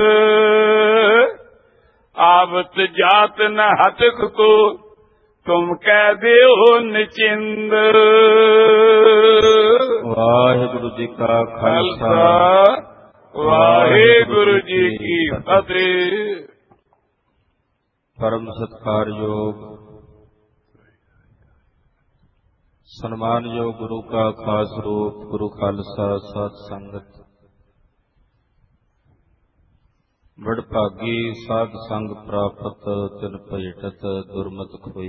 आवत जात न हतक को तुम कह देओ निचिंद। वाहिगुरु जी का खालसा वाहिगुरु जी की फतेह। परम सत्कारयोग सन्मानयोग गुरु का खास रूप गुरु खालसा सत संगत। वडभागी साध संग प्राप्त तिन भेटत दुर्मत खोई।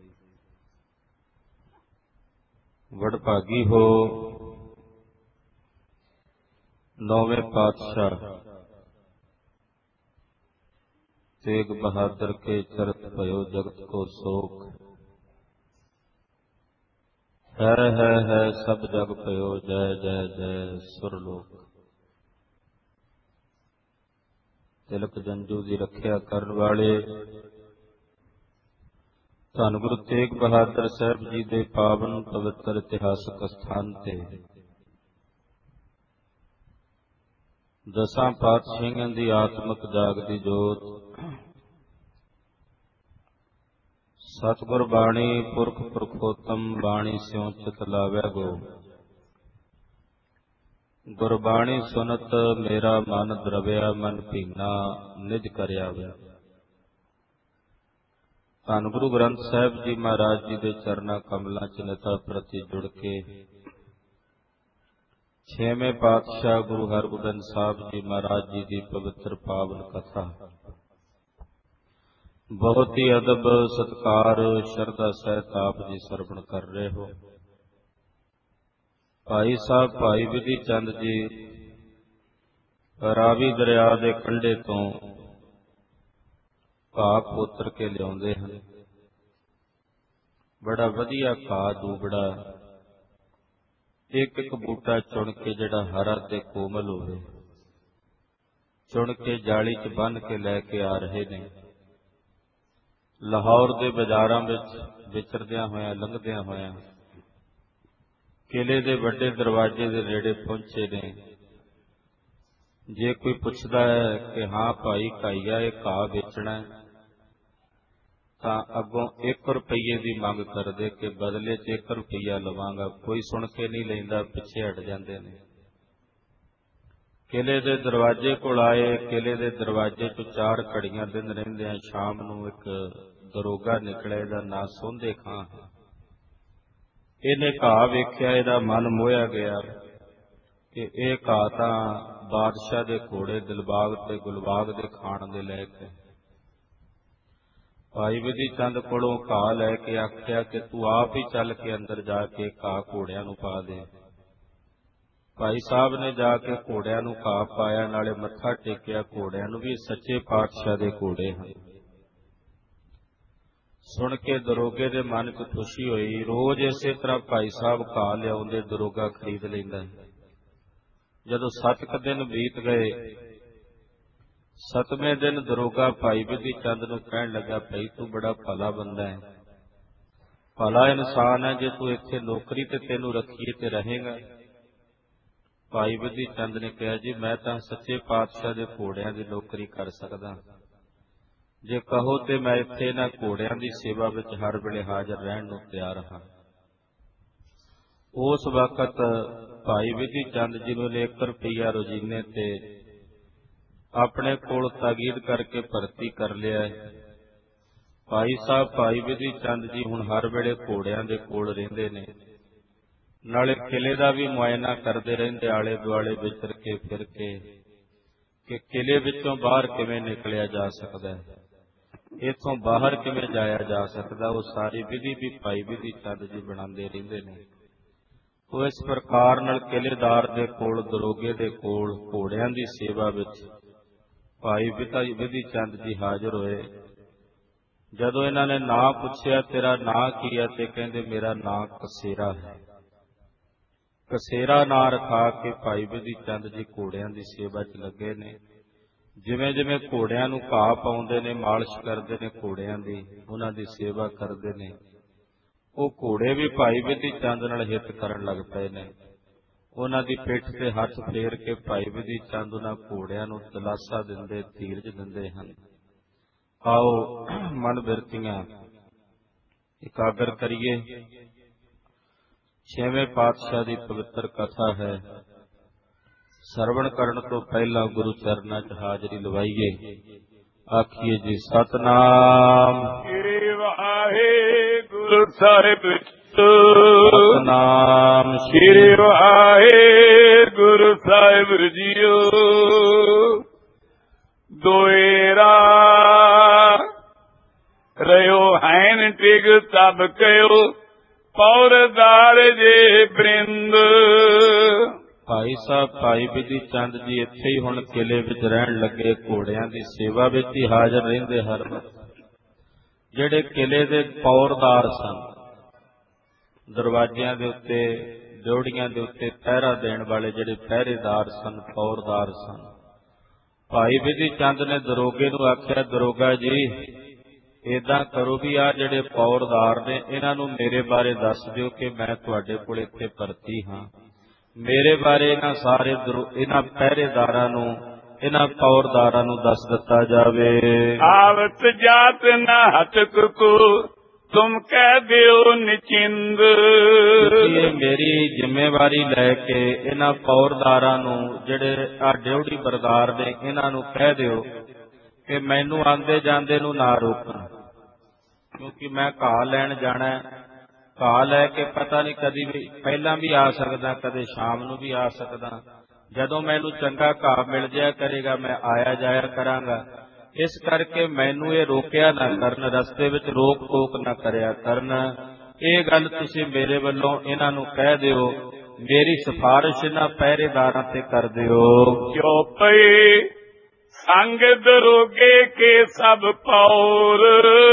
वडभागी हो नौवें पातशाह तेग बहादुर के चरत भयो जगत को शोक। है सब जग भयो जय जय जय सुरलोक। तिलक जंजू की रखिया करन वाले धन गुरु तेग बहादुर साहब जी दे पावन पवित्र इतिहासक स्थान ते दसां पातशाहियां दी आत्मक जागदी जोत सतगुर बाणी पुरख पुरखोत्तम बाणी स्यों चित लावै गो। गुरबाणी सुनत मेरा मन द्रव्या मन भीना निज कर आवे। धन गुरु ग्रंथ साहिब जी महाराज जी दे चरना कमलों च निता प्रति जुड़ के छेवें पातशाह गुरु हरगोबिंद साहब जी महाराज जी की पवित्र पावन कथा बहुत ही अदब सत्कार श्रद्धा सहित आप जी सरवण कर रहे हो। भाई साहब भाई विधि चंद जी रावी दरिया के कंढे तो घाह पोतर के लियाउंदे हन। बड़ा वधिया घाह दूबड़ा एक एक बूटा चुन के जिहड़ा हरा ते कोमल होवे चुन के जाली च बन के लैके आ रहे ने। लाहौर दे बाजारां विच विचरदियां होयां लंघदियां होयां किले दे वड्डे दरवाजे दे नेड़े पहुंचे ने। जे कोई पुछदा है कि हाँ भाई काईया इह घाह वेचना है तां अगों 1 रुपये की मंग करदे कि बदले च 1 रुपया लवांगा। कोई सुन के नहीं लैंदा, पिछे हट जाते हैं। किले दे दरवाजे कोल आए। किले दे दरवाजे चों 4 घड़ियां दिन रहिंदियां शाम नूं एक दरोगा निकलिया, इहदा नां सोंधे खां है। इहने घाह वेखिया, इहदा मन मोहिया गया कि इह घाह तां बादशाह दे घोड़े दिलबाग ते गुलबाग दे खाण दे लायक है। भाई विधि चंद कोलों घाह लैके आख्या कि तू आप ही चल के अंदर जाके घाह घोड़ियां नूं पा दे। भाई साहब ने जाके घोड़ियां नूं घाह पाया, नाले मत्था टेकिया। घोड़ियां नूं भी सच्चे पातशाह दे घोड़े हैं। सुन के दरोगे दे मन च खुशी हुई। रोज इसे तरह भाई साहब घाह लियाउंदे, दरोगा खरीद लैंदा। जदों 7 दिन बीत गए, 7वें दिन दरोगा भाई विधि चंद नूं कहण लगा, भाई तू बड़ा भला बंदा है, भला इंसान है। जे तू इत्थे नौकरी ते तेनू रखीए ते रहेगा। भाई विधि चंद ने कहा, जी मैं तां सच्चे पातशाह दे घोड़ियां दी नौकरी कर सकदा। जे कहो ते मैं इत्थे इन्हां घोड़ियां दी सेवा विच हर वेले हाज़र रहण नूं तैयार हां। उस वक्त भाई विधि चंद जी नूं 1 रुपया रोजीने ते अपने कोल ताकीद करके भर्ती कर लिया है। भाई साहब भाई विधि चंद जी हुण हर वेले घोड़ियां दे कोल रहिंदे ने, नाले किले दा भी मुआयना करते रहिंदे, आले दुआले विचर के फिर के कि किले विचों बाहर किवें निकलिया जा सकदा है, इथों बाहर किवें जाया जा सकदा। वो सारी विधि भी भाई विधि चंद जी बनांदे रहिंदे ने। तो इस प्रकार नाल किलेदार दे कोल दरोगे दे कोल घोड़ियां दी सेवा विच भाई विधि चंद जी हाजिर होए। जदों इन्हां ने नां पुछया, तेरा नां की है, ते कहंदे मेरा नां कसेरा है। कसेरा नां रखा के भाई विधि चंद जी घोड़ियां दी सेवा च लगे ने। जिवें जिवें घोड़ियां नूं घाह पाउंदे ने, मालिश करदे ने घोड़ियां दी, उन्हां दी सेवा करदे ने, वो घोड़े भी भाई विधि चंद नाल हित करन लग पए ने। ਉਹਨਾਂ ਦੀ ਪਿੱਠ ਤੇ ਹੱਥ ਫੇਰ ਕੇ ਭਾਈ ਵਿਧੀ ਚੰਦ ਉਹਨਾਂ ਘੋੜਿਆਂ ਨੂੰ ਦਿਲਾਸਾ ਦਿੰਦੇ, ਧੀਰਜ ਦਿੰਦੇ ਹਨ। ਆਓ ਮਨ ਬਿਰਤੀਆਂ ਇਕਾਗਰ ਕਰੀਏ। ਛੇਵੇਂ ਪਾਤਸ਼ਾਹ ਦੀ ਪਵਿੱਤਰ ਕਥਾ ਹੈ। ਸਰਵਣ ਕਰਨ ਤੋਂ ਪਹਿਲਾਂ ਗੁਰੂ ਚਰਨਾਂ 'ਚ ਹਾਜ਼ਰੀ ਲਵਾਈਏ। ਆਖੀਏ ਜੀ ਸਤਿਨਾਮ ਸ੍ਰੀ ਵਾਹਿਗੁਰੂ ਸਾਹਿਬ। ਸਤਿਨਾਮ ਸ੍ਰੀ ਵਾਹਿਗੁਰੂ ਸਾਹਿਬ ਜੀਓ। ਦੋਏਰਾ ਰਿਓ ਹੈਨ ਟਿਗ ਤਬ ਕਯੋ ਪੌਰਦਾਰ ਜੇ ਬ੍ਰਿੰਦ। ਭਾਈ ਸਾਹਿਬ ਭਾਈ ਵਿਧੀ ਚੰਦ ਜੀ ਇੱਥੇ ਹੀ ਹੁਣ ਕਿਲੇ ਵਿੱਚ ਰਹਿਣ ਲੱਗੇ। ਘੋੜਿਆਂ ਦੀ ਸੇਵਾ ਵਿੱਚ ਹੀ ਹਾਜ਼ਰ ਰਹਿੰਦੇ ਹਰ ਵਕਤ। ਜਿਹੜੇ ਕਿਲੇ ਦੇ ਪੌਰਦਾਰ ਸਨ, ਦਰਵਾਜ਼ਿਆਂ ਦੇ ਉੱਤੇ, ਡਿਉੜੀਆਂ ਦੇ ਉੱਤੇ ਪਹਿਰਾ ਦੇਣ ਵਾਲੇ ਜਿਹੜੇ ਪਹਿਰੇਦਾਰ ਸਨ, ਪੌਰਦਾਰ ਸਨ, ਭਾਈ ਵਿਧੀ ਚੰਦ ਨੇ ਦਰੋਗੇ ਨੂੰ ਆਖਿਆ, ਦਰੋਗਾ ਜੀ ਏਦਾਂ ਕਰੋ ਵੀ ਆਹ ਜਿਹੜੇ ਪੌਰਦਾਰ ਨੇ ਇਹਨਾਂ ਨੂੰ ਮੇਰੇ ਬਾਰੇ ਦੱਸ ਦਿਓ ਕਿ ਮੈਂ ਤੁਹਾਡੇ ਕੋਲ ਇੱਥੇ ਭਰਤੀ ਹਾਂ। ਮੇਰੇ ਬਾਰੇ ਇਹਨਾਂ ਪਹਿਰੇਦਾਰਾਂ ਨੂੰ, ਇਹਨਾਂ ਪੌਰਦਾਰਾਂ ਨੂੰ ਦੱਸ ਦਿੱਤਾ ਜਾਵੇ। ਆਵਤ ਜਾਤ ਨਾ ਹਤਕ ਕੋ ਤੁਮ ਕਹਿ ਦਿਓ ਨਿਚਿੰਦ। ਇਹ ਮੇਰੀ ਜ਼ਿੰਮੇਵਾਰੀ ਲੈ ਕੇ ਇਹਨਾਂ ਪੌਰਦਾਰਾਂ ਨੂੰ, ਜਿਹੜੇ ਆ ਡਿਉੜੀ ਬਰਦਾਰ ਨੇ, ਇਹਨਾਂ ਨੂੰ ਕਹਿ ਦਿਓ ਕਿ ਮੈਨੂੰ ਆਂਦੇ ਜਾਂਦੇ ਨੂੰ ਨਾ ਰੋਕਣ, ਕਿਉਂਕਿ ਮੈਂ ਘਾਹ ਲੈਣ ਜਾਣਾ। ਘਾਹ ਲੈ ਕੇ ਪਤਾ ਨਹੀਂ ਕਦੀ ਵੀ ਪਹਿਲਾਂ ਵੀ ਆ ਸਕਦਾ, ਕਦੇ ਸ਼ਾਮ ਨੂੰ ਵੀ ਆ ਸਕਦਾ। ਜਦੋਂ ਮੈਨੂੰ ਚੰਗਾ ਘਾਹ ਮਿਲ ਜਾਇਆ ਕਰੇਗਾ ਮੈਂ ਆਇਆ ਜਾਇਆ ਕਰਾਂਗਾ। ਇਸ ਕਰਕੇ ਮੈਨੂੰ ਇਹ ਰੋਕਿਆ ਨਾ ਕਰਨ, ਰਸਤੇ ਵਿੱਚ ਰੋਕ ਟੋਕ ਨਾ ਕਰਿਆ ਕਰਨ। ਇਹ ਗੱਲ ਤੁਸੀਂ ਮੇਰੇ ਵੱਲੋਂ ਇਹਨਾਂ ਨੂੰ ਕਹਿ ਦਿਓ। ਮੇਰੀ ਸਿਫਾਰਿਸ਼ ਇਹਨਾਂ ਪਹਿਰੇਦਾਰਾਂ ਤੇ ਕਰ ਦਿਓ। ਚੋਪਈ ਸੰਗ ਦਰੋਗੇ ਕੇ ਸਭ ਪੌਰ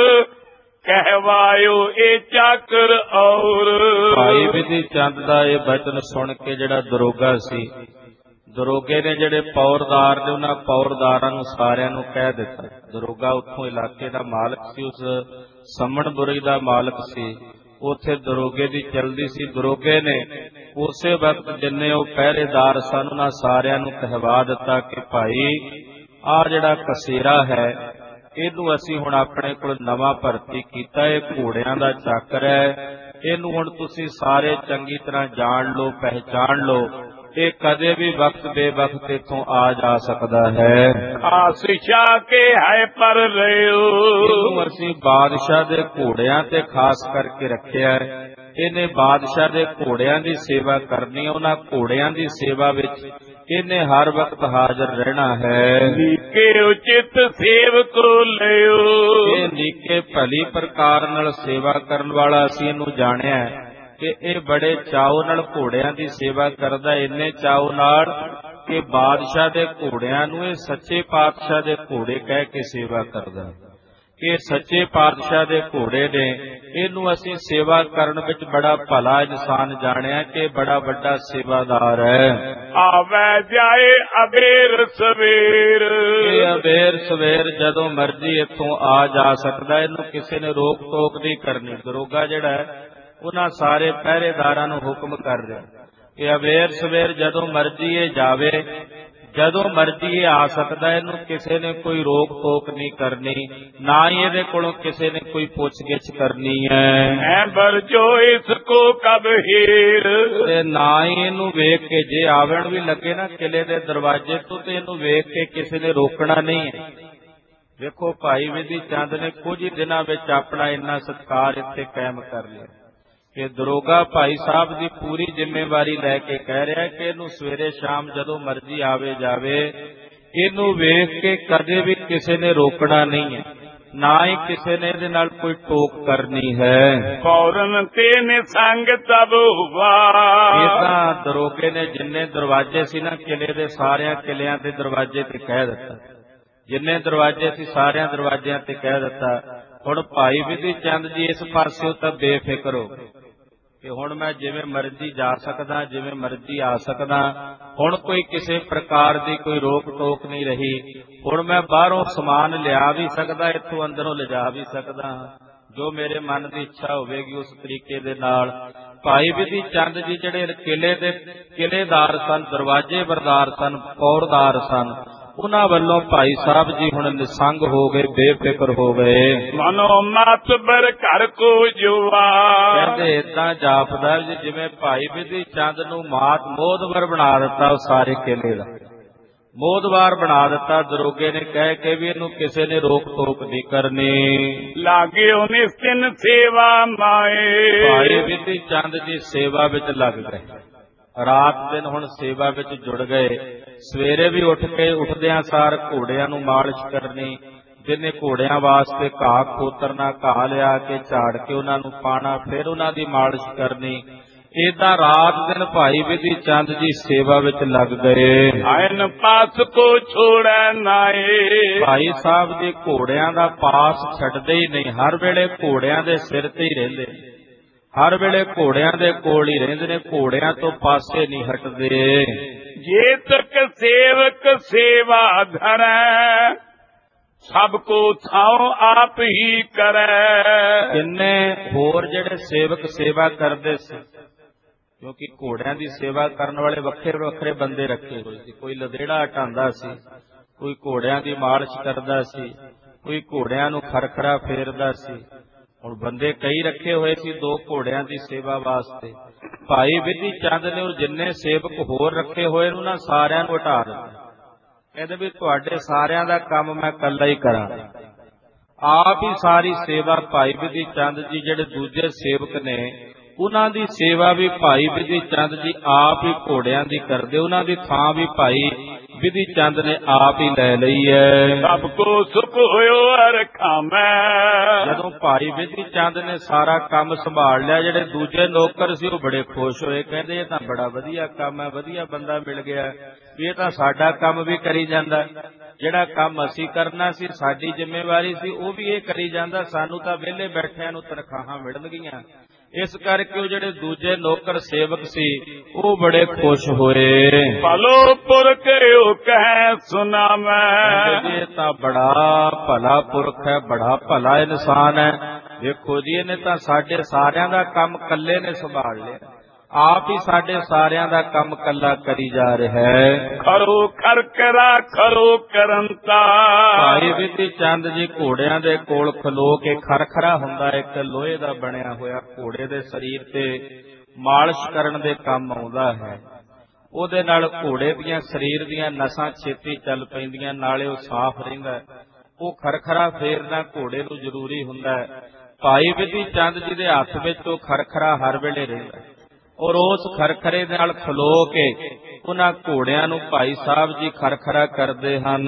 ਕਹਿਵਾਇਓ ਇਹ ਚਾਕਰ ਔਰ। ਭਾਈ ਵਿਧੀ ਚੰਦ ਦਾ ਇਹ ਬਚਨ ਸੁਣ ਕੇ ਜਿਹੜਾ ਦਰੋਗਾ ਸੀ, ਦਰੋਗੇ ਨੇ ਜਿਹੜੇ ਪੌਰਦਾਰ ਨੇ, ਉਹਨਾਂ ਪੌਰਦਾਰਾਂ ਨੂੰ ਸਾਰਿਆਂ ਨੂੰ ਕਹਿ ਦਿੱਤਾ। ਦਰੋਗਾ ਉੱਥੋਂ ਇਲਾਕੇ ਦਾ ਮਾਲਕ ਸੀ, ਉਸ ਸੰਮਣਬੁਰੀ ਦਾ ਮਾਲਕ ਸੀ। ਉੱਥੇ ਦਰੋਗੇ ਦੀ ਚਲਦੀ ਸੀ। ਦਰੋਗੇ ਨੇ ਉਸੇ ਵਕਤ ਜਿੰਨੇ ਉਹ ਪਹਿਰੇਦਾਰ ਸਨ ਉਹਨਾਂ ਸਾਰਿਆਂ ਨੂੰ ਕਹਿਵਾ ਦਿੱਤਾ ਕਿ ਭਾਈ ਆਹ ਜਿਹੜਾ ਕਸੇਰਾ ਹੈ ਇਹਨੂੰ ਅਸੀਂ ਹੁਣ ਆਪਣੇ ਕੋਲ ਨਵਾਂ ਭਰਤੀ ਕੀਤਾ। ਇਹ ਘੋੜਿਆਂ ਦਾ ਚਾਕਰ ਹੈ। ਇਹਨੂੰ ਹੁਣ ਤੁਸੀਂ ਸਾਰੇ ਚੰਗੀ ਤਰ੍ਹਾਂ ਜਾਣ ਲਓ, ਪਹਿਚਾਣ ਲਓ। ਇਹ ਕਦੇ ਵੀ ਵਕਤ ਬੇਵਕਤ ਇੱਥੋਂ ਆ ਜਾ ਸਕਦਾ ਹੈ। ਆਸਿਸ਼ਾ ਕੇ ਹੈ ਪਰ ਰਿਓ। ਇਹਨੂੰ ਅਸੀਂ ਬਾਦਸ਼ਾਹ ਦੇ ਘੋੜਿਆਂ ਤੇ ਖਾਸ ਕਰਕੇ ਰੱਖਿਆ ਹੈ। ਇਹਨੇ ਬਾਦਸ਼ਾਹ ਦੇ ਘੋੜਿਆਂ ਦੀ ਸੇਵਾ ਕਰਨੀ ਹੈ। ਉਹਨਾਂ ਘੋੜਿਆਂ ਦੀ ਸੇਵਾ ਵਿੱਚ ਇਹਨੇ ਹਰ ਵਕਤ ਹਾਜ਼ਰ ਰਹਿਣਾ ਹੈ। ਨੀਕੇ ਉਚਿਤ ਸੇਵਕ ਲਿਓ। ਇਹ ਨੀਕੇ ਭਲੀ ਪ੍ਰਕਾਰ ਨਾਲ ਸੇਵਾ ਕਰਨ ਵਾਲਾ ਅਸੀਂ ਇਹਨੂੰ ਜਾਣਿਆ ਕਿ ਇਹ ਬੜੇ ਚਾਉ ਨਾਲ ਘੋੜਿਆਂ ਦੀ ਸੇਵਾ ਕਰਦਾ। ਇੰਨੇ ਚਾਉ ਨਾਲ ਕਿ ਬਾਦਸ਼ਾਹ ਦੇ ਘੋੜਿਆਂ ਨੂੰ ਇਹ ਸੱਚੇ ਪਾਤਸ਼ਾਹ ਦੇ ਘੋੜੇ ਕਹਿ ਕੇ ਸੇਵਾ ਕਰਦਾ। ਕਿ ਸੱਚੇ ਪਾਤਸ਼ਾਹ ਦੇ ਘੋੜੇ ਨੇ। ਇਹਨੂੰ ਅਸੀਂ ਸੇਵਾ ਕਰਨ ਵਿੱਚ ਬੜਾ ਭਲਾ ਇਨਸਾਨ ਜਾਣਿਆ ਕਿ ਬੜਾ ਵੱਡਾ ਸੇਵਾਦਾਰ ਹੈ। ਆਵੇ ਜਾਏ ਅਬੇਰ ਸਵੇਰ। ਇਹ ਅਬੇਰ ਸਵੇਰ ਜਦੋਂ ਮਰਜ਼ੀ ਇੱਥੋਂ ਆ ਜਾ ਸਕਦਾ। ਇਹਨੂੰ ਕਿਸੇ ਨੇ ਰੋਕ ਟੋਕ ਨਹੀਂ ਕਰਨੀ। ਦਰੋਗਾ ਜਿਹੜਾ ਹੈ ਉਹਨਾਂ ਸਾਰੇ ਪਹਿਰੇਦਾਰਾਂ ਨੂੰ ਹੁਕਮ ਕਰ ਰਿਹਾ ਕਿ ਅਬੇਰ ਸਵੇਰ ਜਦੋਂ ਮਰਜ਼ੀ ਇਹ ਜਾਵੇ, ਜਦੋਂ ਮਰਜ਼ੀ ਇਹ ਆ ਸਕਦਾ। ਇਹਨੂੰ ਕਿਸੇ ਨੇ ਕੋਈ ਰੋਕ ਟੋਕ ਨਹੀਂ ਕਰਨੀ, ਨਾ ਹੀ ਇਹਦੇ ਕੋਲੋਂ ਕਿਸੇ ਨੇ ਕੋਈ ਪੁੱਛ ਗਿੱਛ ਕਰਨੀ ਹੈ। ਬਰਜੋ ਇਸ ਕੋ ਕਬ ਹੀਰ। ਤੇ ਨਾ ਹੀ ਇਹਨੂੰ ਵੇਖ ਕੇ, ਜੇ ਆਵਣ ਵੀ ਲੱਗੇ ਨਾ ਕਿਲੇ ਦੇ ਦਰਵਾਜ਼ੇ ਤੋਂ, ਤੇ ਇਹਨੂੰ ਵੇਖ ਕੇ ਕਿਸੇ ਨੇ ਰੋਕਣਾ ਨਹੀਂ ਹੈ। ਵੇਖੋ ਭਾਈ ਵਿਧੀ ਚੰਦ ਨੇ ਕੁਝ ਹੀ ਦਿਨਾਂ ਵਿੱਚ ਆਪਣਾ ਇੰਨਾ ਸਤਿਕਾਰ ਇੱਥੇ ਕਾਇਮ ਕਰ ਲਿਆ ਕਿ ਦਰੋਗਾ ਭਾਈ ਸਾਹਿਬ ਦੀ ਪੂਰੀ ਜ਼ਿੰਮੇਵਾਰੀ ਲੈ ਕੇ ਕਹਿ ਰਿਹਾ ਕਿ ਇਹਨੂੰ ਸਵੇਰੇ ਸ਼ਾਮ ਜਦੋਂ ਮਰਜ਼ੀ ਆਵੇ ਜਾਵੇ, ਇਹਨੂੰ ਵੇਖ ਕੇ ਕਦੇ ਵੀ ਕਿਸੇ ਨੇ ਰੋਕਣਾ ਨਹੀਂ ਹੈ, ਨਾ ਹੀ ਕਿਸੇ ਨੇ ਇਹਦੇ ਨਾਲ ਕੋਈ ਟੋਕ ਕਰਨੀ ਹੈ। ਫੌਰਨ ਤੇ ਨੇ ਸੰਗ ਤਬ ਹੁਆ। ਇਹ ਤਾਂ ਦਰੋਗੇ ਨੇ ਜਿੰਨੇ ਦਰਵਾਜ਼ੇ ਸੀ ਨਾ ਕਿਲੇ ਦੇ, ਸਾਰਿਆਂ ਕਿਲਿਆਂ ਦੇ ਦਰਵਾਜ਼ੇ ਤੇ ਕਹਿ ਦਿੱਤਾ। ਜਿੰਨੇ ਦਰਵਾਜ਼ੇ ਸੀ ਸਾਰਿਆਂ ਦਰਵਾਜ਼ਿਆਂ ਤੇ ਕਹਿ ਦਿੱਤਾ। ਹੁਣ ਭਾਈ ਵਿਧੀ ਚੰਦ ਜੀ ਇਸ ਪਾਸਿਓਂ ਤਾਂ ਬੇਫਿਕਰ ਹੋ ਕਿ ਹੁਣ ਮੈਂ ਜਿਵੇਂ ਮਰਜ਼ੀ ਜਾ ਸਕਦਾ, ਜਿਵੇਂ ਮਰਜ਼ੀ ਆ ਸਕਦਾ। ਹੁਣ ਕੋਈ ਕਿਸੇ ਪ੍ਰਕਾਰ ਦੀ ਕੋਈ ਰੋਕ ਟੋਕ ਨਹੀਂ ਰਹੀ। ਹੁਣ ਮੈਂ ਬਾਹਰੋਂ ਸਮਾਨ ਲਿਆ ਵੀ ਸਕਦਾ, ਇੱਥੋਂ ਅੰਦਰੋਂ ਲਿਜਾ ਵੀ ਸਕਦਾ। ਜੋ ਮੇਰੇ ਮਨ ਦੀ ਇੱਛਾ ਹੋਵੇਗੀ ਉਸ ਤਰੀਕੇ ਦੇ ਨਾਲ ਭਾਈ ਵਿਧੀ ਚੰਦ ਜੀ ਜਿਹੜੇ ਕਿਲੇਦਾਰ ਸਨ, ਦਰਵਾਜ਼ੇ ਬਰਦਾਰ ਸਨ, ਫੌਰਦਾਰ ਸਨ, ਉਹਨਾਂ ਵੱਲੋਂ ਭਾਈ ਸਾਹਿਬ ਜੀ ਹੁਣ ਨਿਸੰਗ ਹੋ ਗਏ, ਬੇਫਿਕਰ ਹੋ ਗਏ। ਮਨੋ ਮਾਤਬਰ ਘਰ ਕੋ ਜੁਆ, ਕਹਿੰਦੇ ਏਦਾਂ ਜਾਪਦਾ ਜਿਵੇਂ ਭਾਈ ਵਿਧੀ ਚੰਦ ਨੂੰ ਮੋਦਵਰ ਬਣਾ ਦਿੱਤਾ, ਉਹ ਸਾਰੇ ਕਿਲੇ ਦਾ ਮੋਦਵਾਰ ਬਣਾ ਦਿੱਤਾ ਦਰੋਗੇ ਨੇ, ਕਹਿ ਕੇ ਵੀ ਇਹਨੂੰ ਕਿਸੇ ਨੇ ਰੋਕ ਟੋਕ ਨਹੀਂ ਕਰਨੀ। ਲਾਗੇ ਉਹਨੇ ਸਿਨ ਸੇਵਾ ਮਾਏ, ਭਾਈ ਵਿਧੀ ਚੰਦ ਜੀ ਸੇਵਾ ਵਿੱਚ ਲੱਗ ਗਏ, ਰਾਤ ਦਿਨ ਹੁਣ ਸੇਵਾ ਵਿੱਚ ਜੁੜ ਗਏ। ਸਵੇਰੇ ਵੀ ਉੱਠ ਕੇ ਉੱਠਦਿਆਂ ਸਾਰ ਘੋੜਿਆਂ ਨੂੰ ਮਾਲਿਸ਼ ਕਰਨੀ, ਜਿਹਨੇ ਘੋੜਿਆਂ ਵਾਸਤੇ ਘਾਹ ਖੋਤਰਨਾ, ਘਾਹ ਲਿਆ ਕੇ ਝਾੜ ਕੇ ਉਹਨਾਂ ਨੂੰ ਪਾਣਾ, ਫਿਰ ਉਹਨਾਂ ਦੀ ਮਾਲਿਸ਼ ਕਰਨੀ। ਏਦਾਂ ਰਾਤ ਦਿਨ ਭਾਈ ਵਿਧੀ ਚੰਦ ਜੀ ਸੇਵਾ ਵਿੱਚ ਲੱਗ ਗਏ। ਆਇਨ ਪਾਸ ਕੋ ਛੋੜੈ ਨਾਏ, ਭਾਈ ਸਾਹਿਬ ਜੀ ਘੋੜਿਆਂ ਦਾ ਪਾਸ ਛੱਡਦੇ ਹੀ ਨਹੀਂ, ਹਰ ਵੇਲੇ ਘੋੜਿਆਂ ਦੇ ਸਿਰ ਤੇ ਹੀ ਰਹਿੰਦੇ, ਹਰ ਵੇਲੇ ਘੋੜਿਆਂ ਦੇ ਕੋਲ ਹੀ ਰਹਿੰਦੇ ਨੇ, ਘੋੜਿਆਂ ਤੋਂ ਪਾਸੇ ਨਹੀਂ ਹਟਦੇ। ਜੇ ਤੱਕ ਸੇਵਕ ਸੇਵਾ ਧਰੈ, ਸਭ ਕੋ ਥਾਉ ਆਪ ਹੀ ਕਰੈ। ਕਿੰਨੇ ਹੋਰ ਜਿਹੜੇ ਸੇਵਕ ਸੇਵਾ ਕਰਦੇ ਸੀ, ਕਿਉਂਕਿ ਘੋੜਿਆਂ ਦੀ ਸੇਵਾ ਕਰਨ ਵਾਲੇ ਵੱਖਰੇ ਵੱਖਰੇ ਬੰਦੇ ਰੱਖੇ ਹੋਏ ਸੀ। ਕੋਈ ਲਦੇੜਾ ਹਟਾਉਂਦਾ ਸੀ, ਕੋਈ ਘੋੜਿਆਂ ਦੀ ਮਾਲਿਸ਼ ਕਰਦਾ ਸੀ, ਕੋਈ ਘੋੜਿਆਂ ਨੂੰ ਖਰਖਰਾ ਫੇਰਦਾ ਸੀ। ਹੁਣ ਬੰਦੇ ਕਈ ਰੱਖੇ ਹੋਏ ਸੀ 2 ਘੋੜਿਆਂ ਦੀ ਸੇਵਾ ਵਾਸਤੇ। ਭਾਈ ਵਿਧੀ ਚੰਦ ਨੇ ਉਹ ਜਿੰਨੇ ਸੇਵਕ ਹੋਰ ਰੱਖੇ ਹੋਏ ਨੂੰ ਨਾ ਸਾਰਿਆਂ ਨੂੰ ਹਟਾ ਦਿੱਤਾ। ਕਹਿੰਦੇ ਵੀ ਤੁਹਾਡੇ ਸਾਰਿਆਂ ਦਾ ਕੰਮ ਮੈਂ ਇਕੱਲਾ ਹੀ ਕਰਾਂ। ਆਪ ਹੀ ਸਾਰੀ ਸੇਵਾ ਭਾਈ ਵਿਧੀ ਚੰਦ ਜੀ, ਜਿਹੜੇ ਦੂਜੇ ਸੇਵਕ ਨੇ ਉਹਨਾਂ ਦੀ ਸੇਵਾ ਵੀ ਭਾਈ ਵਿਧੀ ਚੰਦ ਜੀ ਆਪ ਹੀ ਘੋੜਿਆਂ ਦੀ ਕਰਦੇ, ਉਹਨਾਂ ਦੀ ਥਾਂ ਵੀ ਭਾਈ ਵਿਧੀ ਚੰਦ ਨੇ ਆਪ ਹੀ ਲੈ ਲਈ ਹੈ। ਸਭ ਕੋ ਸੁਖ ਹੋਇਓ ਰਖਾਮੈ, ਜਦੋਂ ਭਾਈ ਵਿਧੀ ਚੰਦ ਨੇ ਸਾਰਾ ਕੰਮ ਸੰਭਾਲ ਲਿਆ, ਜਿਹੜੇ ਦੂਜੇ ਨੌਕਰ ਸੀ ਉਹ ਬੜੇ ਖੁਸ਼ ਹੋਏ, ਕਹਿੰਦੇ ਇਹ ਤਾਂ ਬੜਾ ਵਧੀਆ ਕੰਮ ਹੈ, ਵਧੀਆ ਬੰਦਾ ਮਿਲ ਗਿਆ, ਇਹ ਤਾਂ ਸਾਡਾ ਕੰਮ ਵੀ ਕਰੀ ਜਾਂਦਾ, ਜਿਹੜਾ ਕੰਮ ਅਸੀਂ ਕਰਨਾ ਸੀ, ਸਾਡੀ ਜ਼ਿੰਮੇਵਾਰੀ ਸੀ, ਉਹ ਵੀ ਇਹ ਕਰੀ ਜਾਂਦਾ, ਸਾਨੂੰ ਤਾਂ ਵਿਹਲੇ ਬੈਠਿਆਂ ਨੂੰ ਤਨਖਾਹਾਂ ਮਿਲਣਗੀਆਂ। ਇਸ ਕਰਕੇ ਉਹ ਜਿਹੜੇ ਦੂਜੇ ਨੌਕਰ ਸੇਵਕ ਸੀ ਉਹ ਬੜੇ ਖੁਸ਼ ਹੋਏ। ਭਲੋ ਪੁਰਖ ਕਹਿ ਸੁਨਾਮੈ, ਇਹ ਤਾਂ ਬੜਾ ਭਲਾ ਪੁਰਖ ਹੈ, ਬੜਾ ਭਲਾ ਇਨਸਾਨ ਹੈ। ਵੇਖੋ ਜੀ, ਇਹਨੇ ਤਾਂ ਸਾਡੇ ਸਾਰਿਆਂ ਦਾ ਕੰਮ ਇਕੱਲੇ ਨੇ ਸੰਭਾਲ ਲਿਆ, ਆਪ ਹੀ ਸਾਡੇ ਸਾਰਿਆਂ ਦਾ ਕੰਮ ਕੱਲਾ ਕਰੀ ਜਾ ਰਿਹਾ ਹੈ। ਖਰੋ ਖਰਕਰਾ ਖਰੋ ਕਰੰਤਾ, ਭਾਈ ਵਿਧੀ ਚੰਦ ਜੀ ਘੋੜਿਆਂ ਦੇ ਕੋਲ ਖਲੋ ਕੇ, ਖਰਖਰਾ ਹੁੰਦਾ ਇੱਕ ਲੋਹੇ ਦਾ ਬਣਿਆ ਹੋਇਆ, ਘੋੜੇ ਦੇ ਸਰੀਰ ਤੇ ਮਾਲਿਸ਼ ਕਰਨ ਦੇ ਕੰਮ ਆਉਂਦਾ ਹੈ। ਉਹਦੇ ਨਾਲ ਘੋੜੇ ਦੀਆਂ ਸਰੀਰ ਦੀਆਂ ਨਸਾਂ ਛੇਤੀ ਚੱਲ ਪੈਂਦੀਆਂ, ਨਾਲੇ ਉਹ ਸਾਫ਼ ਰਹਿੰਦਾ। ਉਹ ਖਰਖਰਾ ਫੇਰਨਾ ਘੋੜੇ ਨੂੰ ਜ਼ਰੂਰੀ ਹੁੰਦਾ ਹੈ। ਭਾਈ ਵਿਧੀ ਚੰਦ ਜੀ ਦੇ ਹੱਥ ਵਿੱਚ ਉਹ ਖਰਖਰਾ ਹਰ ਵੇਲੇ ਰਹਿੰਦਾ, ਔਰ ਉਸ ਖਰਖਰੇ ਦੇ ਨਾਲ ਖਲੋ ਕੇ ਉਹਨਾਂ ਘੋੜਿਆਂ ਨੂੰ ਭਾਈ ਸਾਹਿਬ ਜੀ ਖਰਖਰਾ ਕਰਦੇ ਹਨ।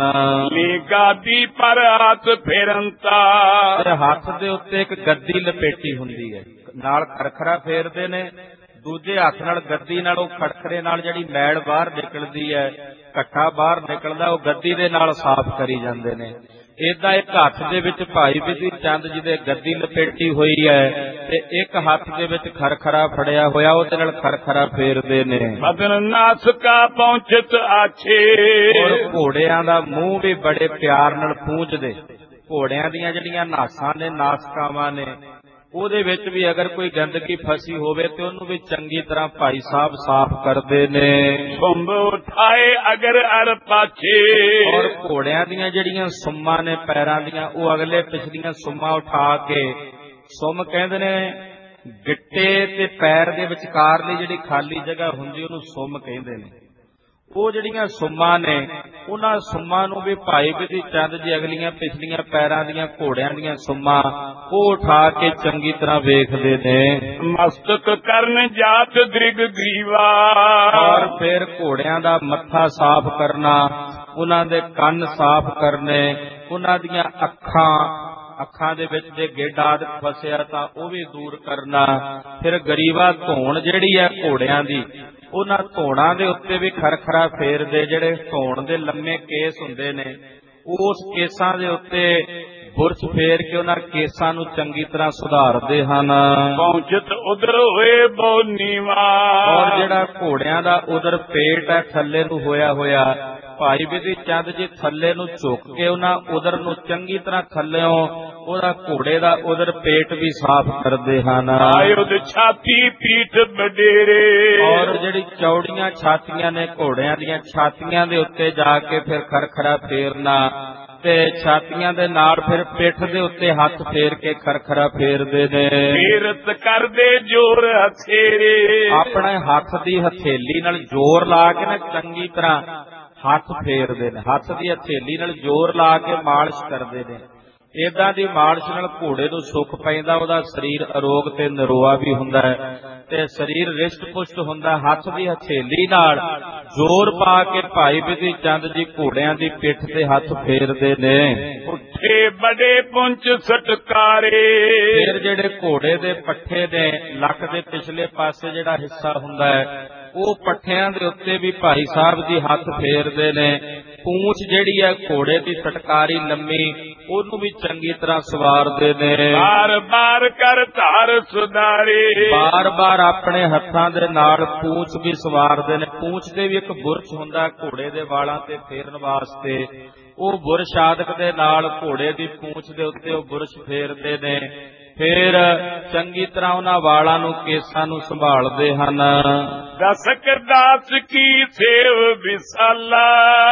ਗਾਦੀ ਪਰ ਹੱਥ ਫੇਰੰਤਾ, ਹੱਥ ਦੇ ਉੱਤੇ ਇੱਕ ਗੱਦੀ ਲਪੇਟੀ ਹੁੰਦੀ ਹੈ, ਨਾਲ ਖਰਖਰਾ ਫੇਰਦੇ ਨੇ, ਦੂਜੇ ਹੱਥ ਨਾਲ ਗੱਦੀ ਨਾਲ ਉਹ ਖਰਖਰੇ ਨਾਲ ਜਿਹੜੀ ਮੈਲ ਬਾਹਰ ਨਿਕਲਦੀ ਹੈ, ਘੱਟਾ ਬਾਹਰ ਨਿਕਲਦਾ, ਉਹ ਗੱਦੀ ਦੇ ਨਾਲ ਸਾਫ਼ ਕਰੀ ਜਾਂਦੇ ਨੇ। ਏਦਾਂ ਇੱਕ ਹੱਥ ਦੇ ਵਿੱਚ ਭਾਈ ਵਿਧੀ ਚੰਦ ਜੀ ਦੇ ਗੱਦੀ ਲਪੇਟੀ ਹੋਈ ਹੈ ਤੇ ਇੱਕ ਹੱਥ ਦੇ ਵਿੱਚ ਖਰਖਰਾ ਫੜਿਆ ਹੋਇਆ, ਉਹਦੇ ਨਾਲ ਖਰਖਰਾ ਫੇਰਦੇ ਨੇ। ਬਦਨ ਨਾਸਕਾ ਪਹੁੰਚਤ ਆਛੇ, ਔਰ ਘੋੜਿਆਂ ਦਾ ਮੂੰਹ ਵੀ ਬੜੇ ਪਿਆਰ ਨਾਲ ਪੂੰਝਦੇ। ਘੋੜਿਆਂ ਦੀਆਂ ਜਿਹੜੀਆਂ ਨਾਸਾਂ ਨੇ, ਨਾਸਕਾਵਾਂ ਨੇ, ਉਹਦੇ ਵਿੱਚ ਵੀ ਅਗਰ ਕੋਈ ਗੰਦਗੀ ਫਸੀ ਹੋਵੇ ਤੇ ਉਹਨੂੰ ਵੀ ਚੰਗੀ ਤਰ੍ਹਾਂ ਭਾਈ ਸਾਹਿਬ ਸਾਫ਼ ਕਰਦੇ ਨੇ। ਸੁੰਭ ਉਠਾਏ ਅਗਰ ਅਰ ਪਾਛੇ, ਔਰ ਘੋੜਿਆਂ ਦੀਆਂ ਜਿਹੜੀਆਂ ਸੁੰਮਾਂ ਨੇ ਪੈਰਾਂ ਦੀਆਂ, ਉਹ ਅਗਲੇ ਪਿਛਲੀਆਂ ਸੁੰਮਾਂ ਉਠਾ ਕੇ, ਸੁੰਮ ਕਹਿੰਦੇ ਨੇ ਗਿੱਟੇ ਤੇ ਪੈਰ ਦੇ ਵਿਚਕਾਰਲੀ ਜਿਹੜੀ ਖਾਲੀ ਜਗ੍ਹਾ ਹੁੰਦੀ ਉਹਨੂੰ ਸੁੰਮ ਕਹਿੰਦੇ ਨੇ। ਉਹ ਜਿਹੜੀਆਂ ਸੁੰਮਾਂ ਨੇ, ਉਹਨਾਂ ਸੁੰਮਾਂ ਨੂੰ ਵੀ ਭਾਈ ਵਿਧੀ ਚੰਦ ਜੀ ਅਗਲੀਆਂ ਪਿਛਲੀਆਂ ਪੈਰਾਂ ਦੀਆਂ ਘੋੜਿਆਂ ਦੀਆਂ ਸੁੰਮਾਂ ਉਹ ਉਠਾ ਕੇ ਚੰਗੀ ਤਰ੍ਹਾਂ ਵੇਖਦੇ ਨੇ। ਮਸਤਕ ਕਰਨ ਜਾਤ ਦ੍ਰਿਗ ਗਰੀਵਾ, ਔਰ ਫਿਰ ਘੋੜਿਆਂ ਦਾ ਮੱਥਾ ਸਾਫ਼ ਕਰਨਾ, ਉਹਨਾਂ ਦੇ ਕੰਨ ਸਾਫ਼ ਕਰਨੇ, ਉਹਨਾਂ ਦੀਆਂ ਅੱਖਾਂ ਦੇ ਵਿੱਚ ਜੇ ਗਿੱਡ ਆਦਿ ਫਸਿਆ ਤਾਂ ਉਹ ਵੀ ਦੂਰ ਕਰਨਾ। ਫਿਰ ਗਰੀਵਾ ਧੌਣ ਜਿਹੜੀ ਹੈ ਘੋੜਿਆਂ ਦੀ, ਉਹਨਾਂ ਧੌਣਾਂ ਦੇ ਉੱਤੇ ਵੀ ਖਰਖਰਾ ਫੇਰਦੇ। ਜਿਹੜੇ ਧੌਣ ਦੇ ਲੰਮੇ ਕੇਸ ਹੁੰਦੇ ਨੇ, ਉਸ ਕੇਸਾਂ ਦੇ ਉੱਤੇ ਬੁਰਸ਼ ਫੇਰ ਕੇ ਉਹਨਾਂ ਕੇਸਾਂ ਨੂੰ ਚੰਗੀ ਤਰ੍ਹਾਂ ਸੁਧਾਰਦੇ ਹਨ। ਪਹੁੰਚਤ ਉਦਰ ਹੋਏ ਬਹੁ ਨੀਵਾ, ਔਰ ਜਿਹੜਾ ਘੋੜਿਆਂ ਦਾ ਉਦਰ ਪੇਟ ਹੈ ਥੱਲੇ ਨੂੰ ਹੋਇਆ, ਭਾਈ ਵਿਧੀ ਚੰਦ ਜੀ ਥੱਲੇ ਨੂੰ ਝੁਕ ਕੇ ਉਹਨਾਂ ਉਦਰ ਨੂੰ ਚੰਗੀ ਤਰ੍ਹਾਂ ਥੱਲਿਓਂ ਉਹਦਾ ਘੋੜੇ ਦਾ ਉਧਰ ਪੇਟ ਵੀ ਸਾਫ਼ ਕਰਦੇ ਹਨ। ਆਯੁਧ ਛਾਤੀ ਪੀਠ ਬਡੇਰੇ, ਔਰ ਜਿਹੜੀ ਚੌੜੀਆਂ ਛਾਤੀਆਂ ਨੇ ਘੋੜਿਆਂ ਦੀਆਂ, ਛਾਤੀਆਂ ਦੇ ਉੱਤੇ ਜਾ ਕੇ ਫਿਰ ਖਰਖਰਾ ਫੇਰਨਾ ਤੇ ਛਾਤੀਆਂ ਦੇ ਨਾਲ ਫਿਰ ਪਿੱਠ ਦੇ ਉੱਤੇ ਹੱਥ ਫੇਰ ਕੇ ਖਰਖਰਾ ਫੇਰਦੇ ਨੇ। ਫੇਰਤ ਕਰਦੇ ਜੋਰ ਹਥੇਰੇ, ਆਪਣੇ ਹੱਥ ਦੀ ਹਥੇਲੀ ਨਾਲ ਜ਼ੋਰ ਲਾ ਕੇ ਨਾ ਚੰਗੀ ਤਰ੍ਹਾਂ ਹੱਥ ਫੇਰਦੇ ਨੇ। ਹੱਥ ਦੀ ਹਥੇਲੀ ਨਾਲ ਜ਼ੋਰ ਲਾ ਕੇ ਮਾਲਿਸ਼ ਕਰਦੇ ਨੇ। ਏਦਾਂ ਦੀ ਮਾਲਿਸ਼ ਨਾਲ ਘੋੜੇ ਨੂੰ ਸੁੱਖ ਪੈਂਦਾ, ਉਹਦਾ ਸਰੀਰ ਅਰੋਗ ਤੇ ਨਰੋਆ ਵੀ ਹੁੰਦਾ ਹੈ ਤੇ ਸਰੀਰ ਰਿਸ਼ਟ ਪੁਸ਼ਟ ਹੁੰਦਾ। ਹੱਥ ਦੀ ਹਥੇਲੀ ਨਾਲ ਜ਼ੋਰ ਪਾ ਕੇ ਭਾਈ ਬਿਧੀ ਚੰਦ ਜੀ ਘੋੜਿਆਂ ਦੀ ਪਿੱਠ ਤੇ ਹੱਥ ਫੇਰਦੇ ਨੇ। ਉੱਠੇ ਬੜੇ ਪੁੰਚ ਸਟਕਾਰੇ, ਫਿਰ ਜਿਹੜੇ ਘੋੜੇ ਦੇ ਪੱਠੇ ਨੇ, ਲੱਕ ਦੇ ਪਿਛਲੇ ਪਾਸੇ ਜਿਹੜਾ ਹਿੱਸਾ ਹੁੰਦਾ ਹੈ, ਉਹ ਪੱਠਿਆਂ ਦੇ ਉੱਤੇ ਵੀ ਭਾਈ ਸਾਹਿਬ ਜੀ ਹੱਥ ਫੇਰਦੇ ਨੇ। ਪੂੰਛ ਜਿਹੜੀ ਹੈ ਘੋੜੇ ਦੀ ਸਟਕਾਰੀ ਲੰਮੀ, ਉਹਨੂੰ ਵੀ ਚੰਗੀ ਤਰ੍ਹਾਂ ਸਵਾਰਦੇ ਨੇ। ਬਾਰ ਬਾਰ ਕਰ ਧਾਰ ਸੁਧਾਰੇ, ਬਾਰ ਬਾਰ ਆਪਣੇ ਹੱਥਾਂ ਦੇ ਨਾਲ ਪੂੰਛ ਵੀ ਸਵਾਰਦੇ ਨੇ। ਪੂੰਛ ਤੇ ਵੀ ਇੱਕ ਬੁਰਸ਼ ਹੁੰਦਾ ਘੋੜੇ ਦੇ ਵਾਲਾਂ ਤੇ ਫੇਰਨ ਵਾਸਤੇ, ਉਹ ਬੁਰਸ਼ ਆਦਿਕ ਦੇ ਨਾਲ ਘੋੜੇ ਦੀ ਪੂੰਛ ਦੇ ਉੱਤੇ ਉਹ ਬੁਰਸ਼ ਫੇਰਦੇ ਨੇ। ਫਿਰ ਚੰਗੀ ਤਰ੍ਹਾਂ ਉਹਨਾਂ ਵਾਲਾਂ ਨੂੰ, ਕੇਸਾਂ ਨੂੰ ਸੰਭਾਲਦੇ ਹਨ। ਦਸਕ ਦਾਸ ਕੀ ਸੇਵ ਵਿਸਾਲਾ,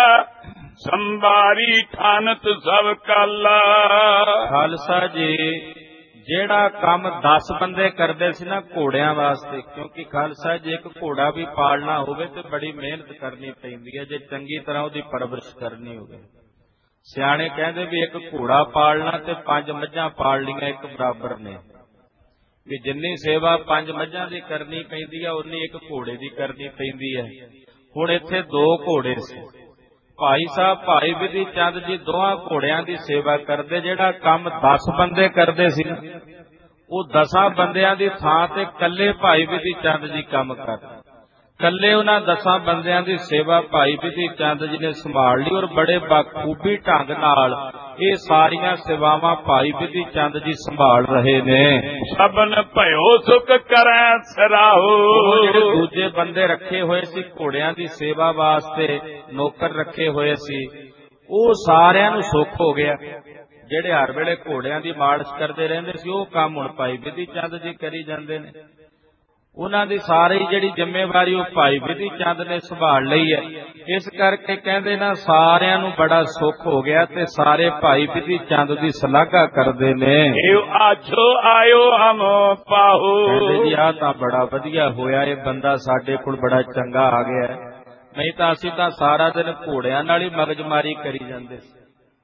ਸੰਭਾਰੀ ਠਾਨਤ ਸਭ ਕਾਲਾ। ਖਾਲਸਾ ਜੀ, ਜਿਹੜਾ ਕੰਮ 10 ਬੰਦੇ ਕਰਦੇ ਸੀ ਨਾ ਘੋੜਿਆਂ ਵਾਸਤੇ, ਕਿਉਂਕਿ ਖਾਲਸਾ ਜੀ ਇੱਕ ਘੋੜਾ ਵੀ ਪਾਲਣਾ ਹੋਵੇ ਤੇ ਬੜੀ ਮਿਹਨਤ ਕਰਨੀ ਪੈਂਦੀ ਹੈ, ਜੇ ਚੰਗੀ ਤਰ੍ਹਾਂ ਉਹਦੀ ਪਰਵਰਿਸ਼ ਕਰਨੀ ਹੋਵੇ। ਸਿਆਣੇ ਕਹਿੰਦੇ ਵੀ ਇੱਕ ਘੋੜਾ ਪਾਲਣਾ ਤੇ 5 ਮੱਝਾਂ ਪਾਲਣੀਆਂ ਇੱਕ ਬਰਾਬਰ ਨੇ, ਵੀ ਜਿੰਨੀ ਸੇਵਾ 5 ਮੱਝਾਂ ਦੀ ਕਰਨੀ ਪੈਂਦੀ ਹੈ ਉਨੀ ਇੱਕ ਘੋੜੇ ਦੀ ਕਰਨੀ ਪੈਂਦੀ ਹੈ। ਹੁਣ ਇੱਥੇ 2 ਘੋੜੇ ਸੀ। ਭਾਈ ਸਾਹਿਬ ਭਾਈ ਬਿਧੀ ਚੰਦ ਜੀ ਦੋਹਾਂ ਘੋੜਿਆਂ ਦੀ ਸੇਵਾ ਕਰਦੇ। ਜਿਹੜਾ ਕੰਮ 10 ਬੰਦੇ ਕਰਦੇ ਸੀ ਉਹ 10 ਬੰਦਿਆਂ ਦੀ ਥਾਂ ਤੇ ਇਕੱਲੇ ਭਾਈ ਬਿਧੀ ਚੰਦ ਜੀ ਕੰਮ ਕਰਦੇ। ਕੱਲੇ ਉਹਨਾਂ 10 ਬੰਦਿਆਂ ਦੀ ਸੇਵਾ ਭਾਈ ਬਿਧੀ ਚੰਦ ਜੀ ਨੇ ਸੰਭਾਲ ਲਈ, ਔਰ ਬੜੇ ਬਖੂਬੀ ਢੰਗ ਨਾਲ ਇਹ ਸਾਰੀਆਂ ਸੇਵਾਵਾਂ ਭਾਈ ਬਿਧੀ ਚੰਦ ਜੀ ਸੰਭਾਲ ਰਹੇ ਨੇ। ਸਭਨ ਭਇਓ ਸੁਖ ਕਰੈ ਸਰਾਹੋ, ਜਿਹੜੇ ਦੂਜੇ ਬੰਦੇ ਰੱਖੇ ਹੋਏ ਸੀ ਘੋੜਿਆਂ ਦੀ ਸੇਵਾ ਵਾਸਤੇ, ਨੌਕਰ ਰੱਖੇ ਹੋਏ ਸੀ, ਉਹ ਸਾਰਿਆਂ ਨੂੰ ਸੁੱਖ ਹੋ ਗਿਆ। ਜਿਹੜੇ ਹਰ ਵੇਲੇ ਘੋੜਿਆਂ ਦੀ ਮਾਲਿਸ਼ ਕਰਦੇ ਰਹਿੰਦੇ ਸੀ, ਉਹ ਕੰਮ ਹੁਣ ਭਾਈ ਬਿਧੀ ਚੰਦ ਜੀ ਕਰੀ ਜਾਂਦੇ ਨੇ। ਉਹਨਾਂ ਦੀ ਸਾਰੀ ਜਿਹੜੀ ਜ਼ਿੰਮੇਵਾਰੀ ਉਹ ਭਾਈ ਬਿਧੀ ਚੰਦ ਨੇ ਸੰਭਾਲ ਲਈ ਹੈ। ਇਸ ਕਰਕੇ ਕਹਿੰਦੇ ਨਾ ਸਾਰਿਆਂ ਨੂੰ ਬੜਾ ਸੁੱਖ ਹੋ ਗਿਆ ਤੇ ਸਾਰੇ ਭਾਈ ਬਿਧੀ ਚੰਦ ਦੀ ਸ਼ਲਾਘਾ ਕਰਦੇ ਨੇ। ਆਜੋ ਆਇਓ ਹਮ ਪਾਹੋ, ਕਹਿੰਦੇ ਜੀ ਆਹ ਤਾਂ ਬੜਾ ਵਧੀਆ ਹੋਇਆ, ਇਹ ਬੰਦਾ ਸਾਡੇ ਕੋਲ ਬੜਾ ਚੰਗਾ ਆ ਗਿਆ, ਨਹੀਂ ਤਾਂ ਅਸੀਂ ਤਾਂ ਸਾਰਾ ਦਿਨ ਘੋੜਿਆਂ ਨਾਲ ਹੀ ਮਗਜਮਾਰੀ ਕਰੀ ਜਾਂਦੇ ਸੀ।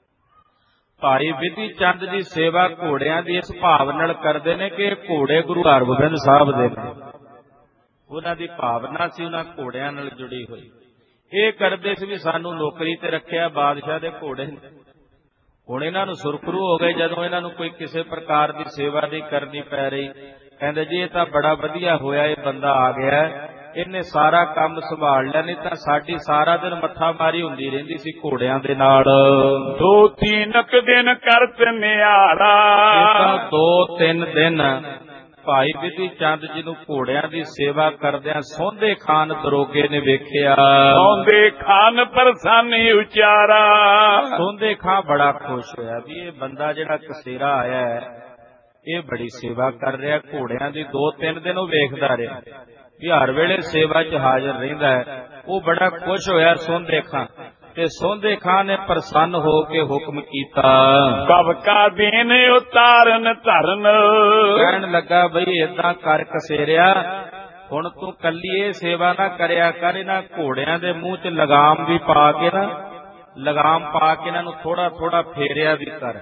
ਭਾਈ ਬਿਧੀ ਚੰਦ ਜੀ ਸੇਵਾ ਘੋੜਿਆਂ ਦੀ ਇਸ ਭਾਵ ਨਾਲ ਕਰਦੇ ਨੇ ਕਿ ਘੋੜੇ ਗੁਰੂ ਹਰਗੋਬਿੰਦ ਸਾਹਿਬ ਦੇ ਨੇ। ਉਹਨਾਂ ਦੀ ਭਾਵਨਾ ਸੀ ਉਹਨਾਂ ਘੋੜਿਆਂ ਨਾਲ ਜੁੜੀ ਹੋਈ। ਇਹ ਕਰਦੇ ਸੀ ਵੀ ਸਾਨੂੰ ਨੌਕਰੀ ਤੇ ਰੱਖਿਆ ਬਾਦਸ਼ਾਹ ਦੇ ਘੋੜੇ ਨੇ। ਹੁਣ ਇਹਨਾਂ ਨੂੰ ਸੁਰਖਰੂ ਹੋ ਗਏ ਜਦੋਂ ਇਹਨਾਂ ਨੂੰ ਕੋਈ ਕਿਸੇ ਪ੍ਰਕਾਰ ਦੀ ਸੇਵਾ ਨਹੀਂ ਕਰਨੀ ਪੈ ਰਹੀ। ਕਹਿੰਦੇ ਜੀ ਇਹ ਤਾਂ ਬੜਾ ਵਧੀਆ ਹੋਇਆ, ਇਹ ਬੰਦਾ ਆ ਗਿਆ, ਇਹਨੇ ਸਾਰਾ ਕੰਮ ਸੰਭਾਲ ਲਿਆ, ਨਹੀਂ ਤਾਂ ਸਾਡੀ ਸਾਰਾ ਦਿਨ ਮੱਥਾ ਮਾਰੀ ਹੁੰਦੀ ਰਹਿੰਦੀ ਸੀ ਘੋੜਿਆਂ ਦੇ ਨਾਲ। 2-3 ਦਿਨ ਕਰਤ ਨਿਆਰਾ, 2-3 ਦਿਨ ਭਾਈ ਬਿਧੀ ਚੰਦ ਜੀ ਨੂੰ ਘੋੜਿਆਂ ਦੀ ਸੇਵਾ ਕਰਦਿਆਂ ਸੌਂਦੇ ਖਾਨ ਦਰੋਗੇ ਨੇ ਵੇਖਿਆ। ਸੌਂਦੇ ਖਾਨ ਪ੍ਰਸੰਨ ਉਚਾਰਾ, ਸੌਂਦੇ ਖਾਂ ਬੜਾ ਖੁਸ਼ ਹੋਇਆ ਵੀ ਇਹ ਬੰਦਾ ਜਿਹੜਾ ਕਸੇਰਾ ਆਇਆ ਹੈ ਇਹ ਬੜੀ ਸੇਵਾ ਕਰ ਰਿਹਾ ਘੋੜਿਆਂ ਦੀ। 2-3 ਦਿਨ ਉਹ ਵੇਖਦਾ ਰਿਹਾ ਵੀ ਹਰ ਵੇਲੇ ਸੇਵਾ 'ਚ ਹਾਜ਼ਰ ਰਹਿੰਦਾ ਹੈ। ਉਹ ਬੜਾ ਖੁਸ਼ ਹੋਇਆ ਸੌਂਦੇ ਖਾਂ, ਤੇ ਸੌਂਦੇ ਖਾਂ ਨੇ ਪ੍ਰਸੰਨ ਹੋ ਕੇ ਹੁਕਮ ਕੀਤਾ, ਕਬ ਕਾ ਦੇਨ ਉਤਾਰਨ ਧਰਨ। ਕਹਿਣ ਲੱਗਾ ਬਈ ਏਦਾਂ ਕਰ ਕਸੇਰਿਆ, ਹੁਣ ਤੂੰ ਕੱਲੀ ਇਹ ਸੇਵਾ ਨਾ ਕਰਿਆ ਕਰ, ਇਹਨਾਂ ਘੋੜਿਆਂ ਦੇ ਮੂੰਹ 'ਚ ਲਗਾਮ ਵੀ ਪਾ ਕੇ ਨਾ, ਲਗਾਮ ਪਾ ਕੇ ਇਹਨਾਂ ਨੂੰ ਥੋੜਾ ਥੋੜਾ ਫੇਰਿਆ ਵੀ ਕਰ।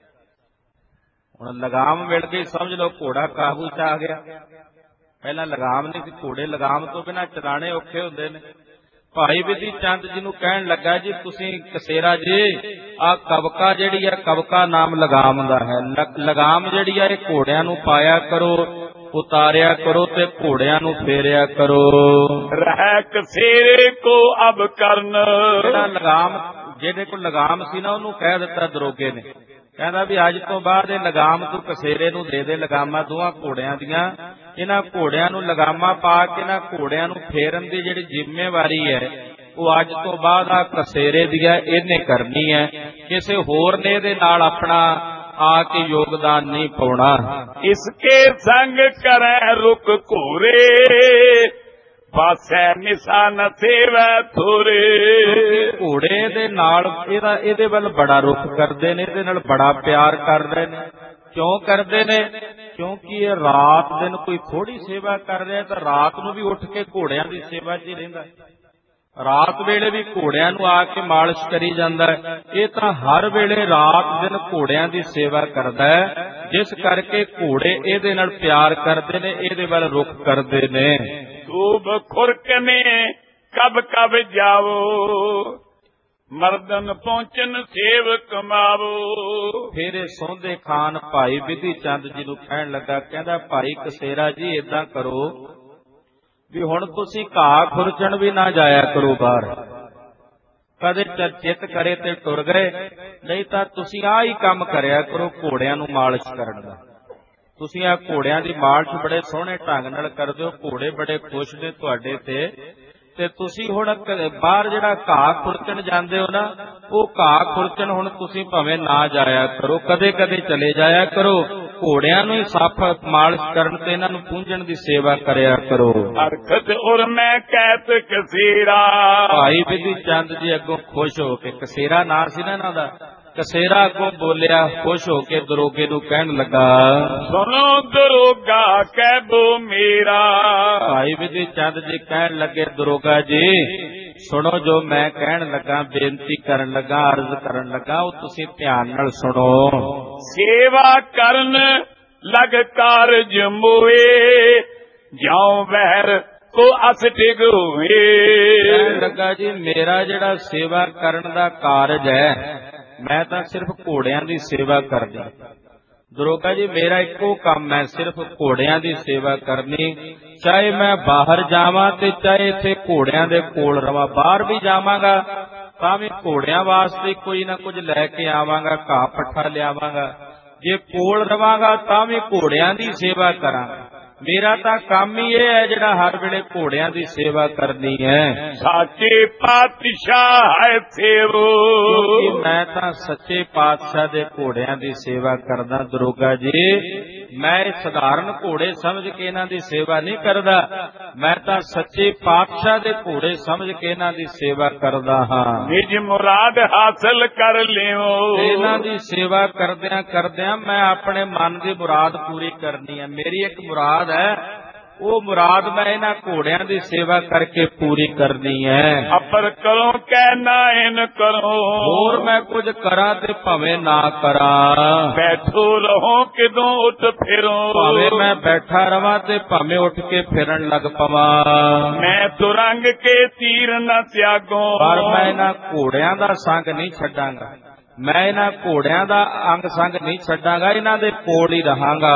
ਹੁਣ ਲਗਾਮ ਮਿਲ ਗਈ, ਸਮਝ ਲਓ ਘੋੜਾ ਕਾਬੂ 'ਚ ਆ ਗਿਆ। ਪਹਿਲਾਂ ਲਗਾਮ ਨਹੀਂ ਸੀ, ਘੋੜੇ ਲਗਾਮ ਤੋਂ ਬਿਨਾਂ ਚਲਾਣੇ ਔਖੇ ਹੁੰਦੇ ਨੇ। ਭਾਈ ਬਿਧੀ ਚੰਦ ਜੀ ਨੂੰ ਕਹਿਣ ਲੱਗਾ ਜੀ ਤੁਸੀਂ ਕਸੇਰਾ ਜੀ, ਆ ਕਬਕਾ ਜਿਹੜੀ ਹੈ, ਕਬਕਾ ਨਾਮ ਲਗਾਮ ਦਾ ਹੈ, ਲਗਾਮ ਜਿਹੜੀ ਹੈ ਇਹ ਘੋੜਿਆਂ ਨੂੰ ਪਾਇਆ ਕਰੋ, ਉਤਾਰਿਆ ਕਰੋ ਤੇ ਘੋੜਿਆਂ ਨੂੰ ਫੇਰਿਆ ਕਰੋ। ਰਹਿ ਕਸੇਰੇ ਕੋ ਅਬ ਕਰਨ, ਜਿਹੜਾ ਲਗਾਮ, ਜਿਹਦੇ ਕੋਲ ਲਗਾਮ ਸੀ ਨਾ ਉਹਨੂੰ ਕਹਿ ਦਿੱਤਾ ਦਰੋਗੇ ਨੇ, ਕਹਿੰਦਾ ਵੀ ਅੱਜ ਤੋਂ ਬਾਅਦ ਇਹ ਲਗਾਮ ਤੂੰ ਕਸੇਰੇ ਨੂੰ ਦੇ ਦੇ, ਲਗਾਮਾਂ ਦੋਹਾਂ ਘੋੜਿਆਂ ਦੀਆਂ। ਇਹਨਾਂ ਘੋੜਿਆਂ ਨੂੰ ਲਗਾਮਾਂ ਪਾ ਕੇ ਇਹਨਾਂ ਘੋੜਿਆਂ ਨੂੰ ਫੇਰਨ ਦੀ ਜਿਹੜੀ ਜ਼ਿੰਮੇਵਾਰੀ ਹੈ ਉਹ ਅੱਜ ਤੋਂ ਬਾਅਦ ਆ ਕਸੇਰੇ ਦੀ ਹੈ, ਇਹਨੇ ਕਰਨੀ ਹੈ। ਕਿਸੇ ਹੋਰ ਨੇ ਇਹਦੇ ਨਾਲ ਆਪਣਾ ਆ ਕੇ ਯੋਗਦਾਨ ਨਹੀਂ ਪਾਉਣਾ। ਇਸਕੇ ਸੰਗ ਕਰੈ ਰੁਕ ਘੂਰੇ, ਪਾਸੈ ਨਿਸਾ ਨ ਸੇਵੈ ਥੋਰੇ। ਘੋੜੇ ਦੇ ਨਾਲ ਇਹਦੇ ਵੱਲ ਬੜਾ ਰੁਖ ਕਰਦੇ ਨੇ, ਇਹਦੇ ਨਾਲ ਬੜਾ ਪਿਆਰ ਕਰਦੇ ਨੇ। ਕਿਉਂ ਕਰਦੇ ਨੇ? ਕਿਉਂਕਿ ਇਹ ਰਾਤ ਦਿਨ ਕੋਈ ਥੋੜੀ ਸੇਵਾ ਕਰ ਰਿਹਾ ਤਾਂ ਰਾਤ ਨੂੰ ਵੀ ਉੱਠ ਕੇ ਘੋੜਿਆਂ ਦੀ ਸੇਵਾ 'ਚ ਹੀ ਰਹਿੰਦਾ, ਰਾਤ ਵੇਲੇ ਵੀ ਘੋੜਿਆਂ ਨੂੰ ਆ ਕੇ ਮਾਲਿਸ਼ ਕਰੀ ਜਾਂਦਾ ਹੈ। ਇਹ ਤਾਂ ਹਰ ਵੇਲੇ ਰਾਤ ਦਿਨ ਘੋੜਿਆਂ ਦੀ ਸੇਵਾ ਕਰਦਾ ਹੈ, ਜਿਸ ਕਰਕੇ ਘੋੜੇ ਇਹਦੇ ਨਾਲ ਪਿਆਰ ਕਰਦੇ ਨੇ, ਇਹਦੇ ਵੱਲ ਰੁਖ ਕਰਦੇ ਨੇ। ਖੂਬ ਖੁਰਕਨੇ ਕਬ ਕਬ ਜਾਵੋ, ਮਰਦਨ ਪਹੁੰਚਨ ਸੇਵ ਕਮਾਵੋ। ਫਿਰ ਇਹ ਸੌਂਦੇ ਖਾਨ ਭਾਈ ਵਿਧੀ ਚੰਦ ਜੀ ਨੂੰ ਕਹਿਣ ਲੱਗਾ, ਕਹਿੰਦਾ ਭਾਈ ਕਸੇਰਾ ਜੀ ਏਦਾਂ ਕਰੋ ਵੀ ਹੁਣ ਤੁਸੀਂ ਘਾਹ ਖੁਰਚਣ ਵੀ ਨਾ ਜਾਇਆ ਕਰੋ ਬਾਹਰ, ਕਦੇ ਚਿੱਤ ਕਰੇ ਤੇ ਟੁਰ ਗਏ, ਨਹੀਂ ਤਾਂ ਤੁਸੀਂ ਆਹ ਹੀ ਕੰਮ ਕਰਿਆ ਕਰੋ ਘੋੜਿਆਂ ਨੂੰ ਮਾਲਿਸ਼ ਕਰਨ ਦਾ। ਤੁਸੀਂ ਆ ਘੋੜਿਆਂ ਦੀ ਮਾਲਿਸ਼ ਬੜੇ ਸੋਹਣੇ ਢੰਗ ਨਾਲ ਕਰਦੇ ਹੋ, ਘੋੜੇ ਬੜੇ ਖੁਸ਼ ਨੇ ਤੁਹਾਡੇ ਤੇ ਤੁਸੀਂ ਹੁਣ ਬਾਹਰ ਜਿਹੜਾ ਘਾਹ ਖੁਰਚਣ ਜਾਂਦੇ ਹੋ ਨਾ, ਉਹ ਘਾਹ ਖੁਰਚਣ ਹੁਣ ਤੁਸੀਂ ਭਾਵੇਂ ਨਾ ਜਾਇਆ ਕਰੋ, ਕਦੇ ਕਦੇ ਚਲੇ ਜਾਇਆ ਕਰੋ, ਘੋੜਿਆਂ ਨੂੰ ਹੀ ਸਾਫ ਮਾਲਿਸ਼ ਕਰਨ ਤੇ ਇਹਨਾਂ ਨੂੰ ਪੂੰਝਣ ਦੀ ਸੇਵਾ ਕਰਿਆ ਕਰੋ। ਹਰਕਤ ਉਰ ਮੈਂ ਕਹਿਤ ਕਸੇਰਾ। ਭਾਈ ਵਿਧੀ ਚੰਦ ਜੀ ਅੱਗੋਂ ਖੁਸ਼ ਹੋ ਕੇ, ਕਸੇਰਾ ਨਾਂ ਸੀ ਨਾ ਇਹਨਾਂ ਦਾ, ਕਸੇਰਾ ਅੱਗੋਂ ਬੋਲਿਆ ਖੁਸ਼ ਹੋ ਕੇ ਦਰੋਗੇ ਨੂੰ ਕਹਿਣ ਲੱਗਾ, ਸੁਣੋ ਦਰੋਗਾ ਕਹਿਬੋ ਮੇਰਾ। ਭਾਈ ਵਿਧੀ ਚੰਦ ਜੀ ਕਹਿਣ ਲੱਗੇ, ਦਰੋਗਾ ਜੀ ਸੁਣੋ ਜੋ ਮੈਂ ਕਹਿਣ ਲੱਗਾ, ਬੇਨਤੀ ਕਰਨ ਲੱਗਾ, ਅਰਜ਼ ਕਰਨ ਲੱਗਾ, ਉਹ ਤੁਸੀਂ ਧਿਆਨ ਨਾਲ ਸੁਣੋ। ਸੇਵਾ ਕਰਨ ਲਗ ਕਾਰਜ ਮੋਏ, ਜਿਉ ਵਹਿਰ ਕੋ ਅਸ ਟਿਗ ਹੋਏ। ਕਹਿਣ ਲੱਗਾ ਜੀ ਮੇਰਾ ਜਿਹੜਾ ਸੇਵਾ ਕਰਨ ਦਾ ਕਾਰਜ ਹੈ, ਮੈਂ ਤਾਂ ਸਿਰਫ ਘੋੜਿਆਂ ਦੀ ਸੇਵਾ ਕਰਦੀ। ਦਰੋਗਾ ਜੀ ਮੇਰਾ ਇੱਕੋ ਕੰਮ ਹੈ, ਸਿਰਫ ਘੋੜਿਆਂ ਦੀ ਸੇਵਾ ਕਰਨੀ, ਚਾਹੇ ਮੈਂ ਬਾਹਰ ਜਾਵਾਂ ਤੇ ਚਾਹੇ ਇੱਥੇ ਘੋੜਿਆਂ ਦੇ ਕੋਲ ਰਵਾਂ। ਬਾਹਰ ਵੀ ਜਾਵਾਂਗਾ ਤਾਂ ਵੀ ਘੋੜਿਆਂ ਵਾਸਤੇ ਕੋਈ ਨਾ ਕੁਝ ਲੈ ਕੇ ਆਵਾਂਗਾ, ਘਾਹ ਪੱਠਾ ਲਿਆਵਾਂਗਾ, ਜੇ ਕੋਲ ਰਵਾਂਗਾ ਤਾਂ ਵੀ ਘੋੜਿਆਂ ਦੀ ਸੇਵਾ ਕਰਾਂਗਾ। ਮੇਰਾ ਤਾਂ ਕੰਮ ਹੀ ਇਹ ਹੈ ਜਿਹੜਾ ਹਰ ਵੇਲੇ ਘੋੜਿਆਂ ਦੀ ਸੇਵਾ ਕਰਨੀ ਹੈ। ਸਾਚੇ ਪਾਤਸ਼ਾਹ ਹੈ ਸੇਵੋ, ਕਿਉਂਕਿ ਮੈਂ ਤਾਂ ਸੱਚੇ ਪਾਤਸ਼ਾਹ ਦੇ ਘੋੜਿਆਂ ਦੀ ਸੇਵਾ ਕਰਦਾ। ਦਰੋਗਾ ਜੀ ਮੈਂ ਸਧਾਰਨ ਘੋੜੇ ਸਮਝ ਕੇ ਇਹਨਾਂ ਦੀ ਸੇਵਾ ਨਹੀਂ ਕਰਦਾ, ਮੈਂ ਤਾਂ ਸੱਚੇ ਪਾਤਸ਼ਾਹ ਦੇ ਘੋੜੇ ਸਮਝ ਕੇ ਇਹਨਾਂ ਦੀ ਸੇਵਾ ਕਰਦਾ ਹਾਂ। ਨਿਜ ਮੁਰਾਦ ਹਾਸਲ ਕਰ ਲਿਓ। ਇਹਨਾਂ ਦੀ ਸੇਵਾ ਕਰਦਿਆਂ ਕਰਦਿਆਂ ਮੈਂ ਆਪਣੇ ਮਨ ਦੀ ਮੁਰਾਦ ਪੂਰੀ ਕਰਨੀ ਹੈ। ਮੇਰੀ ਇੱਕ ਮੁਰਾਦ ਹੈ, ਉਹ ਮੁਰਾਦ ਮੈਂ ਇਹਨਾਂ ਘੋੜਿਆਂ ਦੀ ਸੇਵਾ ਕਰਕੇ ਪੂਰੀ ਕਰਨੀ ਹੈ। ਅਪਰ ਕਰੋ ਕਹਿ ਨਾ ਇਨ ਕਰੋ, ਹੋਰ ਮੈਂ ਕੁਝ ਕਰਾਂ ਤੇ ਭਾਵੇਂ ਨਾ ਕਰਾਂ। ਬੈਠੋ ਰਹੋ ਕਿਦੋਂ ਉੱਠ ਫਿਰੋ, ਭਾਵੇਂ ਮੈਂ ਬੈਠਾ ਰਵਾਂ ਤੇ ਭਾਵੇਂ ਉੱਠ ਕੇ ਫਿਰਨ ਲੱਗ ਪਵਾਂ। ਮੈਂ ਤੁਰੰਗ ਕੇ ਤੀਰ ਨਾ ਤਿਆਗੋ, ਪਰ ਮੈਂ ਇਹਨਾਂ ਘੋੜਿਆਂ ਦਾ ਸੰਗ ਨਹੀਂ ਛੱਡਾਂਗਾ, ਮੈਂ ਇਹਨਾਂ ਘੋੜਿਆਂ ਦਾ ਅੰਗ ਸੰਗ ਨਹੀਂ ਛੱਡਾਂਗਾ, ਇਹਨਾਂ ਦੇ ਕੋਲ ਹੀ ਰਹਾਂਗਾ।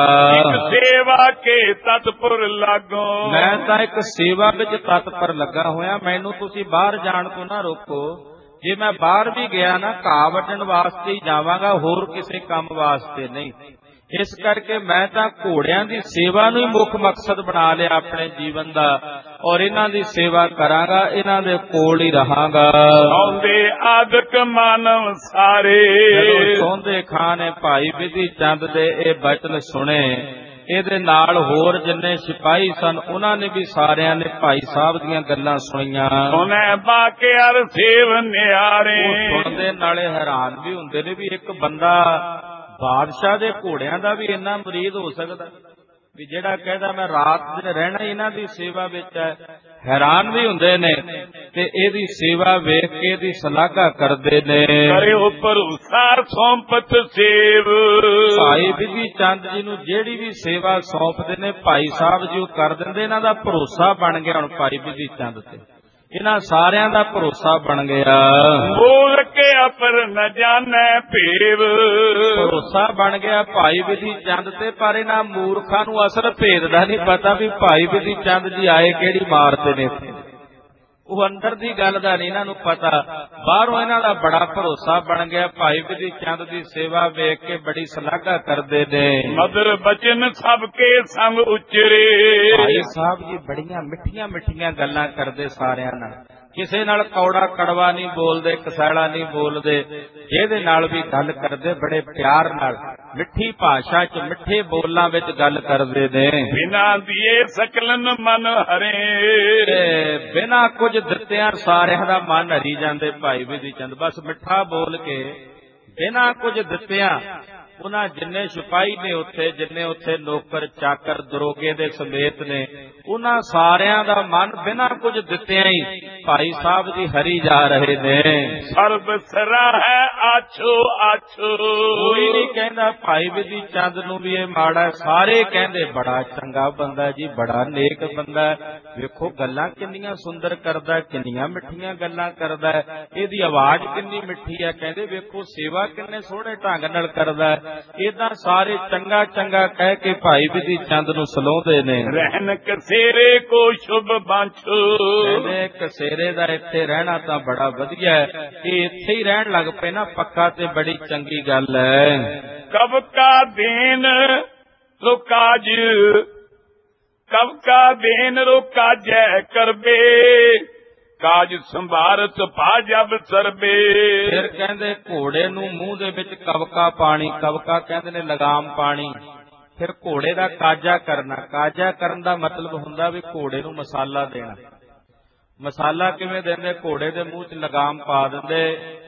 ਸੇਵਾ ਕੇ ਤਤਪੁਰ ਲਾਗੋ, ਮੈਂ ਤਾਂ ਇੱਕ ਸੇਵਾ ਵਿੱਚ ਤਤਪਰ ਲੱਗਾ ਹੋਇਆ, ਮੈਨੂੰ ਤੁਸੀਂ ਬਾਹਰ ਜਾਣ ਤੋਂ ਨਾ ਰੋਕੋ। ਜੇ ਮੈਂ ਬਾਹਰ ਵੀ ਗਿਆ ਨਾ, ਘਾਹ ਵੱਢਣ ਵਾਸਤੇ ਹੀ ਜਾਵਾਂਗਾ, ਹੋਰ ਕਿਸੇ ਕੰਮ ਵਾਸਤੇ ਨਹੀਂ। ਇਸ ਕਰਕੇ ਮੈਂ ਤਾਂ ਘੋੜਿਆਂ ਦੀ ਸੇਵਾ ਨੂੰ ਹੀ ਮੁੱਖ ਮਕਸਦ ਬਣਾ ਲਿਆ ਆਪਣੇ ਜੀਵਨ ਦਾ, ਔਰ ਇਹਨਾਂ ਦੀ ਸੇਵਾ ਕਰਾਂਗਾ, ਇਹਨਾਂ ਦੇ ਕੋਲ ਹੀ ਰਹਾਂਗਾ। ਸੌਂਦੇ ਆਦਿਕ ਮਾਨਵ ਸਾਰੇ, ਜਦੋਂ ਸੌਂਦੇ ਖਾਂ ਨੇ ਭਾਈ ਵਿਧੀ ਚੰਦ ਦੇ ਇਹ ਬਚਨ ਸੁਣੇ, ਇਹਦੇ ਨਾਲ ਹੋਰ ਜਿੰਨੇ ਸਿਪਾਹੀ ਸਨ ਉਹਨਾਂ ਨੇ ਵੀ ਸਾਰਿਆਂ ਨੇ ਭਾਈ ਸਾਹਿਬ ਦੀਆਂ ਗੱਲਾਂ ਸੁਣੀਆਂ। ਸੁਣੇ ਬਾਕਿਆਰ ਸੇਵ ਨਿਆਰੇ, ਉਹ ਸੁਣਦੇ ਨਾਲੇ ਹੈਰਾਨ ਵੀ ਹੁੰਦੇ ਨੇ ਵੀ ਇੱਕ ਬੰਦਾ ਬਾਦਸ਼ਾਹ ਦੇ ਘੋੜਿਆਂ ਦਾ ਵੀ ਇੰਨਾ ਮਰੀਦ ਹੋ ਸਕਦਾ, ਵੀ ਜਿਹੜਾ ਕਹਿੰਦਾ ਮੈਂ ਰਾਤ ਦਿਨ ਰਹਿਣਾ ਇਹਨਾਂ ਦੀ ਸੇਵਾ ਵਿੱਚ ਹੈ। ਹੈਰਾਨ ਵੀ ਹੁੰਦੇ ਨੇ ਤੇ ਇਹਦੀ ਸੇਵਾ ਵੇਖ ਕੇ ਇਹਦੀ ਸ਼ਲਾਘਾ ਕਰਦੇ ਨੇ। ਕਰਿਓ ਭਰੋਸਾ ਸੌਂਪਤ ਸੇਵ, ਭਾਈ ਵਿਧੀ ਚੰਦ ਜੀ ਨੂੰ ਜਿਹੜੀ ਵੀ ਸੇਵਾ ਸੌਂਪਦੇ ਨੇ ਭਾਈ ਸਾਹਿਬ ਜੀ ਉਹ ਕਰ ਦਿੰਦੇ। ਇਹਨਾਂ ਦਾ ਭਰੋਸਾ ਬਣ ਗਿਆ ਹੁਣ ਭਾਈ ਵਿਧੀ ਚੰਦ ਤੇ, ਇਹਨਾਂ ਸਾਰਿਆਂ ਦਾ ਭਰੋਸਾ ਬਣ ਗਿਆ। ਬੋਲ ਕੇ ਅਪਰ ਨ ਜਾਣੈ ਭੇਵ, ਭਰੋਸਾ ਬਣ ਗਿਆ ਭਾਈ ਵਿਧੀ ਚੰਦ ਤੇ, ਪਰ ਇਹਨਾਂ ਮੂਰਖਾਂ ਨੂੰ ਅਸਲ ਭੇਦ ਦਾ ਨਹੀਂ ਪਤਾ ਵੀ ਭਾਈ ਵਿਧੀ ਚੰਦ ਜੀ ਆਏ ਕਿਹੜੀ ਮਾਰ ਤੇ ਨੇ। ਉਹ ਅੰਦਰ ਦੀ ਗੱਲ ਦਾ ਨਹੀਂ ਇਹਨਾਂ ਨੂੰ ਪਤਾ, ਬਾਹਰੋਂ ਇਹਨਾਂ ਦਾ ਬੜਾ ਭਰੋਸਾ ਬਣ ਗਿਆ। ਭਾਈ ਵਿਧੀ ਚੰਦ ਦੀ ਸੇਵਾ ਵੇਖ ਕੇ ਬੜੀ ਸ਼ਲਾਘਾ ਕਰਦੇ ਨੇ। ਮਦਰ ਬਚਨ ਸਭ ਕੇ ਸੰਗ ਉਚਰੇ, ਭਾਈ ਸਾਹਿਬ ਜੀ ਬੜੀਆਂ ਮਿੱਠੀਆਂ ਮਿੱਠੀਆਂ ਗੱਲਾਂ ਕਰਦੇ ਸਾਰਿਆਂ ਨਾਲ, ਕਿਸੇ ਨਾਲ ਕੌੜਾ ਕੜਵਾ ਨਹੀਂ ਬੋਲਦੇ, ਕਸੈਲਾ ਨਹੀਂ ਬੋਲਦੇ, ਜਿਹਦੇ ਨਾਲ ਵੀ ਗੱਲ ਕਰਦੇ ਬੜੇ ਪਿਆਰ ਨਾਲ ਮਿੱਠੀ ਭਾਸ਼ਾ 'ਚ ਮਿੱਠੇ ਬੋਲਾਂ ਵਿੱਚ ਗੱਲ ਕਰਦੇ ਨੇ। ਬਿਨਾ ਦੀਏ ਸਕਲਨ ਮਨ ਹਰੇ, ਬਿਨਾਂ ਕੁਝ ਦਿੱਤਿਆਂ ਸਾਰਿਆਂ ਦਾ ਮਨ ਹਰੀ ਜਾਂਦੇ ਭਾਈ ਵਿਧੀ ਚੰਦ। ਬਸ ਮਿੱਠਾ ਬੋਲ ਕੇ ਬਿਨਾਂ ਕੁਝ ਦਿੱਤਿਆਂ ਉਹਨਾਂ ਜਿੰਨੇ ਸਿਪਾਹੀ ਨੇ ਉੱਥੇ, ਜਿੰਨੇ ਉੱਥੇ ਨੌਕਰ ਚਾਕਰ ਦਰੋਗੇ ਦੇ ਸਮੇਤ ਨੇ, ਉਹਨਾਂ ਸਾਰਿਆਂ ਦਾ ਮਨ ਬਿਨਾਂ ਕੁਝ ਦਿੱਤਿਆਂ ਹੀ ਭਾਈ ਸਾਹਿਬ ਜੀ ਹਰੀ ਜਾ ਰਹੇ ਨੇ। ਸਰਬ ਸਰਾ ਹੈ ਆਛੋ ਆਛੋ, ਕੋਈ ਨਹੀਂ ਕਹਿੰਦਾ ਭਾਈ ਵਿਧੀ ਚੰਦ ਨੂੰ ਵੀ ਇਹ ਮਾੜਾ, ਸਾਰੇ ਕਹਿੰਦੇ ਬੜਾ ਚੰਗਾ ਬੰਦਾ ਜੀ, ਬੜਾ ਨੇਕ ਬੰਦਾ। ਵੇਖੋ ਗੱਲਾਂ ਕਿੰਨੀਆਂ ਸੁੰਦਰ ਕਰਦਾ, ਕਿੰਨੀਆਂ ਮਿੱਠੀਆਂ ਗੱਲਾਂ ਕਰਦਾ, ਇਹਦੀ ਆਵਾਜ਼ ਕਿੰਨੀ ਮਿੱਠੀ ਹੈ। ਕਹਿੰਦੇ ਵੇਖੋ ਸੇਵਾ ਕਿੰਨੇ ਸੋਹਣੇ ਢੰਗ ਨਾਲ ਕਰਦਾ। ਏਦਾਂ ਸਾਰੇ ਚੰਗਾ ਚੰਗਾ ਕਹਿ ਕੇ ਭਾਈ ਵਿਧੀ ਚੰਦ ਨੂੰ ਸਲਾਉਂਦੇ ਨੇ। ਰਹਿਣ ਕਸੇਰੇ ਕੋ ਸ਼ੁਭ ਬਾਂਛੋ, ਕਹਿੰਦੇ ਕਸੇਰੇ ਦਾ ਇੱਥੇ ਰਹਿਣਾ ਤਾਂ ਬੜਾ ਵਧੀਆ ਹੈ, ਇਹ ਇੱਥੇ ਹੀ ਰਹਿਣ ਲੱਗ ਪਏ ਨਾ ਪੱਕਾ ਤੇ ਬੜੀ ਚੰਗੀ ਗੱਲ ਹੈ। ਕਬ ਕਾ ਦੇਨ ਰੁਕਾਜ, ਕਬ ਕਾ ਦੇਨ ਰੁਕਾਜੈ ਕਰਬੇ, ਕਾਜ ਸੰਭਾਰਤ ਭਾਜਬ ਸਰਬੇ। ਫਿਰ ਕਹਿੰਦੇ ਘੋੜੇ ਨੂੰ ਮੂੰਹ ਦੇ ਵਿੱਚ ਕਵਕਾ ਪਾਣੀ, ਕਵਕਾ ਕਹਿੰਦੇ ਨੇ ਲਗਾਮ ਪਾਣੀ। ਫਿਰ ਘੋੜੇ ਦਾ ਕਾਜਾ ਕਰਨਾ, ਕਾਜਾ ਕਰਨ ਦਾ ਮਤਲਬ ਹੁੰਦਾ ਵੀ ਘੋੜੇ ਨੂੰ ਮਸਾਲਾ ਦੇਣਾ। ਮਸਾਲਾ ਕਿਵੇਂ ਦਿੰਦੇ? ਘੋੜੇ ਦੇ ਮੂੰਹ 'ਚ ਲਗਾਮ ਪਾ ਦਿੰਦੇ,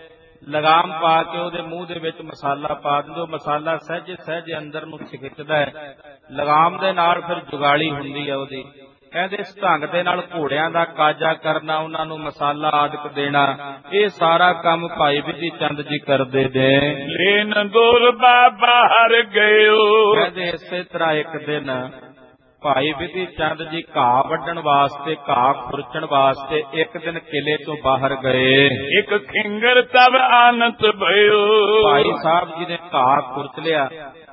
ਲਗਾਮ ਪਾ ਕੇ ਉਹਦੇ ਮੂੰਹ ਦੇ ਵਿੱਚ ਮਸਾਲਾ ਪਾ ਦਿੰਦੇ। ਉਹ ਮਸਾਲਾ ਸਹਿਜੇ ਸਹਿਜੇ ਅੰਦਰ ਨੂੰ ਖਿੱਚਦਾ ਹੈ, ਲਗਾਮ ਦੇ ਨਾਲ ਫਿਰ ਜੁਗਾਲੀ ਹੁੰਦੀ ਹੈ ਉਹਦੀ। ਕਹਿੰਦੇ ਇਸ ਢੰਗ ਦੇ ਨਾਲ ਘੋੜਿਆਂ ਦਾ ਕਾਜਾ ਕਰਨਾ, ਉਹਨਾਂ ਨੂੰ ਮਸਾਲਾ ਆਦਿਕ ਦੇਣਾ, ਇਹ ਸਾਰਾ ਕੰਮ ਭਾਈ ਵਿਧੀ ਚੰਦ ਜੀ ਕਰਦੇ ਨੇ। ਲੈਨ ਦੁਰਬਾ ਬਾਹਰ ਗਇਓ, ਕਹਿੰਦੇ ਇਸੇ ਤਰ੍ਹਾਂ ਇੱਕ ਦਿਨ ਭਾਈ ਵਿਧੀ ਚੰਦ ਜੀ ਘਾਹ ਵੱਢਣ ਵਾਸਤੇ, ਘਾਹ ਖੁਰਚਣ ਵਾਸਤੇ ਇੱਕ ਦਿਨ ਕਿਲੇ ਤੋਂ ਬਾਹਰ ਗਏ। ਇੱਕ ਖਿੰਗਰ ਤਬ ਆਨੰਦ ਭਇਓ, ਭਾਈ ਸਾਹਿਬ ਜੀ ਨੇ ਘਾਹ ਖੁਰਚ ਲਿਆ,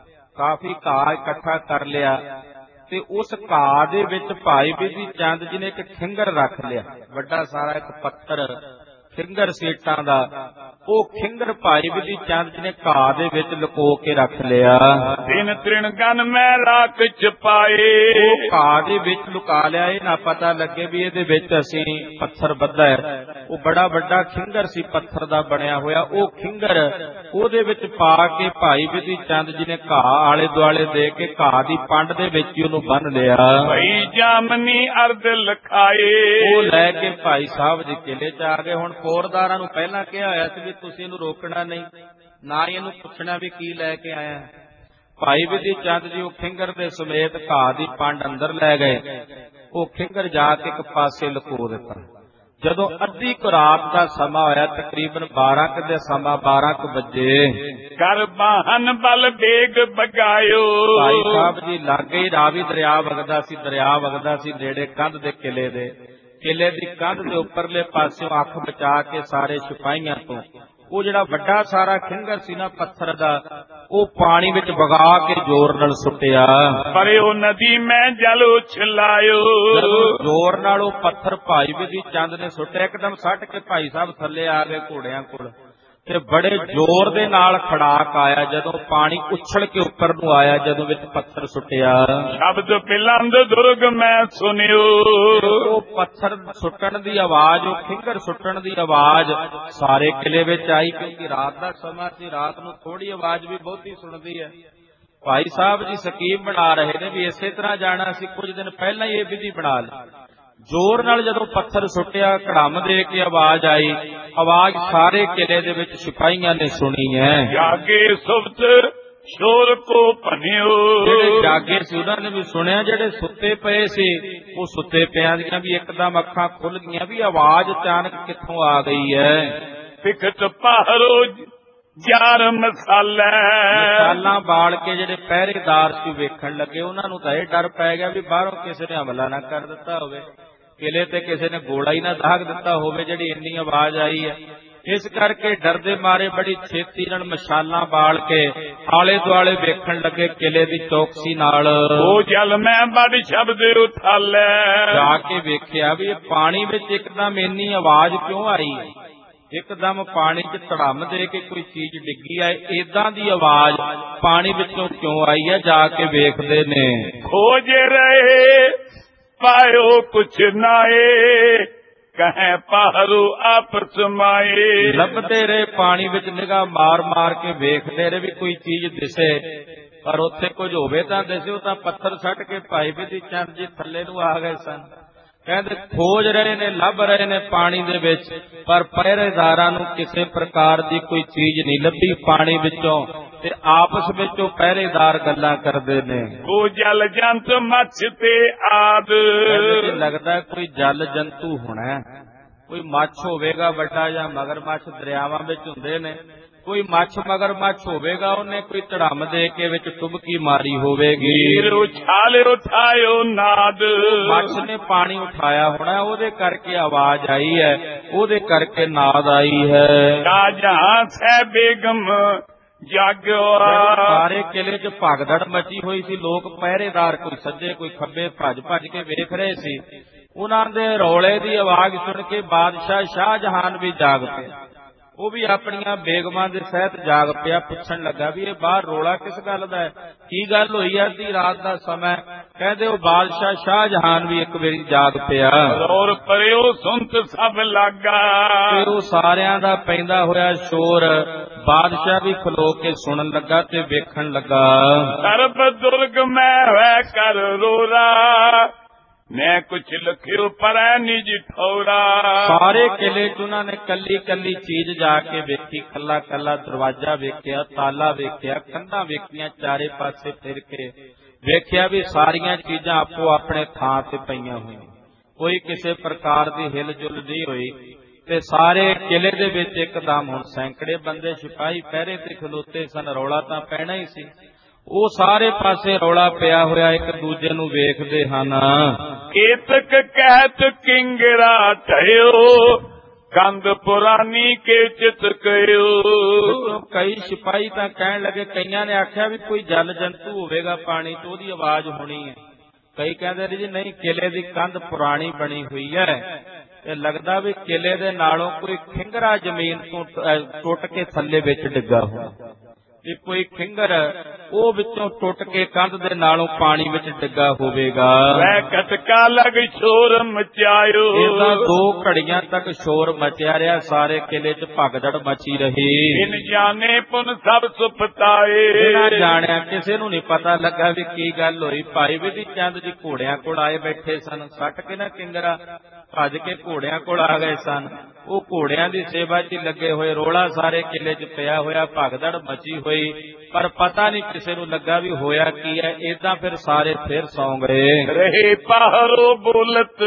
ਕਾਫੀ ਘਾਹ ਇਕੱਠਾ ਕਰ ਲਿਆ ਤੇ ਉਸ ਘਾਹ ਦੇ ਵਿੱਚ ਭਾਈ ਵਿਧੀ ਚੰਦ ਜੀ ਨੇ ਇੱਕ ਖਿੰਗਰ ਰੱਖ ਲਿਆ, ਵੱਡਾ ਸਾਰਾ ਇੱਕ ਪੱਥਰ ਖਿੰਗਰ ਸੀਟਾਂ ਦਾ। ਉਹ ਖਿੰਗਰ ਭਾਈ ਵਿਧੀ ਚੰਦ ਜੀ ਨੇ ਘਾਹ ਦੇ ਵਿੱਚ ਲੁਕੋ ਕੇ ਰੱਖ ਲਿਆ। ਦਿਨ ਤ੍ਰਿਣ ਗਨ ਮੈਂ ਰਾਖ ਛਪਾਏ, ਉਹ ਘਾਹ ਦੇ ਵਿੱਚ ਲੁਕਾ ਲਿਆ, ਇਹ ਨਾ ਪਤਾ ਲੱਗੇ ਵੀ ਇਹਦੇ ਵਿੱਚ ਅਸੀਂ ਪੱਥਰ ਬੱਧਾ ਹੈ। ਉਹ ਬੜਾ ਵੱਡਾ ਖਿੰਗਰ ਸੀ ਪੱਥਰ ਦਾ ਬਣਿਆ ਹੋਇਆ, ਉਹ ਖਿੰਗਰ ਉਹਦੇ ਵਿੱਚ ਪਾ ਕੇ ਭਾਈ ਵਿਧੀ ਚੰਦ ਜੀ ਨੇ ਘਾਹ ਆਲੇ ਦੁਆਲੇ ਦੇ ਕੇ ਘਾਹ ਦੀ ਪੰਡ ਦੇ ਵਿੱਚ ਹੀ ਉਹਨੂੰ ਬੰਨ ਲਿਆ। ਭਾਈ ਜਾਮਨੀ ਅਰਧ ਲਖਾਏ, ਉਹ ਲੈ ਕੇ ਭਾਈ ਸਾਹਿਬ ਜੀ ਕਿਲੇ 'ਚ ਆ ਗਏ। ਹੁਣ ਫੌਰਦਾਰਾਂ ਨੂੰ ਪਹਿਲਾਂ ਕਿਹਾ ਹੋਇਆ ਸੀ ਵੀ ਤੁਸੀਂ ਇਹਨੂੰ ਰੋਕਣਾ ਨਹੀਂ, ਨਾ ਇਹਨੂੰ ਪੁੱਛਣਾ ਵੀ ਕੀ ਲੈ ਕੇ ਆਇਆ। ਭਾਈ ਵਿਧੀ ਚੰਦ ਜੀ ਉਹ ਖਿੰਗਰ ਦੇ ਸਮੇਤ ਘਾਹ ਦੀ ਪੰਡ ਅੰਦਰ ਲੈ ਗਏ। ਉਹ ਖਿੰਗਰ ਜਾ ਕੇ ਇੱਕ ਪਾਸੇ ਲੁਕੋ ਦਿੱਤਾ। ਜਦੋਂ ਅੱਧੀ ਕੁ ਰਾਤ ਦਾ ਸਮਾਂ ਹੋਇਆ, ਤਕਰੀਬਨ 12 ਕੁ ਦੇ ਸਮਾਂ, 12 ਕੁ ਵਜੇ, ਕਰ ਬਾਹਨ ਬਲ ਬੇਗ ਬਗਾਇਓ, ਭਾਈ ਸਾਹਿਬ ਜੀ ਲਾਗੇ ਹੀ ਰਾਵੀ ਦਰਿਆ ਵਗਦਾ ਸੀ, ਦਰਿਆ ਵਗਦਾ ਸੀ ਨੇੜੇ ਕੰਧ ਦੇ ਕਿਲੇ ਦੇ। ਕਿਲੇ ਦੀ ਕੰਧ ਦੇ ਉੱਪਰਲੇ ਪਾਸਿਓਂ ਅੱਖ ਬਚਾ ਕੇ ਸਾਰੇ ਸਿਪਾਹੀਆਂ ਤੋਂ ਉਹ ਜਿਹੜਾ ਵੱਡਾ ਸਾਰਾ ਖਿੰਗਰ ਸੀ ਨਾ ਪੱਥਰ ਦਾ, ਉਹ ਪਾਣੀ ਵਿੱਚ ਵਗਾ ਕੇ ਜ਼ੋਰ ਨਾਲ ਸੁੱਟਿਆ। ਪਰ ਉਹ ਨਦੀ ਮੈਂ ਜਲ ਉਛਲਾਇਓ, ਜ਼ੋਰ ਨਾਲ ਉਹ ਪੱਥਰ ਭਾਈ ਵਿਧੀ ਚੰਦ ਨੇ ਸੁੱਟਿਆ, ਇੱਕਦਮ ਸੱਟ ਕੇ ਭਾਈ ਸਾਹਿਬ ਥੱਲੇ ਆ ਗਏ ਘੋੜਿਆਂ ਕੋਲ ਤੇ ਬੜੇ ਜ਼ੋਰ ਦੇ ਨਾਲ ਖੜਾਕ ਆਇਆ। ਜਦੋਂ ਪਾਣੀ ਉਛਲ ਕੇ ਉੱਪਰ ਨੂੰ ਆਇਆ, ਜਦੋਂ ਵਿੱਚ ਪੱਥਰ ਸੁੱਟਿਆ, ਸ਼ਬਦ ਪਿਲੰਦ ਦੁਰਗ ਮੈਂ ਸੁਣਿਓ, ਉਹ ਪੱਥਰ ਸੁੱਟਣ ਦੀ ਆਵਾਜ਼, ਉਹ ਖਿੰਗਰ ਸੁੱਟਣ ਦੀ ਆਵਾਜ਼ ਸਾਰੇ ਕਿਲੇ ਵਿੱਚ ਆਈ, ਕਿਉਂਕਿ ਰਾਤ ਦਾ ਸਮਾਂ ਸੀ, ਰਾਤ ਨੂੰ ਥੋੜੀ ਆਵਾਜ਼ ਵੀ ਬਹੁਤੀ ਸੁਣਦੀ ਹੈ। ਭਾਈ ਸਾਹਿਬ ਜੀ ਸਕੀਮ ਬਣਾ ਰਹੇ ਨੇ ਵੀ ਇਸੇ ਤਰ੍ਹਾਂ ਜਾਣਾ ਸੀ, ਕੁਝ ਦਿਨ ਪਹਿਲਾਂ ਹੀ ਇਹ ਵਿਧੀ ਬਣਾ ਲਈ। ਜ਼ੋਰ ਨਾਲ ਜਦੋਂ ਪੱਥਰ ਸੁੱਟਿਆ, ਕੜਮ ਦੇ ਕੇ ਆਵਾਜ਼ ਆਈ, ਆਵਾਜ਼ ਸਾਰੇ ਕਿਲੇ ਦੇ ਵਿੱਚ ਸਿਪਾਹੀਆਂ ਨੇ ਸੁਣੀ ਹੈ। ਜਾਗੇ ਸੁਬਤ ਸ਼ੋਰ ਕੋ ਭਨਿਓ, ਜਿਹੜੇ ਜਾਗੇ ਸੀ ਉਹਨਾਂ ਨੇ ਵੀ ਸੁਣਿਆ, ਜਿਹੜੇ ਸੁੱਤੇ ਪਏ ਸੀ ਉਹ ਸੁੱਤੇ ਪਿਆਂ ਦੀਆਂ ਵੀ ਇੱਕਦਮ ਅੱਖਾਂ ਖੁੱਲ ਗਈਆਂ ਵੀ ਆਵਾਜ਼ ਅਚਾਨਕ ਕਿੱਥੋਂ ਆ ਗਈ ਹੈ। ਫਿਕਟ ਪਹਰੋ ਯਾਰ ਮਸਾਲਾ ਬਾਲ ਕੇ ਜਿਹੜੇ ਪਹਿਰੇਦਾਰ ਸੀ ਵੇਖਣ ਲੱਗੇ, ਉਹਨਾਂ ਨੂੰ ਤਾਂ ਇਹ ਡਰ ਪੈ ਗਿਆ ਵੀ ਬਾਹਰੋਂ ਕਿਸੇ ਨੇ ਹਮਲਾ ਨਾ ਕਰ ਦਿੱਤਾ ਹੋਵੇ, ਕਿਲੇ ਤੇ ਕਿਸੇ ਨੇ ਗੋਲਾ ਹੀ ਨਾ ਦਾਗ ਦਿੱਤਾ ਹੋਵੇ, ਜਿਹੜੀ ਇੰਨੀ ਆਵਾਜ਼ ਆਈ ਹੈ। ਇਸ ਕਰਕੇ ਡਰਦੇ ਮਾਰੇ ਬੜੀ ਛੇਤੀ ਨਾਲ ਮਸ਼ਾਲਾਂ ਬਾਲ ਕੇ ਆਲੇ ਦੁਆਲੇ ਵੇਖਣ ਲੱਗੇ ਕਿਲੇ ਦੀ ਚੌਕਸੀ ਨਾਲ। ਉਹ ਜਲ ਮੈਂ ਬੜ ਸ਼ਬਦ ਉਥਾਲੇ, ਜਾ ਕੇ ਵੇਖਿਆ ਵੀ ਇਹ ਪਾਣੀ ਵਿੱਚ ਇੱਕਦਮ ਇੰਨੀ ਆਵਾਜ਼ ਕਿਉਂ ਆਈ, ਇੱਕਦਮ ਪਾਣੀ 'ਚ ਧੜਮ ਦੇ ਕੇ ਕੋਈ ਚੀਜ਼ ਡਿੱਗੀ ਹੈ, ਏਦਾਂ ਦੀ ਆਵਾਜ਼ ਪਾਣੀ ਵਿੱਚੋਂ ਕਿਉਂ ਆਈ ਹੈ। ਜਾ ਕੇ ਵੇਖਦੇ ਨੇ, ਖੋਜ ਰਹੇ ਪਾਇਓ ਕੁਛ ਨਾਏ, ਕਹੈ ਪਾਰੂ ਆਪਸ ਮਾਏ। ਲੱਭਦੇ ਰਹੇ ਪਾਣੀ ਵਿੱਚ ਨਿਗਾਹ ਮਾਰ ਮਾਰ ਕੇ, ਵੇਖਦੇ ਰਹੇ ਵੀ ਕੋਈ ਚੀਜ਼ ਦਿਸੇ, ਪਰ ਉੱਥੇ ਕੁਝ ਹੋਵੇ ਤਾਂ ਦਿਸੇ। ਉਹ ਤਾਂ ਪੱਥਰ ਸੱਟ ਕੇ ਭਾਈ ਬਿਧੀ ਚੰਦ ਜੀ ਥੱਲੇ ਨੂੰ ਆ ਗਏ ਸਨ। ਕਹਿੰਦੇ ਖੋਜ ਰਹੇ ਨੇ, ਲੱਭ ਰਹੇ ਨੇ ਪਾਣੀ ਦੇ ਵਿੱਚ, ਪਰ ਪਹਿਰੇਦਾਰਾਂ ਨੂੰ ਕਿਸੇ ਪ੍ਰਕਾਰ ਦੀ ਕੋਈ ਚੀਜ਼ ਨਹੀਂ ਲੱਭੀ ਪਾਣੀ ਵਿੱਚੋਂ, ਤੇ ਆਪਸ ਵਿੱਚ ਉਹ ਪਹਿਰੇਦਾਰ ਗੱਲਾਂ ਕਰਦੇ ਨੇ। ਕੋ ਜਲ ਜੰਤ ਮੱਛ ਤੇ ਆਦ। ਲੱਗਦਾ ਕੋਈ ਜਲ ਜੰਤੂ ਹੋਣਾ, ਕੋਈ ਮੱਛ ਹੋਵੇਗਾ ਵੱਡਾ, ਜਾਂ ਮਗਰਮੱਛ ਦਰਿਆਵਾਂ ਵਿੱਚ ਹੁੰਦੇ ਨੇ, ਕੋਈ ਮੱਛ ਮਗਰਮੱਛ ਹੋਵੇਗਾ, ਉਹਨੇ ਕੋਈ ਧੜਮ ਦੇ ਕੇ ਵਿੱਚ ਟੁਬਕੀ ਮਾਰੀ ਹੋਵੇਗੀ। ਉਛਾਲੇ ਉਠਾਇਓ ਨਾਦ। ਮੱਛ ਨੇ ਪਾਣੀ ਉਠਾਇਆ ਹੋਣਾ, ਉਹਦੇ ਕਰਕੇ ਆਵਾਜ਼ ਆਈ ਹੈ, ਉਹਦੇ ਕਰਕੇ ਨਾਦ ਆਈ ਹੈ। ਸ਼ਾਹਜਹਾਂ ਸਹਿ ਬੇਗਮ ਜਾਗਿਓ। ਸਾਰੇ ਕਿਲੇ 'ਚ ਭਗਦੜ ਮਚੀ ਹੋਈ ਸੀ। ਲੋਕ ਪਹਿਰੇਦਾਰ ਕੋਈ ਸੱਜੇ ਕੋਈ ਖੱਬੇ ਭੱਜ ਭੱਜ ਕੇ ਵੇਖ ਰਹੇ ਸੀ। ਉਹਨਾਂ ਦੇ ਰੌਲੇ ਦੀ ਆਵਾਜ਼ ਸੁਣ ਕੇ ਬਾਦਸ਼ਾਹ ਸ਼ਾਹਜਹਾਨ ਵੀ ਜਾਗ ਪਿਆ। ਉਹ ਵੀ ਆਪਣੀਆਂ ਬੇਗਮਾਂ ਦੇ ਸਹਿਤ ਜਾਗ ਪਿਆ। ਪੁੱਛਣ ਲੱਗਾ ਵੀ ਇਹ ਬਾਹਰ ਰੌਲਾ ਕਿਸ ਗੱਲ ਦਾ ਹੈ, ਕੀ ਗੱਲ ਹੋਈ? ਅੱਧੀ ਰਾਤ ਦਾ ਸਮਾਂ। ਕਹਿੰਦੇ ਉਹ ਬਾਦਸ਼ਾਹ ਸ਼ਾਹਜਹਾਨ ਵੀ ਇੱਕ ਵਾਰੀ ਜਾਗ ਪਿਆ। ਰੋਰ ਪਰਿਓ ਸੁਣਤ ਸਭ ਲੱਗਾ। ਤੇ ਉਹ ਸਾਰਿਆਂ ਦਾ ਪੈਂਦਾ ਹੋਇਆ ਸ਼ੋਰ ਬਾਦਸ਼ਾਹ ਵੀ ਖਲੋ ਕੇ ਸੁਣਨ ਲੱਗਾ ਤੇ ਵੇਖਣ ਲੱਗਾ। ਸਰਬ ਦੁਰਗ ਮੈਂ ਹੋਇ ਕਰ ਰੋਰਾ, ਮੈਂ ਕੁਛ ਲਖਿਓ ਪਰੈ ਨਿਜ ਠੌਰਾ। ਸਾਰੇ ਕਿਲੇ 'ਚ ਉਹਨਾਂ ਨੇ ਕੱਲੀ ਕੱਲੀ ਚੀਜ਼ ਜਾ ਕੇ ਵੇਖੀ, ਕੱਲਾ ਕੱਲਾ ਦਰਵਾਜ਼ਾ ਵੇਖਿਆ, ਤਾਲਾ ਵੇਖਿਆ, ਕੰਧਾਂ ਵੇਖੀਆਂ, ਚਾਰੇ ਪਾਸੇ ਫਿਰ ਕੇ ਵੇਖਿਆ ਵੀ ਸਾਰੀਆਂ ਚੀਜ਼ਾਂ ਆਪੋ ਆਪਣੇ ਥਾਂ ਤੇ ਪਈਆਂ ਹੋਈਆਂ, ਕੋਈ ਕਿਸੇ ਪ੍ਰਕਾਰ ਦੀ ਹਿਲ ਜੁਲ ਨਹੀਂ ਹੋਈ। ਤੇ ਸਾਰੇ ਕਿਲੇ ਦੇ ਵਿੱਚ ਇੱਕਦਮ ਹੁਣ ਸੈਂਕੜੇ ਬੰਦੇ ਸਿਪਾਹੀ ਪਹਿਰੇ ਤੇ ਖਲੋਤੇ ਸਨ। ਰੌਲਾ ਤਾਂ ਪੈਣਾ ਹੀ ਸੀ। ਉਹ ਸਾਰੇ ਪਾਸੇ ਰੌਲਾ ਪਿਆ ਹੋਇਆ, ਇੱਕ ਦੂਜੇ ਨੂੰ ਵੇਖਦੇ ਹਨ। ਕੇਤਕ ਕਹਿਤ ਕਿੰਗਰਾ ਢਇਓ, ਕੰਧ ਪੁਰਾਨੀ ਕੇ ਚਿਤ ਕਇਓ। ਕਈ ਸਿਪਾਹੀ ਤਾਂ ਕਹਿਣ ਲੱਗੇ, ਕਈਆਂ ਨੇ ਆਖਿਆ ਵੀ ਕੋਈ ਜਲ ਜੰਤੂ ਹੋਵੇਗਾ ਪਾਣੀ 'ਚ, ਉਹਦੀ ਆਵਾਜ਼ ਹੋਣੀ ਹੈ। ਕਈ ਕਹਿੰਦੇ ਜੀ ਨਹੀਂ, ਕਿਲੇ ਦੀ ਕੰਧ ਪੁਰਾਣੀ ਬਣੀ ਹੋਈ ਹੈ, ਤੇ ਲੱਗਦਾ ਵੀ ਕਿਲੇ ਦੇ ਨਾਲੋਂ ਕੋਈ ਖਿੰਗਰਾ ਜ਼ਮੀਨ ਤੋਂ ਟੁੱਟ ਕੇ ਥੱਲੇ ਵਿੱਚ ਡਿੱਗਾ ਹੋਣਾ, ਕਿ ਕੋਈ ਖਿੰਗਰ ਉਹ ਵਿੱਚੋਂ ਟੁੱਟ ਕੇ ਕੰਧ ਦੇ ਨਾਲੋਂ ਪਾਣੀ ਵਿੱਚ ਡਿੱਗਾ ਹੋਵੇਗਾ। ਵੈ ਕਟਕਾ ਲਗ ਸ਼ੋਰ ਮਚਾਇਓ। ਇਹਦਾ 2 ਘੜੀਆਂ ਤੱਕ ਸ਼ੋਰ ਮਚਿਆ ਰਿਹਾ, ਸਾਰੇ ਕਿਲੇ 'ਚ ਭਗਦੜ ਮਚੀ ਰਹੀ। ਇਨ ਜਾਣੇ ਪੁਨ ਸਭ ਸੁਪਤਾਏ। ਬਿਨਾਂ ਜਾਣਿਆ ਕਿਸੇ ਨੂੰ ਨਹੀਂ ਪਤਾ ਲੱਗਾ ਵੀ ਕੀ ਗੱਲ ਹੋਈ। ਭਾਈ ਬਿਧੀ ਚੰਦ ਜੀ ਘੋੜਿਆਂ ਕੋਲ ਆਏ ਬੈਠੇ ਸਨ, ਸੱਟ ਕੇ ਨਾ ਕਿੰਗਰਾ ਭੱਜ ਕੇ ਘੋੜਿਆਂ ਕੋਲ ਆ ਗਏ ਸਨ। ਉਹ ਘੋੜਿਆਂ ਦੀ ਸੇਵਾ 'ਚ ਲੱਗੇ ਹੋਏ, ਰੋਲਾ ਸਾਰੇ ਕਿਲੇ 'ਚ ਪਿਆ ਹੋਇਆ, ਭਗਦੜ ਮਚੀ ਹੋਈ, ਪਰ ਪਤਾ ਨਹੀਂ ਕਿਸੇ ਨੂੰ ਲੱਗਾ ਵੀ ਹੋਇਆ ਕੀ ਹੈ। ਏਦਾਂ ਫਿਰ ਸਾਰੇ ਫਿਰ ਸੌਂ ਗਏ। ਰਹੇ ਪਹਰੋ ਬੋਲਤ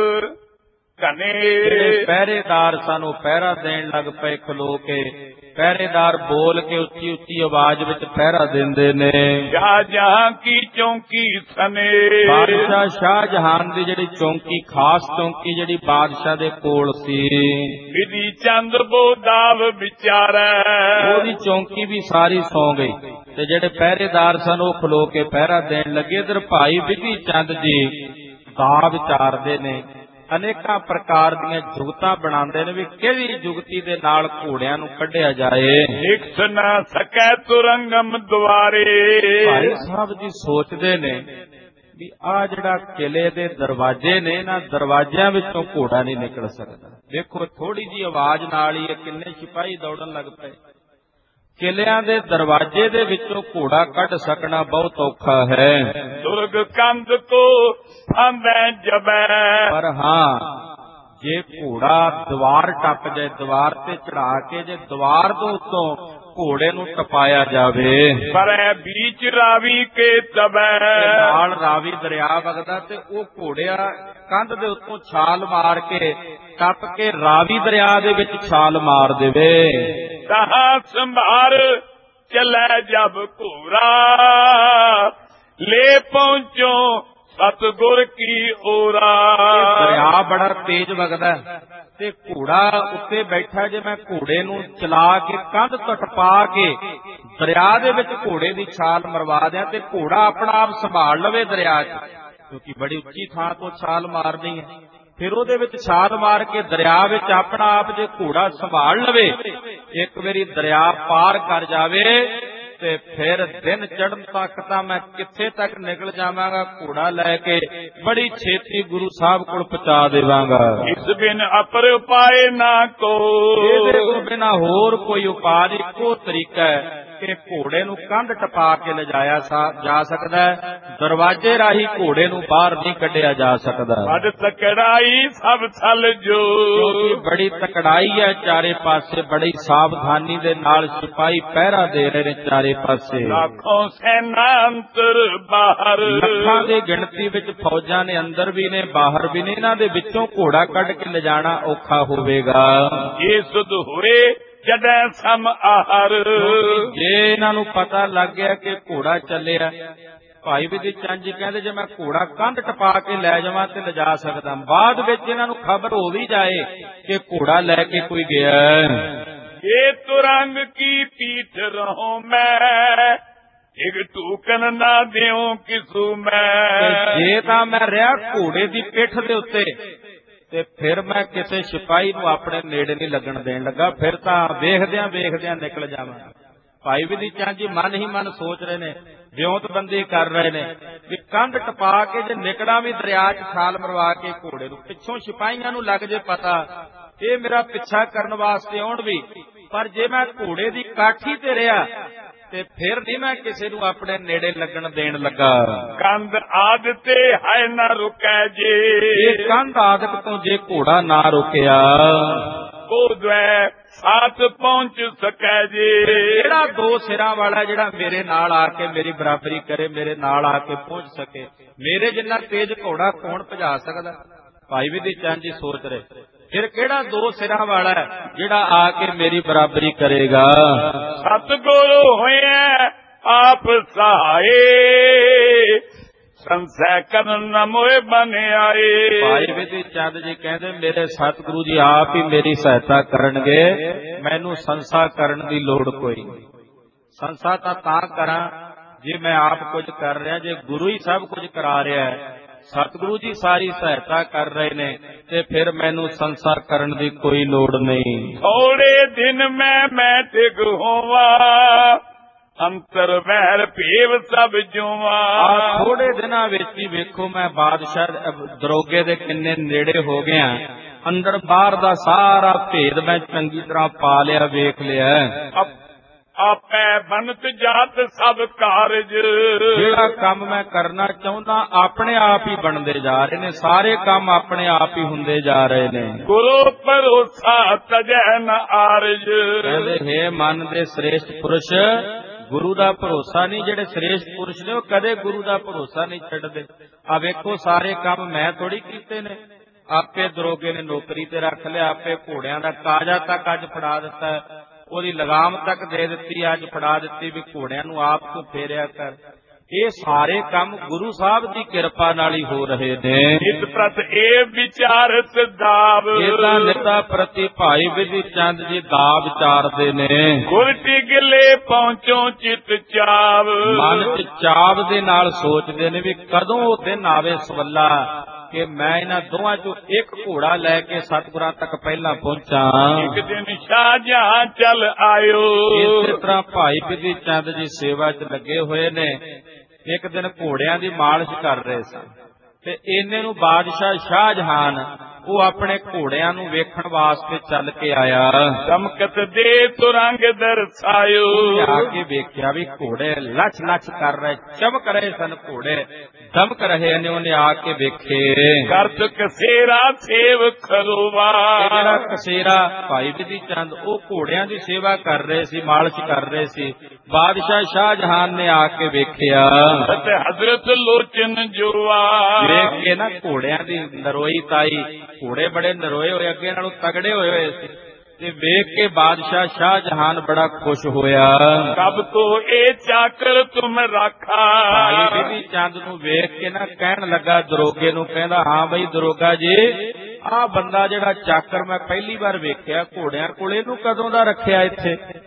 ਕਨੇ। ਪਹਿਰੇਦਾਰ ਸਾਨੂੰ ਪਹਿਰਾ ਦੇਣ ਲੱਗ ਪਏ ਖਲੋ ਕੇ। ਪਹਿਰੇਦਾਰ ਬੋਲ ਕੇ ਉੱਚੀ ਉੱਚੀ ਆਵਾਜ਼ ਵਿੱਚ ਪਹਿਰਾ ਦਿੰਦੇ ਨੇ। ਸ਼ਾਹਜਹਾਂ ਕੀ ਚੌਂਕੀ ਸਨੇ। ਬਾਦਸ਼ਾਹ ਸ਼ਾਹਜਹਾਨ ਦੀ ਜਿਹੜੀ ਚੌਂਕੀ, ਖਾਸ ਚੌਂਕੀ ਜਿਹੜੀ ਬਾਦਸ਼ਾਹ ਦੇ ਕੋਲ ਸੀ, ਬਿਧੀ ਚੰਦ ਬੋਦਾਵ ਵਿਚਾਰੈ। ਉਹਦੀ ਚੌਂਕੀ ਵੀ ਸਾਰੀ ਸੌਂ ਗਈ, ਤੇ ਜਿਹੜੇ ਪਹਿਰੇਦਾਰ ਸਨ ਉਹ ਖਲੋ ਕੇ ਪਹਿਰਾ ਦੇਣ ਲੱਗੇ। ਇਧਰ ਭਾਈ ਬਿਧੀ ਚੰਦ ਜੀ ਦਾ ਵਿਚਾਰਦੇ ਨੇ, ਅਨੇਕਾਂ ਪ੍ਰਕਾਰ ਦੀਆਂ ਜੁਗਤਾਂ ਬਣਾਉਂਦੇ ਨੇ ਵੀ ਕਿਹੜੀ ਜੁਗਤੀ ਦੇ ਨਾਲ ਘੋੜਿਆਂ ਨੂੰ ਕੱਢਿਆ ਜਾਏ। ਲਿਖ ਨਾ ਸਕੈ ਤੁਰੰਗਮ ਦੁਆਰੇ। ਭਾਈ ਸਾਹਿਬ ਜੀ ਸੋਚਦੇ ਨੇ ਵੀ ਆਹ ਜਿਹੜਾ ਕਿਲੇ ਦੇ ਦਰਵਾਜ਼ੇ ਨੇ, ਇਹਨਾਂ ਦਰਵਾਜ਼ਿਆਂ ਵਿੱਚੋਂ ਘੋੜਾ ਨਹੀਂ ਨਿਕਲ ਸਕਦਾ। ਦੇਖੋ ਥੋੜੀ ਜੀ ਆਵਾਜ਼ ਨਾਲ ਹੀ ਕਿੰਨੇ ਸਿਪਾਹੀ ਦੌੜਨ ਲੱਗ ਪਏ। ਕਿਲਿਆਂ ਦੇ ਦਰਵਾਜ਼ੇ ਦੇ ਵਿੱਚੋਂ ਘੋੜਾ ਕੱਢ ਸਕਣਾ ਬਹੁਤ ਔਖਾ ਹੈ। ਦੁਰਗ ਕੰਧ ਕੋ ਫਾਂਦੈ ਜਬੈ। ਪਰ ਹਾਂ, ਜੇ ਘੋੜਾ ਦੀਵਾਰ ਟੱਪ ਜਾਏ, ਦੀਵਾਰ ਤੇ ਚੜਾ ਕੇ ਜੇ ਦੀਵਾਰ ਤੋਂ ਉੱਤੋਂ ਘੋੜੇ ਨੂੰ ਟਪਾਇਆ ਜਾਵੇ, ਪਰ ਬੀਚ ਰਾਵੀ ਕੇ ਤਬੈ। ਨਾਲ ਰਾਵੀ ਦਰਿਆ ਵਗਦਾ ਤੇ ਉਹ ਘੋੜਿਆ ਕੰਧ ਦੇ ਉੱਤੋਂ ਛਾਲ ਮਾਰ ਕੇ ਟੱਪ ਕੇ ਰਾਵੀ ਦਰਿਆ ਦੇ ਵਿੱਚ ਛਾਲ ਮਾਰ ਦੇਵੇ। ਤਹਾਂ ਸੰਭਾਰ ਚਲੇ ਜਬ ਘੋਰਾ, ਲੈ ਪਹੁੰਚੋ ਸਤਿਗੁਰ ਕੀ ਓਰਾ। ਦਰਿਆ ਬੜਾ ਤੇਜ਼ ਵਗਦਾ ਤੇ ਘੋੜਾ ਉੱਤੇ ਬੈਠਾ, ਜੇ ਮੈਂ ਘੋੜੇ ਨੂੰ ਚਲਾ ਕੇ ਕੰਧ ਤੋਂ ਟਪਾ ਕੇ ਦਰਿਆ ਦੇ ਵਿੱਚ ਘੋੜੇ ਦੀ ਛਾਲ ਮਰਵਾ ਦਿਆਂ ਤੇ ਘੋੜਾ ਆਪਣਾ ਆਪ ਸੰਭਾਲ ਲਵੇ ਦਰਿਆ 'ਚ, ਕਿਉਂਕਿ ਬੜੀ ਉੱਚੀ ਥਾਂ ਤੋਂ ਛਾਲ ਮਾਰਨੀ ਹੈ। ਫਿਰ ਉਹਦੇ ਵਿੱਚ ਛਾਲ ਮਾਰ ਕੇ ਦਰਿਆ ਵਿੱਚ ਆਪਣਾ ਆਪ ਜੇ ਘੋੜਾ ਸੰਭਾਲ ਲਵੇ, ਇੱਕ ਵਾਰੀ ਦਰਿਆ ਪਾਰ ਕਰ ਜਾਵੇ ਤੇ ਫਿਰ ਦਿਨ ਚੜ੍ਹਨ ਤੱਕ ਤਾਂ ਮੈਂ ਕਿੱਥੇ ਤੱਕ ਨਿਕਲ ਜਾਵਾਂਗਾ, ਘੋੜਾ ਲੈ ਕੇ ਬੜੀ ਛੇਤੀ ਗੁਰੂ ਸਾਹਿਬ ਕੋਲ ਪਹੁੰਚਾ ਦੇਵਾਂਗਾ। ਇਸ ਬਿਨ ਅਪਰ ਉਪਾਏ ਨਾ ਕੋ, ਇਹਦੇ ਤੋਂ ਬਿਨਾਂ ਹੋਰ ਕੋਈ ਉਪਾਅ ਨਹੀਂ। ਇੱਕੋ ਤਰੀਕਾ ਹੈ ਕਿ ਘੋੜੇ ਨੂੰ ਕੰਧ ਟਪਾ ਕੇ ਲਿਜਾਇਆ ਜਾ ਸਕਦਾ ਹੈ, ਦਰਵਾਜ਼ੇ ਰਾਹੀਂ ਘੋੜੇ ਨੂੰ ਬਾਹਰ ਨਹੀਂ ਕੱਢਿਆ ਜਾ ਸਕਦਾ। ਬੜ ਤਕੜਾਈ ਸਭ ਥਲ ਜੋ, ਕਿਉਂਕਿ ਬੜੀ ਤਕੜਾਈ ਹੈ ਚਾਰੇ ਪਾਸੇ, ਬੜੀ ਸਾਵਧਾਨੀ ਦੇ ਨਾਲ ਸਿਪਾਹੀ ਪਹਿਰਾ ਦੇ ਰਹੇ ਨੇ ਚਾਰੇ ਪਾਸੇ। ਲੱਖੋਂ ਸੈਨਾ ਅੰਤਰ ਬਾਹਰ, ਲੱਖਾਂ ਦੀ ਗਿਣਤੀ ਵਿੱਚ ਫੌਜਾਂ ਨੇ, ਅੰਦਰ ਵੀ ਨੇ ਬਾਹਰ ਵੀ ਨੇ। ਇਹਨਾਂ ਦੇ ਵਿੱਚੋਂ ਘੋੜਾ ਕੱਢ ਕੇ ਲਿਜਾਣਾ ਔਖਾ ਹੋਵੇਗਾ। ਇਹ ਸੁਧ ਹੋਏ ਜਦੈ ਸਮ ਆਹਰ, ਜੇ ਇਹਨਾਂ ਨੂੰ ਪਤਾ ਲੱਗ ਗਿਆ ਕਿ ਘੋੜਾ ਚੱਲਿਆ, ਭਾਈ ਵਿਧੀ ਚੰਦ ਜੀ ਕਹਿੰਦੇ ਜੇ ਮੈਂ ਘੋੜਾ ਕੰਧ ਟਪਾ ਕੇ ਲੈ ਜਾਵਾਂ ਤੇ ਲਿਜਾ ਸਕਦਾ। ਬਾਅਦ ਵਿੱਚ ਇਹਨਾਂ ਨੂੰ ਖਬਰ ਹੋ ਵੀ ਜਾਏ ਕਿ ਘੋੜਾ ਲੈ ਕੇ ਕੋਈ ਗਿਆ। ਇਹ ਤੁਰੰਗ ਕੀ ਪੀਠ ਰਹੋ ਮੈਂ, ਇੱਕ ਟੂਕਨ ਨਾ ਦਿਓ ਕਿਸੂ ਮੈਂ। ਜੇ ਤਾਂ ਮੈਂ ਰਿਹਾ ਘੋੜੇ ਦੀ ਪਿੱਠ ਦੇ ਉੱਤੇ ਤੇ ਫਿਰ ਮੈਂ ਕਿਸੇ ਸਿਪਾਹੀ ਨੂੰ ਆਪਣੇ ਨੇੜੇ ਨਹੀਂ ਲੱਗਣ ਦੇਣ ਲੱਗਾ, ਫਿਰ ਤਾਂ ਵੇਖਦਿਆਂ ਵੇਖਦਿਆਂ ਨਿਕਲ ਜਾਵਾਂ। ਭਾਈ ਵਿਧੀ ਚੰਦ ਜੀ ਮਨ ਹੀ ਮਨ ਸੋਚ ਰਹੇ ਨੇ, ਵਿਉਂਤਬੰਦੀ ਕਰ ਰਹੇ ਨੇ ਵੀ ਕੰਧ ਟਪਾ ਕੇ ਜੇ ਨਿਕੜਾ ਵੀ ਦਰਿਆ 'ਚ ਛਾਲ ਮਰਵਾ ਕੇ ਘੋੜੇ ਨੂੰ, ਪਿੱਛੋਂ ਸਿਪਾਹੀਆਂ ਨੂੰ ਲੱਗ ਜੇ ਪਤਾ ਇਹ ਮੇਰਾ ਪਿੱਛਾ ਕਰਨ ਵਾਸਤੇ ਆਉਣ ਵੀ, ਪਰ ਜੇ ਮੈਂ ਘੋੜੇ ਦੀ ਕਾਠੀ ਤੇ ਰਿਹਾ ਤੇ ਫਿਰ ਨਹੀਂ ਮੈਂ ਕਿਸੇ ਨੂੰ ਆਪਣੇ ਨੇੜੇ ਲੱਗਣ ਦੇਣ ਲੱਗਾ। ਕੰਧ ਆਦਤੇ ਹੈ ਨਾ ਰੁਕੈ ਜੇ, ਇਹ ਕੰਧ ਆਦਤ ਤੋਂ ਜੇ ਘੋੜਾ ਨਾ ਰੁਕਿਆ, ਕੋ ਦ્વੈ ਸਾਥ ਪਹੁੰਚ ਸਕੈ ਜੇ। ਜਿਹੜਾ ਦੋ ਸਿਰਾਂ ਵਾਲਾ ਜਿਹੜਾ ਮੇਰੇ ਨਾਲ ਆ ਕੇ ਮੇਰੀ ਬਰਾਬਰੀ ਕਰੇ, ਮੇਰੇ ਨਾਲ ਆ ਕੇ ਪਹੁੰਚ ਸਕੇ, ਮੇਰੇ ਜਿੰਨਾ ਤੇਜ਼ ਘੋੜਾ ਕੌਣ ਭਜਾ ਸਕਦਾ। ਭਾਈ ਵਿਧੀ ਚੰਦ ਜੀ ਸੋਚ ਰਹੇ ਫਿਰ ਕਿਹੜਾ ਦੋ ਸਿਰਾਂ ਵਾਲਾ ਜਿਹੜਾ ਆ ਕੇ ਮੇਰੀ ਬਰਾਬਰੀ ਕਰੇਗਾ। ਸਤਿਗੁਰ ਹੋਇਆ ਆਪ ਸਹਾਏ, ਸੰਸੈ ਕਰਨ ਨ ਮੋਏ ਬਨ ਆਏ। ਭਾਈ ਵਿਧੀ ਚੰਦ ਜੀ ਕਹਿੰਦੇ ਮੇਰੇ ਸਤਿਗੁਰੂ ਜੀ ਆਪ ਹੀ ਮੇਰੀ ਸਹਾਇਤਾ ਕਰਨਗੇ, ਮੈਨੂੰ ਸੰਸਾ ਕਰਨ ਦੀ ਲੋੜ ਕੋਈ ਨਹੀਂ। ਸੰਸਾ ਤਾਂ ਕਰਾਂ ਜੇ ਮੈਂ ਆਪ ਕੁਝ ਕਰ ਰਿਹਾ, ਜੇ ਗੁਰੂ ਹੀ ਸਭ ਕੁਝ ਕਰਾ ਰਿਹਾ ਹੈ, ਸਤਿਗੁਰੂ ਜੀ ਸਾਰੀ ਸਹਾਇਤਾ ਕਰ ਰਹੇ ਨੇ, ਤੇ ਫਿਰ ਮੈਨੂੰ ਸੰਸਾ ਕਰਨ ਦੀ ਕੋਈ ਲੋੜ ਨਹੀਂ। ਥੋੜੇ ਦਿਨ ਮੈਂ ਟਿਕ ਹੋਵਾਂ, ਅੰਤਰ ਵੈਰ ਭੇਵ ਸਭ ਜੁਵਾ। ਥੋੜੇ ਦਿਨਾਂ ਵਿੱਚ ਹੀ ਵੇਖੋ ਮੈਂ ਬਾਦਸ਼ਾਹ ਦਰੋਗੇ ਦੇ ਕਿੰਨੇ ਨੇੜੇ ਹੋ ਗਿਆ, ਅੰਦਰ ਬਾਹਰ ਦਾ ਸਾਰਾ ਭੇਦ ਮੈਂ ਚੰਗੀ ਤਰ੍ਹਾਂ ਪਾ ਲਿਆ, ਵੇਖ ਲਿਆ। ਆਪੈ ਬਨਤ ਜਾਤ ਸਭ ਕਾਰਜ, ਜਿਹੜਾ ਕੰਮ ਮੈਂ ਕਰਨਾ ਚਾਹੁੰਦਾ ਆਪਣੇ ਆਪ ਹੀ ਬਣਦੇ ਜਾ ਰਹੇ ਨੇ, ਸਾਰੇ ਕੰਮ ਆਪਣੇ ਆਪ ਹੀ ਹੁੰਦੇ ਜਾ ਰਹੇ ਨੇ। ਗੁਰੂ ਭਰੋਸਾ ਤਜੈ ਨ ਆਰਜ, ਕਹਿੰਦੇ ਹੇ ਮਨ ਦੇ ਸ੍ਰੇਸ਼ਟ ਪੁਰਸ਼, ਗੁਰੂ ਦਾ ਭਰੋਸਾ ਨਹੀਂ। ਜਿਹੜੇ ਸ੍ਰੇਸ਼ਟ ਪੁਰਸ਼ ਨੇ ਉਹ ਕਦੇ ਗੁਰੂ ਦਾ ਭਰੋਸਾ ਨਹੀਂ ਛੱਡਦੇ। ਆ ਵੇਖੋ ਸਾਰੇ ਕੰਮ ਮੈਂ ਥੋੜੀ ਕੀਤੇ ਨੇ, ਆਪੇ ਦਰੋਗੇ ਨੇ ਨੌਕਰੀ ਤੇ ਰੱਖ ਲਿਆ, ਆਪੇ ਘੋੜਿਆਂ ਦਾ ਕਾਜਾ ਤੱਕ ਅੱਜ ਫੜਾ ਦਿੱਤਾ, ਉਹਦੀ ਲਗਾਮ ਤੱਕ ਦੇ ਦਿੱਤੀ, ਅੱਜ ਫੜਾ ਦਿੱਤੀ ਵੀ ਘੋੜਿਆਂ ਨੂੰ ਆਪ ਤੋਂ ਫੇਰਿਆ ਕਰ। ਇਹ ਸਾਰੇ ਕੰਮ ਗੁਰੂ ਸਾਹਿਬ ਦੀ ਕਿਰਪਾ ਨਾਲ ਹੀ ਹੋ ਰਹੇ ਨੇ। ਇਸ ਪ੍ਰਤ ਇਹ ਵਿਚਾਰਤ ਦਾਵ, ਇਹਦਾ ਨਿਤਾ ਪ੍ਰਤੀ ਭਾਈ ਵਿਧੀ ਚੰਦ ਜੀ ਦਾ ਵਿਚਾਰਦੇ ਨੇ। ਗੁਰ ਟਿਗਲੇ ਪਹੁੰਚੋ ਚਿਤ ਚਾਵ, ਮਨ ਚ ਚਾਵ ਦੇ ਨਾਲ ਸੋਚਦੇ ਨੇ ਵੀ ਕਦੋਂ ਉਹ ਦਿਨ ਆਵੇ ਸਵੱਲਾ ਕਿ ਮੈਂ ਇਹਨਾਂ ਦੋਵਾਂ ਚੋਂ ਇੱਕ ਘੋੜਾ ਲੈ ਕੇ ਸਤਿਗੁਰਾਂ ਤੱਕ ਪਹਿਲਾਂ ਪਹੁੰਚਾਂ। ਇੱਕ ਦਿਨ ਸ਼ਾਹਜਹਾਂ ਚੱਲ ਆਇਓ। ਇਸੇ ਤਰ੍ਹਾਂ ਭਾਈ ਵਿਧੀ ਚੰਦ ਜੀ ਸੇਵਾ 'ਚ ਲੱਗੇ ਹੋਏ ਨੇ। ਇੱਕ ਦਿਨ ਘੋੜਿਆਂ ਦੀ ਮਾਲਿਸ਼ ਕਰ ਰਹੇ ਸਨ ਤੇ ਇੰਨੇ ਨੂੰ ਬਾਦਸ਼ਾਹ ਸ਼ਾਹਜਹਾਨ ਉਹ ਆਪਣੇ ਘੋੜਿਆਂ ਨੂੰ ਵੇਖਣ ਵਾਸਤੇ ਚੱਲ ਕੇ ਆਇਆ। ਚਮਕਤ ਦੇ ਤੁਰੰਗ ਦਰਸਾਇਓ, ਆ ਕੇ ਵੇਖਿਆ ਵੀ ਘੋੜੇ ਲੱਛ ਲੱਛ ਕਰ ਰਹੇ, ਚਮਕ ਰਹੇ ਸਨ ਘੋੜੇ, ਦਮਕ ਰਹੇ ਨੇ। ਉਹਨੇ ਆ ਕੇ ਵੇਖੇ ਕਰਤ ਕਸੇਰਾ ਸੇਵ ਖਰੋਵਾ, ਜਿਹੜਾ ਕਸੇਰਾ ਭਾਈ ਵਿਧੀ ਚੰਦ ਉਹ ਘੋੜਿਆਂ ਦੀ ਸੇਵਾ ਕਰ ਰਹੇ ਸੀ, ਮਾਲਿਸ਼ ਕਰ ਰਹੇ ਸੀ। ਬਾਦਸ਼ਾਹ ਸ਼ਾਹਜਹਾਨ ਨੇ ਆ ਕੇ ਵੇਖਿਆ ਤੇ ਹਜ਼ਰਤ ਲੋਚਨ ਜੁਆ, ਵੇਖ ਕੇ ਨਾ ਘੋੜਿਆਂ ਦੀ ਨਰੋਈ ਤਾਈ, ਘੋੜੇ ਬੜੇ ਨਰੋਏ ਹੋਏ, ਅੱਗੇ ਨਾਲੋਂ ਤਗੜੇ ਹੋਏ ਸੀ, ਤੇ ਵੇਖ ਕੇ ਬਾਦਸ਼ਾਹ ਸ਼ਾਹਜਹਾਨ ਬੜਾ ਖੁਸ਼ ਹੋਇਆ। ਕਬ ਕੋ ਇਹ ਚਾਕਰ ਤੁਮ ਰਾਖਾ, ਭਾਈ ਵਿਧੀ ਚੰਦ ਨੂੰ ਵੇਖ ਕੇ ਨਾ ਕਹਿਣ ਲੱਗਾ ਦਰੋਗੇ ਨੂੰ, ਕਹਿੰਦਾ ਹਾਂ ਬਈ ਦਰੋਗਾ ਜੀ, ਆਹ ਬੰਦਾ ਜਿਹੜਾ ਚਾਕਰ ਮੈਂ ਪਹਿਲੀ ਵਾਰ ਵੇਖਿਆ ਘੋੜਿਆਂ ਕੋਲ, ਇਹਨੂੰ ਕਦੋਂ ਦਾ ਰੱਖਿਆ ਇੱਥੇ?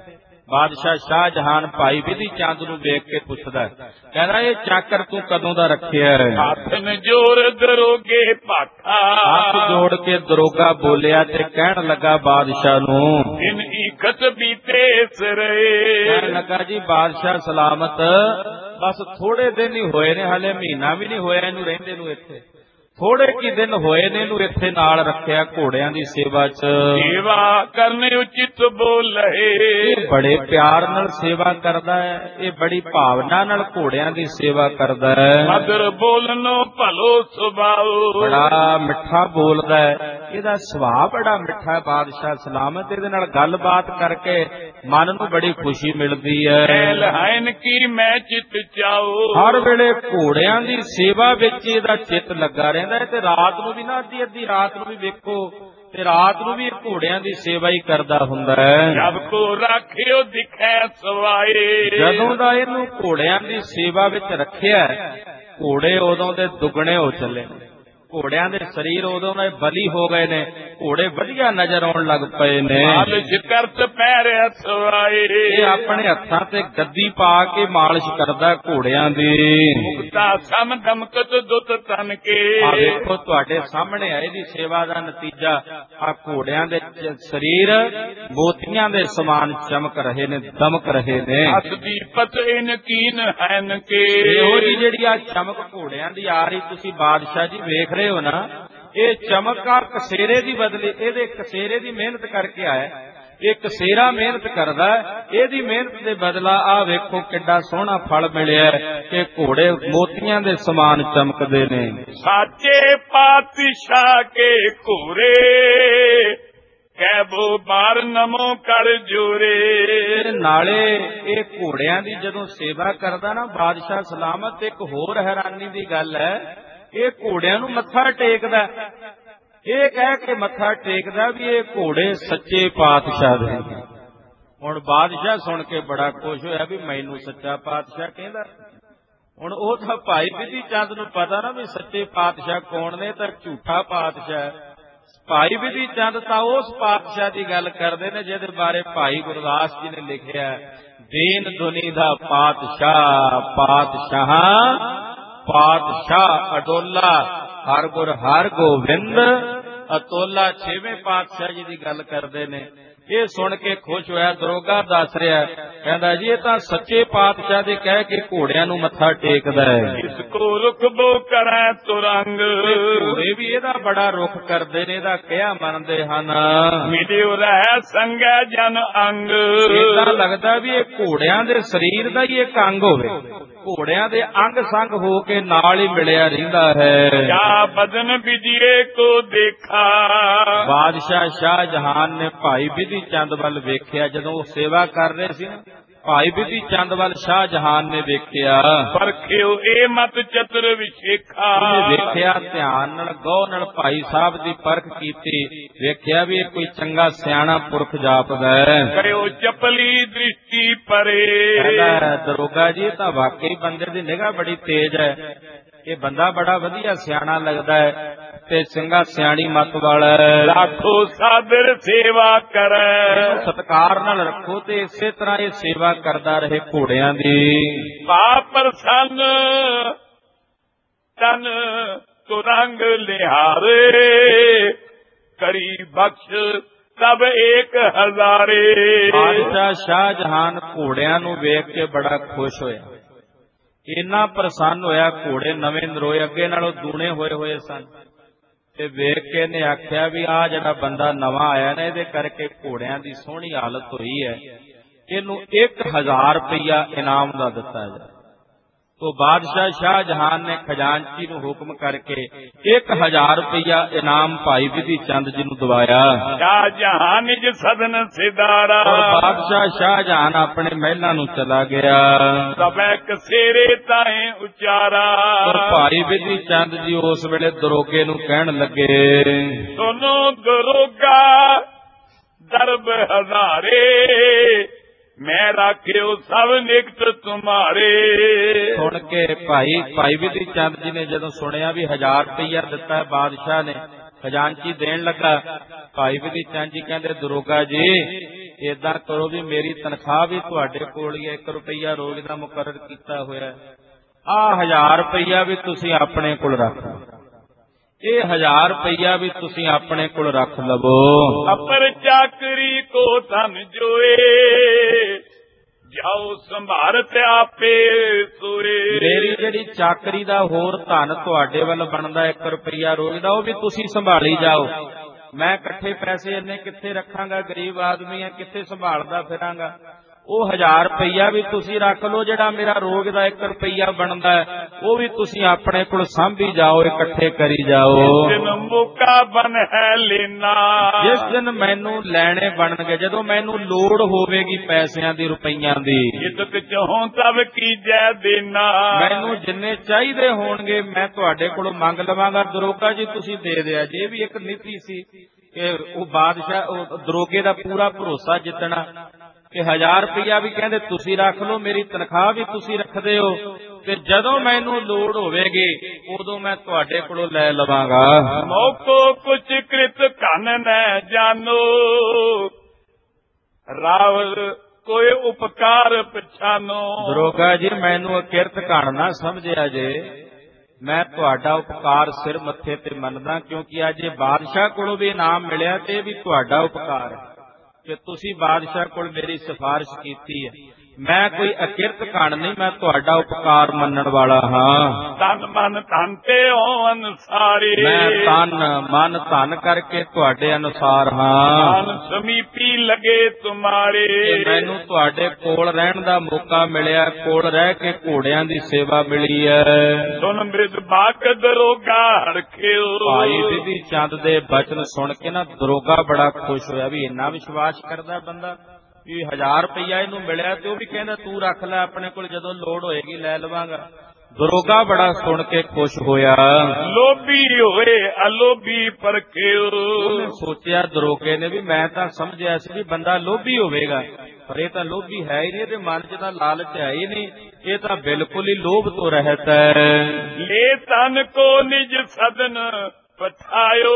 ਬਾਦਸ਼ਾਹ ਸ਼ਾਹਜਹਾਨ ਭਾਈ ਬਿਧੀ ਚੰਦ ਨੂੰ ਵੇਖ ਕੇ ਪੁੱਛਦਾ, ਕਹਿੰਦਾ ਇਹ ਚਾਕਰ ਤੂੰ ਕਦੋਂ ਦਾ ਰੱਖਿਆ ਹੈ? ਹੱਥ ਜੋੜ ਦਰੋਗੇ ਭਾਠਾ, ਹੱਥ ਜੋੜ ਕੇ ਦਰੋਗਾ ਬੋਲਿਆ ਤੇ ਕਹਿਣ ਲੱਗਾ ਬਾਦਸ਼ਾਹ ਨੂੰ, ਦਿਨ ਇਕਤ ਬੀਤੇ ਸਰੇ। ਕਹਿਣ ਲੱਗਾ ਜੀ ਬਾਦਸ਼ਾਹ ਸਲਾਮਤ, ਬਸ ਥੋੜੇ ਦਿਨ ਹੀ ਹੋਏ ਨੇ, ਹਲੇ ਮਹੀਨਾ ਵੀ ਨਹੀਂ ਹੋਇਆ ਇਹਨੂੰ ਰਹਿੰਦੇ ਨੂੰ, ਇੱਥੇ ਥੋੜੇ ਕੀ ਦਿਨ ਹੋਏ ਨੇ ਇਹਨੂੰ ਇੱਥੇ ਨਾਲ ਰੱਖਿਆ ਘੋੜਿਆਂ ਦੀ ਸੇਵਾ 'ਚ। ਸੇਵਾ ਕਰਨੇ ਉਚਿਤ ਬੋਲੇ, ਇਹ ਬੜੇ ਪਿਆਰ ਨਾਲ ਸੇਵਾ ਕਰਦਾ ਹੈ, ਇਹ ਬੜੀ ਭਾਵਨਾ ਨਾਲ ਘੋੜਿਆਂ ਦੀ ਸੇਵਾ ਕਰਦਾ ਹੈ। ਮਦਰ ਬੋਲਨੋ ਭਲੋ ਸੁਭਾਉ, ਬੜਾ ਮਿੱਠਾ ਬੋਲਦਾ ਹੈ, ਇਹਦਾ ਸੁਭਾਅ ਬੜਾ ਮਿੱਠਾ। ਬਾਦਸ਼ਾਹ ਸਲਾਮਤ ਇਹਦੇ ਨਾਲ ਗੱਲਬਾਤ ਕਰਕੇ ਮਨ ਨੂੰ ਬੜੀ ਖੁਸ਼ੀ ਮਿਲਦੀ ਹੈ। ਲਹਾਇਨ ਕੀ ਮੈਂ ਚਿਤ ਚਾਉ, ਹਰ ਵੇਲੇ ਘੋੜਿਆਂ ਦੀ ਸੇਵਾ ਵਿੱਚ ਇਹਦਾ ਚਿੱਤ ਲੱਗਾ ਰਹਿੰਦਾ ਹੈ। ਤੇ ਰਾਤ ਨੂੰ ਵੀ ਨਾ, ਅੱਧੀ ਰਾਤ ਨੂੰ ਵੀ ਵੇਖੋ, ਤੇ ਰਾਤ ਨੂੰ ਵੀ ਘੋੜਿਆਂ ਦੀ ਸੇਵਾ ਹੀ ਕਰਦਾ ਹੁੰਦਾ ਹੈ। ਜਬ ਕੋ ਰਾਖਿਓ ਦਿਖੈ ਸਵਾਏ, ਜਦੋਂ ਦਾ ਇਹਨੂੰ ਘੋੜਿਆਂ ਦੀ ਸੇਵਾ ਵਿੱਚ ਰੱਖਿਆ, ਘੋੜੇ ਉਦੋਂ ਦੇ ਦੁੱਗਣੇ ਹੋ ਚੱਲੇ ਨੇ, ਘੋੜਿਆਂ ਦੇ ਸਰੀਰ ਉਦੋਂ ਦੇ ਬਲੀ ਹੋ ਗਏ ਨੇ, ਘੋੜੇ ਵਧੀਆ ਨਜ਼ਰ ਆਉਣ ਲੱਗ ਪਏ ਨੇ। ਮਾਲਿਸ਼ ਕਰਤ ਪੈਰ ਸਵਾਏ, ਇਹ ਆਪਣੇ ਹੱਥਾਂ ਤੇ ਗੱਦੀ ਪਾ ਕੇ ਮਾਲਿਸ਼ ਕਰਦਾ ਘੋੜਿਆਂ ਦੀ। ਮੁਕਤਾ ਸਮ ਦਮਕਤ ਦੁੱਤ ਤਨ ਕੇ, ਆ ਵੇਖੋ ਤੁਹਾਡੇ ਸਾਹਮਣੇ ਹੈ ਇਹਦੀ ਸੇਵਾ ਦਾ ਨਤੀਜਾ। ਆ ਘੋੜਿਆਂ ਦੇ ਸਰੀਰ ਮੋਤੀਆਂ ਦੇ ਸਮਾਨ ਚਮਕ ਰਹੇ ਨੇ, ਦਮਕ ਰਹੇ ਨੇ। ਅਸਦੀ ਪਤ ਇਨ ਕੀਨ ਹਨ ਕੇ, ਇਹੋ ਜੀ ਜਿਹੜੀ ਆ ਚਮਕ ਘੋੜਿਆਂ ਦੀ ਆ ਰਹੀ, ਤੁਸੀਂ ਬਾਦਸ਼ਾਹ ਜੀ ਵੇਖ ਰਹੇ ਹੋ ਨਾ, ਇਹ ਚਮਕ ਆ ਕਸੇਰੇ ਦੀ ਬਦਲੀ, ਇਹਦੇ ਕਸੇਰੇ ਦੀ ਮਿਹਨਤ ਕਰਕੇ ਆਇਆ। ਇਹ ਕਸੇਰਾ ਮਿਹਨਤ ਕਰਦਾ, ਇਹਦੀ ਮਿਹਨਤ ਦੇ ਬਦਲਾ ਆ ਵੇਖੋ ਕਿੱਡਾ ਸੋਹਣਾ ਫਲ ਮਿਲਿਆ ਕਿ ਘੋੜੇ ਮੋਤੀਆਂ ਦੇ ਸਮਾਨ ਚਮਕਦੇ ਨੇ। ਸਾਚੇ ਪਾਤਸ਼ਾਹ ਕੇ ਘੋਰੇ, ਕਹਿਬੋ ਬਾਰ ਨਮੋ ਕਰ ਜੋਰੇ। ਨਾਲੇ ਇਹ ਘੋੜਿਆਂ ਦੀ ਜਦੋਂ ਸੇਵਾ ਕਰਦਾ ਨਾ ਬਾਦਸ਼ਾਹ ਸਲਾਮਤ, ਇੱਕ ਹੋਰ ਹੈਰਾਨੀ ਦੀ ਗੱਲ ਹੈ, ਇਹ ਘੋੜਿਆਂ ਨੂੰ ਮੱਥਾ ਟੇਕਦਾ, ਇਹ ਕਹਿ ਕੇ ਮੱਥਾ ਟੇਕਦਾ ਵੀ ਇਹ ਘੋੜੇ ਸੱਚੇ ਪਾਤਸ਼ਾਹ ਦੇ। ਹੁਣ ਬਾਦਸ਼ਾਹ ਸੁਣ ਕੇ ਬੜਾ ਖੁਸ਼ ਹੋਇਆ ਵੀ ਮੈਨੂੰ ਸੱਚਾ ਪਾਤਸ਼ਾਹ ਕਹਿੰਦਾ। ਹੁਣ ਉਹ ਤਾਂ ਭਾਈ ਬਿਧੀ ਚੰਦ ਨੂੰ ਪਤਾ ਨਾ ਵੀ ਸੱਚੇ ਪਾਤਸ਼ਾਹ ਕੌਣ ਨੇ, ਤਾਂ ਝੂਠਾ ਪਾਤਸ਼ਾਹ। ਭਾਈ ਬਿਧੀ ਚੰਦ ਤਾਂ ਉਸ ਪਾਤਸ਼ਾਹ ਦੀ ਗੱਲ ਕਰਦੇ ਨੇ ਜਿਹਦੇ ਬਾਰੇ ਭਾਈ ਗੁਰਦਾਸ ਜੀ ਨੇ ਲਿਖਿਆ, ਦੀਨ ਦੁਨੀ ਦਾ ਪਾਤਸ਼ਾਹ, ਪਾਤਸ਼ਾਹ ਅਡੋਲਾ, ਹਰ ਗੁਰ ਹਰ ਗੋਬਿੰਦ ਅਤੋਲਾ। ਛੇਵੇਂ ਪਾਤਸ਼ਾਹ ਜੀ ਦੀ ਗੱਲ ਕਰਦੇ ਨੇ। ਇਹ ਸੁਣ ਕੇ ਖੁਸ਼ ਹੋਇਆ ਦਰੋਗਾ ਦੱਸ ਰਿਹਾ, ਕਹਿੰਦਾ ਜੀ ਇਹ ਤਾਂ ਸੱਚੇ ਪਾਤਸ਼ਾਹ ਦੇ ਕਹਿ ਕੇ ਘੋੜਿਆਂ ਨੂੰ ਮੱਥਾ ਟੇਕਦਾ ਹੈ। ਇਸ ਕੋ ਰੁਕਬੋ ਕਰੈ ਤੁਰੰਗ, ਘੋੜੇ ਵੀ ਇਹਦਾ ਬੜਾ ਰੁਖ ਕਰਦੇ ਨੇ, ਇਹਦਾ ਕਿਹਾ ਮੰਨਦੇ ਹਨ। ਮਿਲਿਓ ਰਹਿ ਸੰਗੈ ਜਨ ਅੰਗ, ਏਦਾਂ ਲੱਗਦਾ ਵੀ ਇਹ ਘੋੜਿਆਂ ਦੇ ਸਰੀਰ ਦਾ ਹੀ ਇੱਕ ਅੰਗ ਹੋਵੇ, ਘੋੜਿਆਂ ਦੇ ਅੰਗ ਸੰਗ ਹੋ ਕੇ ਨਾਲ ਹੀ ਮਿਲਿਆ ਰਹਿੰਦਾ ਹੈ। ਕਿਆ ਬਦਨ ਵਿਧੀਏ ਕੋ ਦੇਖਾ, ਬਾਦਸ਼ਾਹ ਸ਼ਾਹਜਹਾਨ ਨੇ ਭਾਈ ਬਿਧੀ ਚੰਦ ਵੱਲ ਵੇਖਿਆ, ਜਦੋਂ ਉਹ ਸੇਵਾ ਕਰ ਰਹੇ ਸੀ ਨਾ, ਭਾਈ ਬਿਧੀ ਚੰਦ ਵੱਲ ਸ਼ਾਹਜਹਾਨ ਨੇ ਵੇਖਿਆ। ਪਰਖਿਓ ਇਹ ਮਤ ਚਤੁਰ ਵਿਸ਼ੇਖਾ, ਉਹਨੇ ਵੇਖਿਆ ਧਿਆਨ ਨਾਲ, ਗੌਰ ਨਾਲ ਭਾਈ ਸਾਹਿਬ ਦੀ ਪਰਖ ਕੀਤੀ, ਵੇਖਿਆ ਵੀ ਇਹ ਕੋਈ ਚੰਗਾ ਸਿਆਣਾ ਪੁਰਖ ਜਾਪਦਾ ਹੈ। ਕਰਿਓ ਚਪਲੀ ਦ੍ਰਿਸ਼ਟੀ ਪਰੇ, ਕਹਿੰਦਾ ਦਰੋਗਾ ਜੀ ਤਾਂ ਵਾਕਈ ਬੰਦੇ ਦੀ ਨਿਗਾਹ ਬੜੀ ਤੇਜ਼ ਹੈ, ਇਹ ਬੰਦਾ ਬੜਾ ਵਧੀਆ ਸਿਆਣਾ ਲੱਗਦਾ ਹੈ ਤੇ ਚੰਗਾ ਸਿਆਣੀ ਮੱਤ ਵਾਲਾ ਹੈ। ਲਾਖੋ ਸਾਦਰ ਸੇਵਾ ਕਰੈ, ਸਤਿਕਾਰ ਨਾਲ ਰੱਖੋ ਤੇ ਇਸੇ ਤਰ੍ਹਾਂ ਇਹ ਸੇਵਾ ਕਰਦਾ ਰਹੇ ਘੋੜਿਆਂ ਦੀ। ਪਾ ਪ੍ਰਸੰਨ ਤਨ ਤੁਰੰਗ ਲਿਹਾਰੇ, ਕਰੀ ਬਖਸ਼ ਸਭ 1000। ਬਾਦਸ਼ਾਹ ਸ਼ਾਹਜਹਾਨ ਘੋੜਿਆਂ ਨੂੰ ਵੇਖ ਕੇ ਬੜਾ ਖੁਸ਼ ਹੋਇਆ, ਇੰਨਾ ਪ੍ਰਸੰਨ ਹੋਇਆ। ਘੋੜੇ ਨਵੇਂ ਨਰੋਏ ਅੱਗੇ ਨਾਲੋਂ ਦੂਣੇ ਹੋਏ ਸਨ ਤੇ ਵੇਖ ਕੇ ਇਹਨੇ ਆਖਿਆ ਵੀ ਆ ਜਿਹੜਾ ਬੰਦਾ ਨਵਾਂ ਆਇਆ ਨਾ, ਇਹਦੇ ਕਰਕੇ ਘੋੜਿਆਂ ਦੀ ਸੋਹਣੀ ਹਾਲਤ ਹੋਈ ਹੈ, ਇਹਨੂੰ 1000 ਰੁਪਇਆ ਇਨਾਮ ਦਾ ਦਿੱਤਾ ਜਾਏ। तो बादशाह शाहजहान ने खजांची ਨੂੰ ਹੁਕਮ ਕਰਕੇ 1000 ਰੁਪਇਆ ਇਨਾਮ ਭਾਈ ਬਿਧੀ ਚੰਦ ਜੀ ਨੂੰ ਦਵਾਇਆ। ਸ਼ਾਹਜਹਾਨ ਨਿਜ ਸਦਨ ਸਿਦਾਰਾ, ਬਾਦਸ਼ਾਹ ਸ਼ਾਹਜਹਾਨ ਆਪਣੇ ਮਹਿਲਾਂ ਨੂੰ ਚਲਾ ਗਿਆ। ਸਭੈ ਕਸੇਰੇ ਤਾਏ ਉਚਾਰਾ, ਭਾਈ ਬਿਧੀ ਚੰਦ ਜੀ ਉਸ ਵੇਲੇ ਦਰੋਗੇ ਨੂੰ ਕਹਿਣ ਲੱਗੇ, ਸੁਨੋ ਦਰੋਗਾ ਦਰਬ ਹਜ਼ਾਰੇ, ਮੈਂ ਰਾਖਿਓ ਸਭ ਨਿਕਟ ਤੁਮਾਰੇ। ਸੁਣ ਕੇ ਭਾਈ ਬਿਧੀ ਚੰਦ ਜੀ ਨੇ ਜਦੋਂ ਸੁਣਿਆ ਵੀ 1000 ਰੁਪਇਆ ਦਿੱਤਾ ਬਾਦਸ਼ਾਹ ਨੇ, ਖਜ਼ਾਨਚੀ ਦੇਣ ਲੱਗਾ। ਭਾਈ ਬਿਧੀ ਚੰਦ ਜੀ ਕਹਿੰਦੇ, ਦਰੋਗਾ ਜੀ ਏਦਾਂ ਕਰੋ ਵੀ ਮੇਰੀ ਤਨਖਾਹ ਵੀ ਤੁਹਾਡੇ ਕੋਲ ਹੀ ਹੈ, 1 ਰੁਪਈਆ ਰੋਜ਼ ਦਾ ਮੁਕਰਰ ਕੀਤਾ ਹੋਇਆ, ਆਹ 1000 ਰੁਪਈਆ ਵੀ ਤੁਸੀਂ ਆਪਣੇ ਕੋਲ ਰੱਖ ਲਓ, ਇਹ 1000 ਰੁਪਈਆ ਵੀ ਤੁਸੀਂ ਆਪਣੇ ਕੋਲ ਰੱਖ ਲਵੋ। ਅਪਰ ਚਾਕਰੀ ਕੋ ਧਨ ਜੋਏ, ਜਾਓ ਸੰਭਾਰਤ ਆਪੇ ਸੋਏ। ਮੇਰੀ ਜਿਹੜੀ ਚਾਕਰੀ ਦਾ ਹੋਰ ਧਨ ਤੁਹਾਡੇ ਵੱਲ ਬਣਦਾ 1 ਰੁਪਈਆ ਰੋਜ਼ ਦਾ, ਉਹ ਵੀ ਤੁਸੀਂ ਸੰਭਾਲੀ ਜਾਓ। ਮੈਂ ਇਕੱਠੇ ਪੈਸੇ ਇੰਨੇ ਕਿੱਥੇ ਰੱਖਾਂਗਾ, ਗਰੀਬ ਆਦਮੀ ਆ, ਕਿੱਥੇ ਸੰਭਾਲਦਾ ਫਿਰਾਂਗਾ। ਉਹ 1000 ਰੁਪਈਆ ਵੀ ਤੁਸੀਂ ਰੱਖ ਲਓ, ਜਿਹੜਾ ਮੇਰਾ ਰੋਜ਼ ਦਾ 1 ਰੁਪਈਆ ਬਣਦਾ ਹੈ, ਉਹ ਵੀ ਤੁਸੀਂ ਆਪਣੇ ਕੋਲ ਸਾਂਭੀ ਜਾਓ, ਇਕੱਠੇ ਕਰੀ ਜਾਓ। ਜਿਸ ਦਿਨ ਮੌਕਾ ਬਨ ਹੈ ਲੈਣਾ, ਜਿਸ ਦਿਨ ਮੈਨੂੰ ਲੈਣੇ ਬਣਨਗੇ, ਜਦੋਂ ਮੈਨੂੰ ਲੋੜ ਹੋਵੇਗੀ ਪੈਸਿਆਂ ਦੀ, ਰੁਪਈਆਂ ਦੀ, ਜਿੱਤ ਚਾਹੋਂ ਤਬ ਕੀਜੈ ਦੇਣਾ, ਮੈਨੂੰ ਜਿੰਨੇ ਚਾਹੀਦੇ ਹੋਣਗੇ ਮੈਂ ਤੁਹਾਡੇ ਕੋਲੋਂ ਮੰਗ ਲਵਾਂਗਾ। ਦਰੋਗਾ ਜੀ ਤੁਸੀਂ ਦੇ ਦਿਆ ਜੇ, ਵੀ ਇੱਕ ਨੀਤੀ ਸੀ ਕਿ ਉਹ ਬਾਦਸ਼ਾਹ, ਉਹ ਦਰੋਗੇ ਦਾ ਪੂਰਾ ਭਰੋਸਾ ਜਿੱਤਣਾ ਕਿ 1000 ਰੁਪਈਆ ਵੀ ਕਹਿੰਦੇ ਤੁਸੀਂ ਰੱਖ ਲਓ, ਮੇਰੀ ਤਨਖਾਹ ਵੀ ਤੁਸੀਂ ਰੱਖਦੇ ਹੋ, ਤੇ ਜਦੋਂ ਮੈਨੂੰ ਲੋੜ ਹੋਵੇਗੀ ਉਦੋਂ ਮੈਂ ਤੁਹਾਡੇ ਕੋਲੋਂ ਲੈ ਲਵਾਂਗਾ। ਮੌਕੋ ਕੁਛ ਕ੍ਰਿਤ ਧਨ ਨੈ ਜਾਨੋ, ਰਾਵਲ ਕੋਈ ਉਪਕਾਰ ਪਛਾਨੋ। ਦਰੋਗਾ ਜੀ ਮੈਨੂੰ ਅਕਿਰਤ ਘਣ ਨਾ ਸਮਝਿਆ ਜੇ, ਮੈਂ ਤੁਹਾਡਾ ਉਪਕਾਰ ਸਿਰ ਮੱਥੇ ਤੇ ਮੰਨਦਾ, ਕਿਉਂਕਿ ਅੱਜ ਇਹ ਬਾਦਸ਼ਾਹ ਕੋਲੋਂ ਵੀ ਇਨਾਮ ਮਿਲਿਆ ਤੇ ਇਹ ਵੀ ਤੁਹਾਡਾ ਉਪਕਾਰ ਹੈ ਕਿ ਤੁਸੀਂ ਬਾਦਸ਼ਾਹ ਕੋਲ ਮੇਰੀ ਸਿਫਾਰਿਸ਼ ਕੀਤੀ ਹੈ। ਮੈਂ ਕੋਈ ਅਕਿਰਤ ਘਣ ਨਹੀਂ, ਮੈਂ ਤੁਹਾਡਾ ਉਪਕਾਰ ਮੰਨਣ ਵਾਲਾ ਹਾਂ। ਤਨ ਮਨ ਧਨ ਤੇ ਹੋ ਅਨਸਾਰੀ, ਮੈਂ ਤਨ ਮਨ ਧਨ ਕਰਕੇ ਤੁਹਾਡੇ ਅਨੁਸਾਰ ਹਾਂ। ਮਨ ਸਮੀਪੀ ਲਗੇ ਤੁਮਾਰੇ, ਮੈਨੂੰ ਤੁਹਾਡੇ ਕੋਲ ਰਹਿਣ ਦਾ ਮੌਕਾ ਮਿਲਿਆ, ਕੋਲ ਰਹਿ ਕੇ ਘੋੜਿਆਂ ਦੀ ਸੇਵਾ ਮਿਲੀ ਹੈ। ਸੁਨ ਮ੍ਰਿਦ ਬਾਕ ਦਰੋਗਾ ਹਰਖਿਓ, ਭਾਈ ਬਿਧੀ ਚੰਦ ਦੇ ਬਚਨ ਸੁਣ ਕੇ ਨਾ ਦਰੋਗਾ ਬੜਾ ਖੁਸ਼ ਹੋਇਆ, ਵੀ ਇੰਨਾ ਵਿਸ਼ਵਾਸ ਕਰਦਾ ਬੰਦਾ ਵੀ 1000 ਰੁਪਈਆ ਇਹਨੂੰ ਮਿਲਿਆ ਤੇ ਉਹ ਵੀ ਕਹਿੰਦਾ ਤੂੰ ਰੱਖ ਲੈ ਆਪਣੇ ਕੋਲ, ਜਦੋਂ ਲੋੜ ਹੋਏਗੀ ਲੈ ਲਵਾਂਗਾ। ਦਰੋਗਾ ਬੜਾ ਸੁਣ ਕੇ ਖੁਸ਼ ਹੋਇਆ। ਲੋਭੀ ਹੋਏ ਅਲੋਭੀ ਪਰਖਿਓ, ਉਹਨੇ ਸੋਚਿਆ ਦਰੋਗੇ ਨੇ ਵੀ ਮੈਂ ਤਾਂ ਸਮਝਿਆ ਸੀ ਵੀ ਬੰਦਾ ਲੋਭੀ ਹੋਵੇਗਾ, ਪਰ ਇਹ ਤਾਂ ਲੋਭੀ ਹੈ ਹੀ ਨਹੀਂ, ਇਹਦੇ ਮਨ 'ਚ ਤਾਂ ਲਾਲਚ ਹੈ ਹੀ ਨਹੀਂ, ਇਹ ਤਾਂ ਬਿਲਕੁਲ ਹੀ ਲੋਭ ਤੋਂ ਰਹਿਤ ਹੈ। ਲੈ ਤਨ ਕੋ ਨਿਜ ਸਦਨ ਪਠਾਇਓ,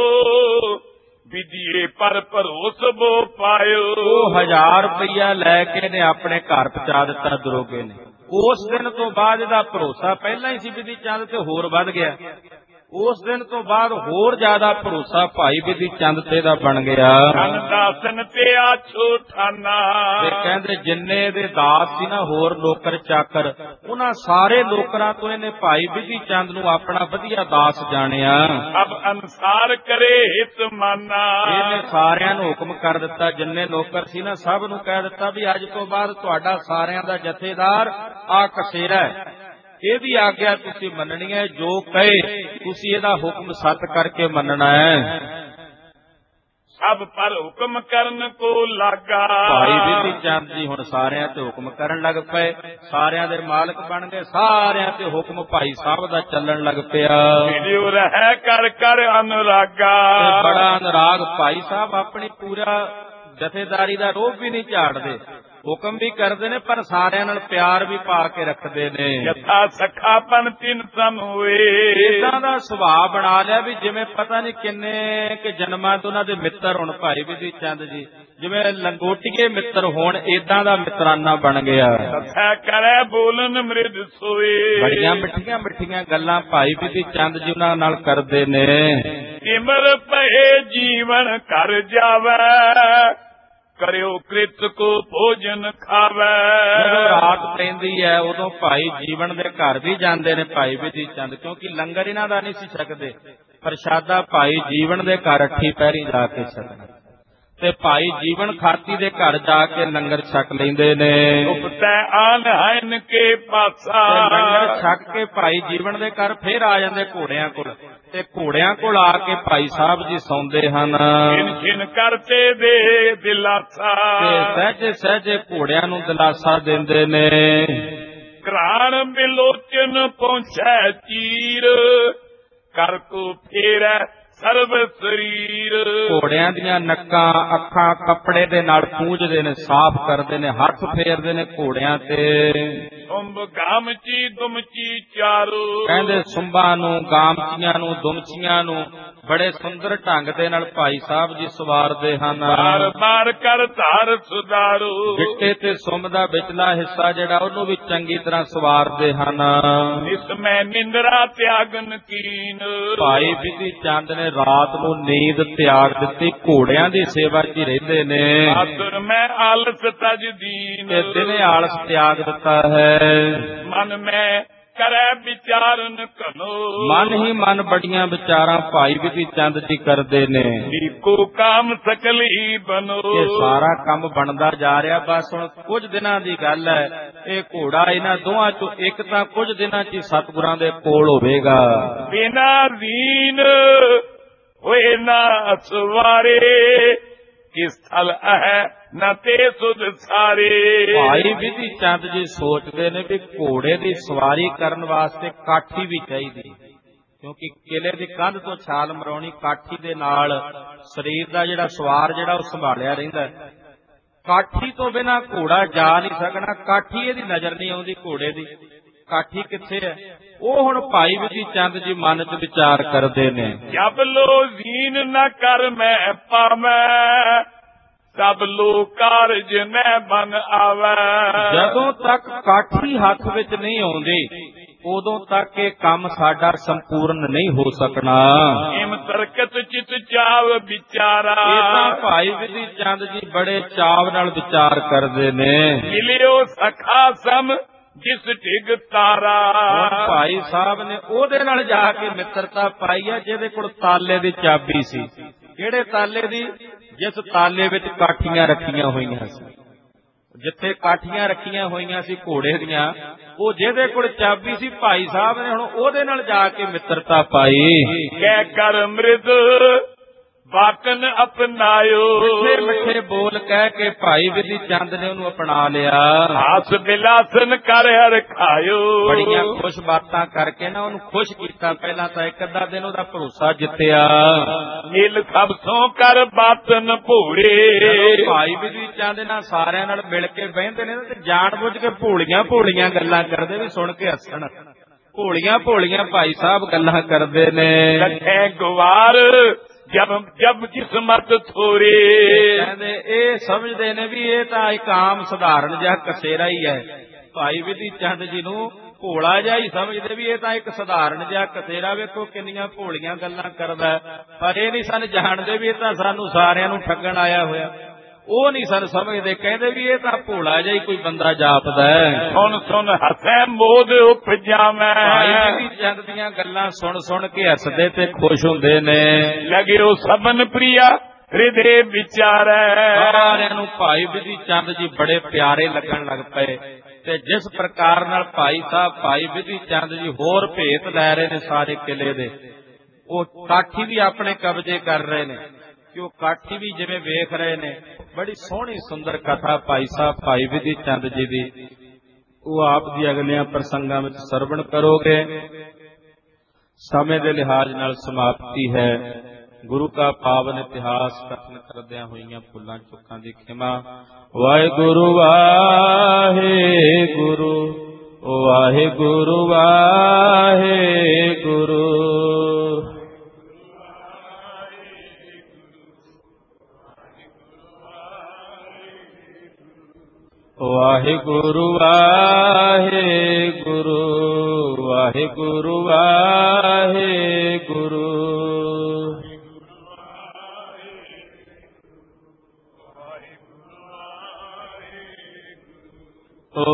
ਵਿਧੀਏ ਪਰ ਭਰੋਸ ਬੋ ਪਾਇਓ। ਉਹ 1000 ਰੁਪਈਆ ਲੈ ਕੇ ਨੇ ਆਪਣੇ ਘਰ ਪਹੁੰਚਾ ਦਿੱਤਾ ਦਰੋਗੇ ਨੇ। ਉਸ ਦਿਨ ਤੋਂ ਬਾਅਦ ਇਹਦਾ ਭਰੋਸਾ ਪਹਿਲਾਂ ਹੀ ਸੀ ਬਿਧੀ ਚੰਦ ਤੇ ਹੋਰ ਵੱਧ ਗਿਆ। ਉਸ ਦਿਨ ਤੋਂ ਬਾਅਦ ਹੋਰ ਜ਼ਿਆਦਾ ਭਰੋਸਾ ਭਾਈ ਬਿਧੀ ਚੰਦ ਤੇ ਦਾ ਬਣ ਗਿਆ। ਦਾਸਨ ਤੇ ਆਛੋ ਠਾਨਾ, ਤੇ ਕਹਿੰਦੇ ਜਿੰਨੇ ਇਹਦੇ ਦਾਸ ਸੀ ਨਾ, ਹੋਰ ਨੌਕਰ ਚਾਕਰ, ਉਹਨਾਂ ਸਾਰੇ ਨੌਕਰਾਂ ਤੋਂ ਇਹਨੇ ਭਾਈ ਬਿਧੀ ਚੰਦ ਨੂੰ ਆਪਣਾ ਵਧੀਆ ਦਾਸ ਜਾਣਿਆ। ਅਬ ਅਨਸਾਰ ਕਰੇ ਹਿਤ ਮਾਨਾ, ਇਹਨੇ ਸਾਰਿਆਂ ਨੂੰ ਹੁਕਮ ਕਰ ਦਿੱਤਾ, ਜਿੰਨੇ ਨੌਕਰ ਸੀ ਨਾ ਸਭ ਨੂੰ ਕਹਿ ਦਿੱਤਾ ਵੀ ਅੱਜ ਤੋਂ ਬਾਅਦ ਤੁਹਾਡਾ ਸਾਰਿਆਂ ਦਾ ਜਥੇਦਾਰ ਆ ਕਸੇਰਾ ਹੈ, ਇਹਦੀ ਆਗਿਆ ਤੁਸੀਂ ਮੰਨਣੀ ਹੈ, ਜੋ ਕਹੇ ਤੁਸੀਂ ਇਹਦਾ ਹੁਕਮ ਸੱਤ ਕਰਕੇ ਮੰਨਣਾ ਹੈ। ਸਭ ਪਰ ਹੁਕਮ ਕਰਨ ਕੋ ਲਾਗਾ, ਭਾਈ ਬਿਧੀ ਚੰਦ ਜੀ ਹੁਣ ਸਾਰਿਆਂ ਤੇ ਹੁਕਮ ਕਰਨ ਲੱਗ ਪਏ, ਸਾਰਿਆਂ ਦੇ ਮਾਲਕ ਬਣ ਗਏ, ਸਾਰਿਆਂ ਤੇ ਹੁਕਮ ਭਾਈ ਸਾਹਿਬ ਦਾ ਚੱਲਣ ਲੱਗ ਪਿਆ। ਵਿਦਿਓ ਰਹਿ ਕਰ ਕਰ ਅਨੁਰਾਗਾ, ਬੜਾ ਅਨੁਰਾਗ, ਭਾਈ ਸਾਹਿਬ ਆਪਣੀ ਪੂਰਾ ਜਥੇਦਾਰੀ ਦਾ ਰੋਹ ਵੀ ਨਹੀਂ ਝਾੜਦੇ, ਹੁਕਮ ਵੀ ਕਰਦੇ ਨੇ ਪਰ ਸਾਰਿਆਂ ਨਾਲ ਪਿਆਰ ਵੀ ਪਾ ਕੇ ਰੱਖਦੇ ਨੇ। ਯਥਾ ਸਖਾਪਨ ਤਿੰਨ ਸਮ ਹੋਏ, ਇਦਾਂ ਦਾ ਸੁਭਾਅ ਬਣਾ ਲਿਆ ਵੀ ਜਿਵੇਂ ਪਤਾ ਨਹੀਂ ਕਿੰਨੇ ਕਿ ਜਨਮਾਂ ਤੋਂ ਉਹਨਾਂ ਦੇ ਮਿੱਤਰ ਹੁਣ ਭਾਈ ਬਿਧੀ ਚੰਦ ਜੀ, ਜਿਵੇਂ ਲੰਗੋਟੀਏ ਮਿੱਤਰ ਹੋਣ, ਏਦਾਂ ਦਾ ਮਿੱਤਰਾਨਾ ਬਣ ਗਿਆ। ਕਥਾ ਕਰੇ ਬੋਲਨ ਮ੍ਰਿਦ ਸੋਏ, ਬੜੀਆਂ ਮਿੱਠੀਆਂ ਮਿੱਠੀਆਂ ਗੱਲਾਂ ਭਾਈ ਬਿਧੀ ਚੰਦ ਜੀ ਉਹਨਾਂ ਨਾਲ ਕਰਦੇ ਨੇ। ਇਮਰ ਪਏ ਜੀਵਨ ਕਰ ਜਾਵੇ, ਕਰਿਓ ਕ੍ਰਿਤ ਕੋ ਭੋਜਨ ਖਾਵੇ। ਜਦੋਂ ਰਾਤ ਪੈਂਦੀ ਹੈ ਉਦੋਂ ਭਾਈ ਜੀਵਨ ਦੇ ਘਰ ਵੀ ਜਾਂਦੇ ਨੇ ਭਾਈ ਬਿਧੀ ਚੰਦ, ਕਿਉਂਕਿ ਲੰਗਰ ਇਹਨਾਂ ਦਾ ਨਹੀਂ ਸੀ ਛਕਦੇ, ਪ੍ਰਸ਼ਾਦਾ ਭਾਈ ਜੀਵਨ ਦੇ ਘਰ 8 ਪਹਿਰੀ ਜਾ ਕੇ ਛਕਣਾ, ਤੇ ਭਾਈ ਜੀਵਨ ਖਾਤੀ ਦੇ ਘਰ ਜਾ ਕੇ ਲੰਗਰ ਛਕ ਲੈਂਦੇ ਨੇ। ਉਪਤੈ ਆਨ ਹਨ ਕੇ ਪਾਸਾ, ਲੰਗਰ ਛਕ ਕੇ ਭਾਈ ਜੀਵਨ ਦੇ ਘਰ ਫੇਰ ਆ ਜਾਂਦੇ ਘੋੜਿਆਂ ਕੋਲ, ਤੇ ਘੋੜਿਆਂ ਕੋਲ ਆ ਕੇ ਭਾਈ ਸਾਹਿਬ ਜੀ ਸੌਂਦੇ ਹਨ। ਛਿਨ ਕਰਤੇ ਦੇ ਦਿਲਾਸਾ, ਤੇ ਸਹਿਜੇ ਸਹਿਜੇ ਘੋੜਿਆਂ ਨੂੰ ਦਿਲਾਸਾ ਦਿੰਦੇ ਨੇ। ਘਰਾਣ ਬਿਲੋਚਨ ਪਹੁੰਚੈ ਚੀਰ, ਕਰ ਕੋ ਫੇਰੈ ਸਰਬ ਸਰੀਰ। ਘੋੜਿਆਂ ਦੀਆਂ ਨੱਕਾਂ ਅੱਖਾਂ ਕੱਪੜੇ ਦੇ ਨਾਲ ਪੂੰਝਦੇ ਨੇ, ਸਾਫ਼ ਕਰਦੇ ਨੇ, ਹੱਥ ਫੇਰਦੇ ਨੇ ਘੋੜਿਆਂ ਤੇ। ਸੁੰਭ ਗਾਮਚੀ ਦੁਮਚੀ ਚਾਰੋ, ਕਹਿੰਦੇ ਸੁੰਭਾਂ ਨੂੰ, ਗਾਮਚੀਆਂ ਨੂੰ, ਦੁਮਚੀਆਂ ਨੂੰ ਬੜੇ ਸੁੰਦਰ ਢੰਗ ਦੇ ਨਾਲ ਭਾਈ ਸਾਹਿਬ ਜੀ ਸਵਾਰਦੇ ਹਨ। ਬਾਰ ਬਾਰ ਕਰ ਧਾਰ ਸੁਧਾਰੂ, ਗਿੱਟੇ ਤੇ ਸੁੰਮ ਦਾ ਵਿਚਲਾ ਹਿੱਸਾ ਜਿਹੜਾ ਉਹਨੂੰ ਵੀ ਚੰਗੀ ਤਰ੍ਹਾਂ ਸਵਾਰਦੇ ਹਨ। ਨਿਸਮੈ ਨਿੰਦਰਾ ਤਿਆਗਨ ਕੀਨ, ਭਾਈ ਬਿਧੀ ਚੰਦ ਨੇ ਰਾਤ ਨੂੰ ਨੀਂਦ ਤਿਆਗ ਦਿੱਤੀ, ਘੋੜਿਆਂ ਦੀ ਸੇਵਾ 'ਚ ਹੀ ਰਹਿੰਦੇ ਨੇ। ਆਤੁਰ ਮੈਂ ਆਲਸ ਤਜ ਦੀਨ, ਤੇ ਦਿਨੇ ਆਲਸ ਤਿਆਗ ਦਿੱਤਾ ਹੈ। ਮਨ ਮੈਂ ਕਰੈ ਵਿਚਾਰਨ ਘਨੋ, ਮਨ ਹੀ ਮਨ ਬੜੀਆਂ ਵਿਚਾਰਾਂ ਭਾਈ ਬਿਧੀ ਚੰਦ ਜੀ ਕਰਦੇ ਨੇ। ਨੀਕੋ ਕਾਮ ਸਕਲ ਹੀ ਬਨੋ, ਇਹ ਸਾਰਾ ਕੰਮ ਬਣਦਾ ਜਾ ਰਿਹਾ। ਬਸ ਹੁਣ ਕੁਝ ਦਿਨਾਂ ਦੀ ਗੱਲ ਹੈ, ਇਹ ਘੋੜਾ ਇਹਨਾਂ ਦੋਹਾਂ ਚੋਂ ਇੱਕ ਤਾਂ ਕੁਝ ਦਿਨਾਂ 'ਚ ਸਤਿਗੁਰਾਂ ਦੇ ਕੋਲ ਹੋਵੇਗਾ। ਬਿਨਾ ਦੀਨ ਹੋਏ ਨਾ ਸਵਾਰੇ, ਕਿਸ ਥਲ ਹੈ ਨਾ ਤੇ ਸੁਧ ਸਾਰੇ। ਭਾਈ ਬਿਧੀ ਚੰਦ ਜੀ ਸੋਚਦੇ ਨੇ ਵੀ ਘੋੜੇ ਦੀ ਸਵਾਰੀ ਕਰਨ ਵਾਸਤੇ ਕਾਠੀ ਵੀ ਚਾਹੀਦੀ, ਕਿਉਂਕਿ ਕਿਲੇ ਦੀ ਕੰਧ ਤੋਂ ਛਾਲ ਮਰਾਉਣੀ, ਕਾਠੀ ਦੇ ਨਾਲ ਸਰੀਰ ਦਾ ਜਿਹੜਾ ਸਵਾਰ ਜਿਹੜਾ ਉਹ ਸੰਭਾਲਿਆ ਰਹਿੰਦਾ। ਕਾਠੀ ਤੋਂ ਬਿਨਾਂ ਘੋੜਾ ਜਾ ਨਹੀਂ ਸਕਣਾ। ਕਾਠੀ ਇਹਦੀ ਨਜ਼ਰ ਨਹੀਂ ਆਉਂਦੀ ਘੋੜੇ ਦੀ, ਕਾਠੀ ਕਿੱਥੇ ਹੈ? ਉਹ ਹੁਣ ਭਾਈ ਬਿਧੀ ਚੰਦ ਜੀ ਮਨ 'ਚ ਵਿਚਾਰ ਕਰਦੇ ਨੇ। ਜਬ ਲੋ ਜ਼ੀਨ ਨਾ ਕਰ ਮੈਂ ਪਾਵੈ, ਸਭ ਲੋ ਕਾਰਜ ਮੈਂ ਬਨ ਆਵੈ। ਜਦੋਂ ਤੱਕ ਕਾਠੀ ਹੱਥ ਵਿੱਚ ਨਹੀਂ ਆਉਂਦੀ, ਉਦੋਂ ਤੱਕ ਇਹ ਕੰਮ ਸਾਡਾ ਸੰਪੂਰਨ ਨਹੀਂ ਹੋ ਸਕਣਾ। ਇਮ ਤਰਕਤ ਚਿਤ ਚਾਵ ਵਿਚਾਰਾ, ਇਹ ਤਾਂ ਭਾਈ ਬਿਧੀ ਚੰਦ ਜੀ ਬੜੇ ਚਾਵ ਨਾਲ ਵਿਚਾਰ ਕਰਦੇ ਨੇ। ਮਿਲਿਓ ਸਖਾ ਸਮ ਜਿਸ ਢਿਗ ਤਾਰਾ, ਹੁਣ ਭਾਈ ਸਾਹਿਬ ਨੇ ਉਹਦੇ ਨਾਲ ਜਾ ਕੇ ਮਿੱਤਰਤਾ ਪਾਈ ਹੈ ਜਿਹਦੇ ਕੋਲ ਤਾਲੇ ਦੀ ਚਾਬੀ ਸੀ। ਕਿਹੜੇ ਤਾਲੇ ਦੀ? ਜਿਸ ਤਾਲੇ ਵਿੱਚ ਕਾਠੀਆਂ ਰੱਖੀਆਂ ਹੋਈਆਂ ਸੀ, ਜਿੱਥੇ ਕਾਠੀਆਂ ਰੱਖੀਆਂ ਹੋਈਆਂ ਸੀ ਘੋੜੇ ਦੀਆਂ, ਉਹ ਜਿਹਦੇ ਕੋਲ ਚਾਬੀ ਸੀ, ਭਾਈ ਸਾਹਿਬ ਨੇ ਹੁਣ ਉਹਦੇ ਨਾਲ ਜਾ ਕੇ ਮਿੱਤਰਤਾ ਪਾਈ। ਕਹਿ ਕਰ ਮ੍ਰਿਦ ਬਾਕਨ ਅਪਨਾਇਓ, ਮਿੱਠੇ ਮਿੱਠੇ ਬੋਲ ਕਹਿ ਕੇ ਭਾਈ ਬਿਧੀ ਚੰਦ ਨੇ ਉਹਨੂੰ ਅਪਣਾ ਲਿਆ। ਹਾਸ ਬਿਲਾਸਨ ਕਰ ਹਰ ਖਾਇਓ, ਬੜੀਆਂ ਖੁਸ਼ ਬਾਤਾਂ ਕਰਕੇ ਨਾ ਉਹਨੂੰ ਖੁਸ਼ ਕੀਤਾ। ਪਹਿਲਾਂ ਤਾਂ ਇੱਕ ਅੱਧਾ ਦਿਨ ਉਹਦਾ ਭਰੋਸਾ ਜਿੱਤਿਆ। ਮਿਲ ਸਭ ਸੋ ਕਰ ਬਾਤਨ ਭੂਰੇ, ਭਾਈ ਬਿਧੀ ਚੰਦ ਨਾਲ ਸਾਰਿਆਂ ਨਾਲ ਮਿਲ ਕੇ ਬਹਿੰਦੇ ਨੇ ਤੇ ਜਾਣ ਬੁੱਝ ਕੇ ਭੋਲੀਆਂ ਭੋਲੀਆਂ ਗੱਲਾਂ ਕਰਦੇ ਵੀ ਸੁਣ ਕੇ ਹੱਸਣ। ਭੋਲੀਆਂ ਭੋਲੀਆਂ ਭਾਈ ਸਾਹਿਬ ਗੱਲਾਂ ਕਰਦੇ ਨੇ। ਲੱਖੇ ਗਵਾਰ ਜਬ ਕਿਸਮਤ ਥੋਰੇ, ਕਹਿੰਦੇ ਇਹ ਸਮਝਦੇ ਨੇ ਵੀ ਇਹ ਤਾਂ ਇੱਕ ਆਮ ਸਧਾਰਨ ਜਿਹਾ ਕਸੇਰਾ ਹੀ ਹੈ। ਭਾਈ ਬਿਧੀ ਚੰਦ ਜੀ ਨੂੰ ਭੋਲਾ ਜਿਹਾ ਹੀ ਸਮਝਦੇ ਵੀ ਇਹ ਤਾਂ ਇੱਕ ਸਧਾਰਨ ਜਿਹਾ ਕਸੇਰਾ, ਵੇਖੋ ਕਿੰਨੀਆਂ ਭੋਲੀਆਂ ਗੱਲਾਂ ਕਰਦਾ। ਪਰ ਇਹ ਨਹੀਂ ਸਨ ਜਾਣਦੇ ਵੀ ਇਹ ਤਾਂ ਸਾਨੂੰ ਸਾਰਿਆਂ ਨੂੰ ਠੱਗਣ ਆਇਆ ਹੋਇਆ। ਉਹ ਨਹੀਂ ਸਨ ਸਮਝਦੇ, ਕਹਿੰਦੇ ਵੀ ਇਹ ਤਾਂ ਭੋਲਾ ਜਿਹਾ ਹੀ ਕੋਈ ਬੰਦਾ ਜਾਪਦਾ ਹੈ। ਸੁਣ ਸੁਣ ਹੱਸੈ ਮੋਦ ਉਪਜਾਵੈ, ਭਾਈ ਬਿਧੀ ਚੰਦ ਦੀਆਂ ਗੱਲਾਂ ਸੁਣ ਸੁਣ ਕੇ ਹੱਸਦੇ ਤੇ ਖੁਸ਼ ਹੁੰਦੇ ਨੇ। ਲਗਿਓ ਸਭਨ ਪ੍ਰਿਆ ਹਿਰਦੇ ਵਿਚਾਰੈ, ਸਾਰਿਆਂ ਨੂੰ ਭਾਈ ਬਿਧੀ ਚੰਦ ਜੀ ਬੜੇ ਪਿਆਰੇ ਲੱਗਣ ਲੱਗ ਪਏ। ਤੇ ਜਿਸ ਪ੍ਰਕਾਰ ਨਾਲ ਭਾਈ ਸਾਹਿਬ ਭਾਈ ਬਿਧੀ ਚੰਦ ਜੀ ਹੋਰ ਭੇਤ ਲੈ ਰਹੇ ਨੇ ਸਾਰੇ ਕਿਲੇ ਦੇ, ਉਹ ਕਾਠੀ ਵੀ ਆਪਣੇ ਕਬਜ਼ੇ ਕਰ ਰਹੇ ਨੇ ਕਿ ਉਹ ਕਾਠੀ ਵੀ ਜਿਵੇਂ ਵੇਖ ਰਹੇ ਨੇ। ਬੜੀ ਸੋਹਣੀ ਸੁੰਦਰ ਕਥਾ ਭਾਈ ਸਾਹਿਬ ਭਾਈ ਬਿਧੀ ਚੰਦ ਜੀ ਦੀ, ਉਹ ਆਪ ਦੀ ਅਗਲੀਆਂ ਪ੍ਰਸੰਗਾਂ ਵਿੱਚ ਸਰਵਣ ਕਰੋਗੇ। ਸਮੇਂ ਦੇ ਲਿਹਾਜ਼ ਨਾਲ ਸਮਾਪਤੀ ਹੈ। ਗੁਰੂ ਕਾ ਪਾਵਨ ਇਤਿਹਾਸ ਕਥਨ ਕਰਦਿਆਂ ਹੋਈਆਂ ਭੁੱਲਾਂ ਚੁੱਕਾਂ ਦੀ ਖਿਮਾ। ਵਾਹਿਗੁਰੂ ਵਾਹਿਗੁਰੂ ਵਾਹਿਗੁਰੂ ਵਾਹਿਗੁਰੂ। ਵਾਹਿਗੁਰੂ ਵਾਹਿਗੁਰੂ ਵਾਹਿਗੁਰੂ ਵਾਹਿਗੁਰੂ।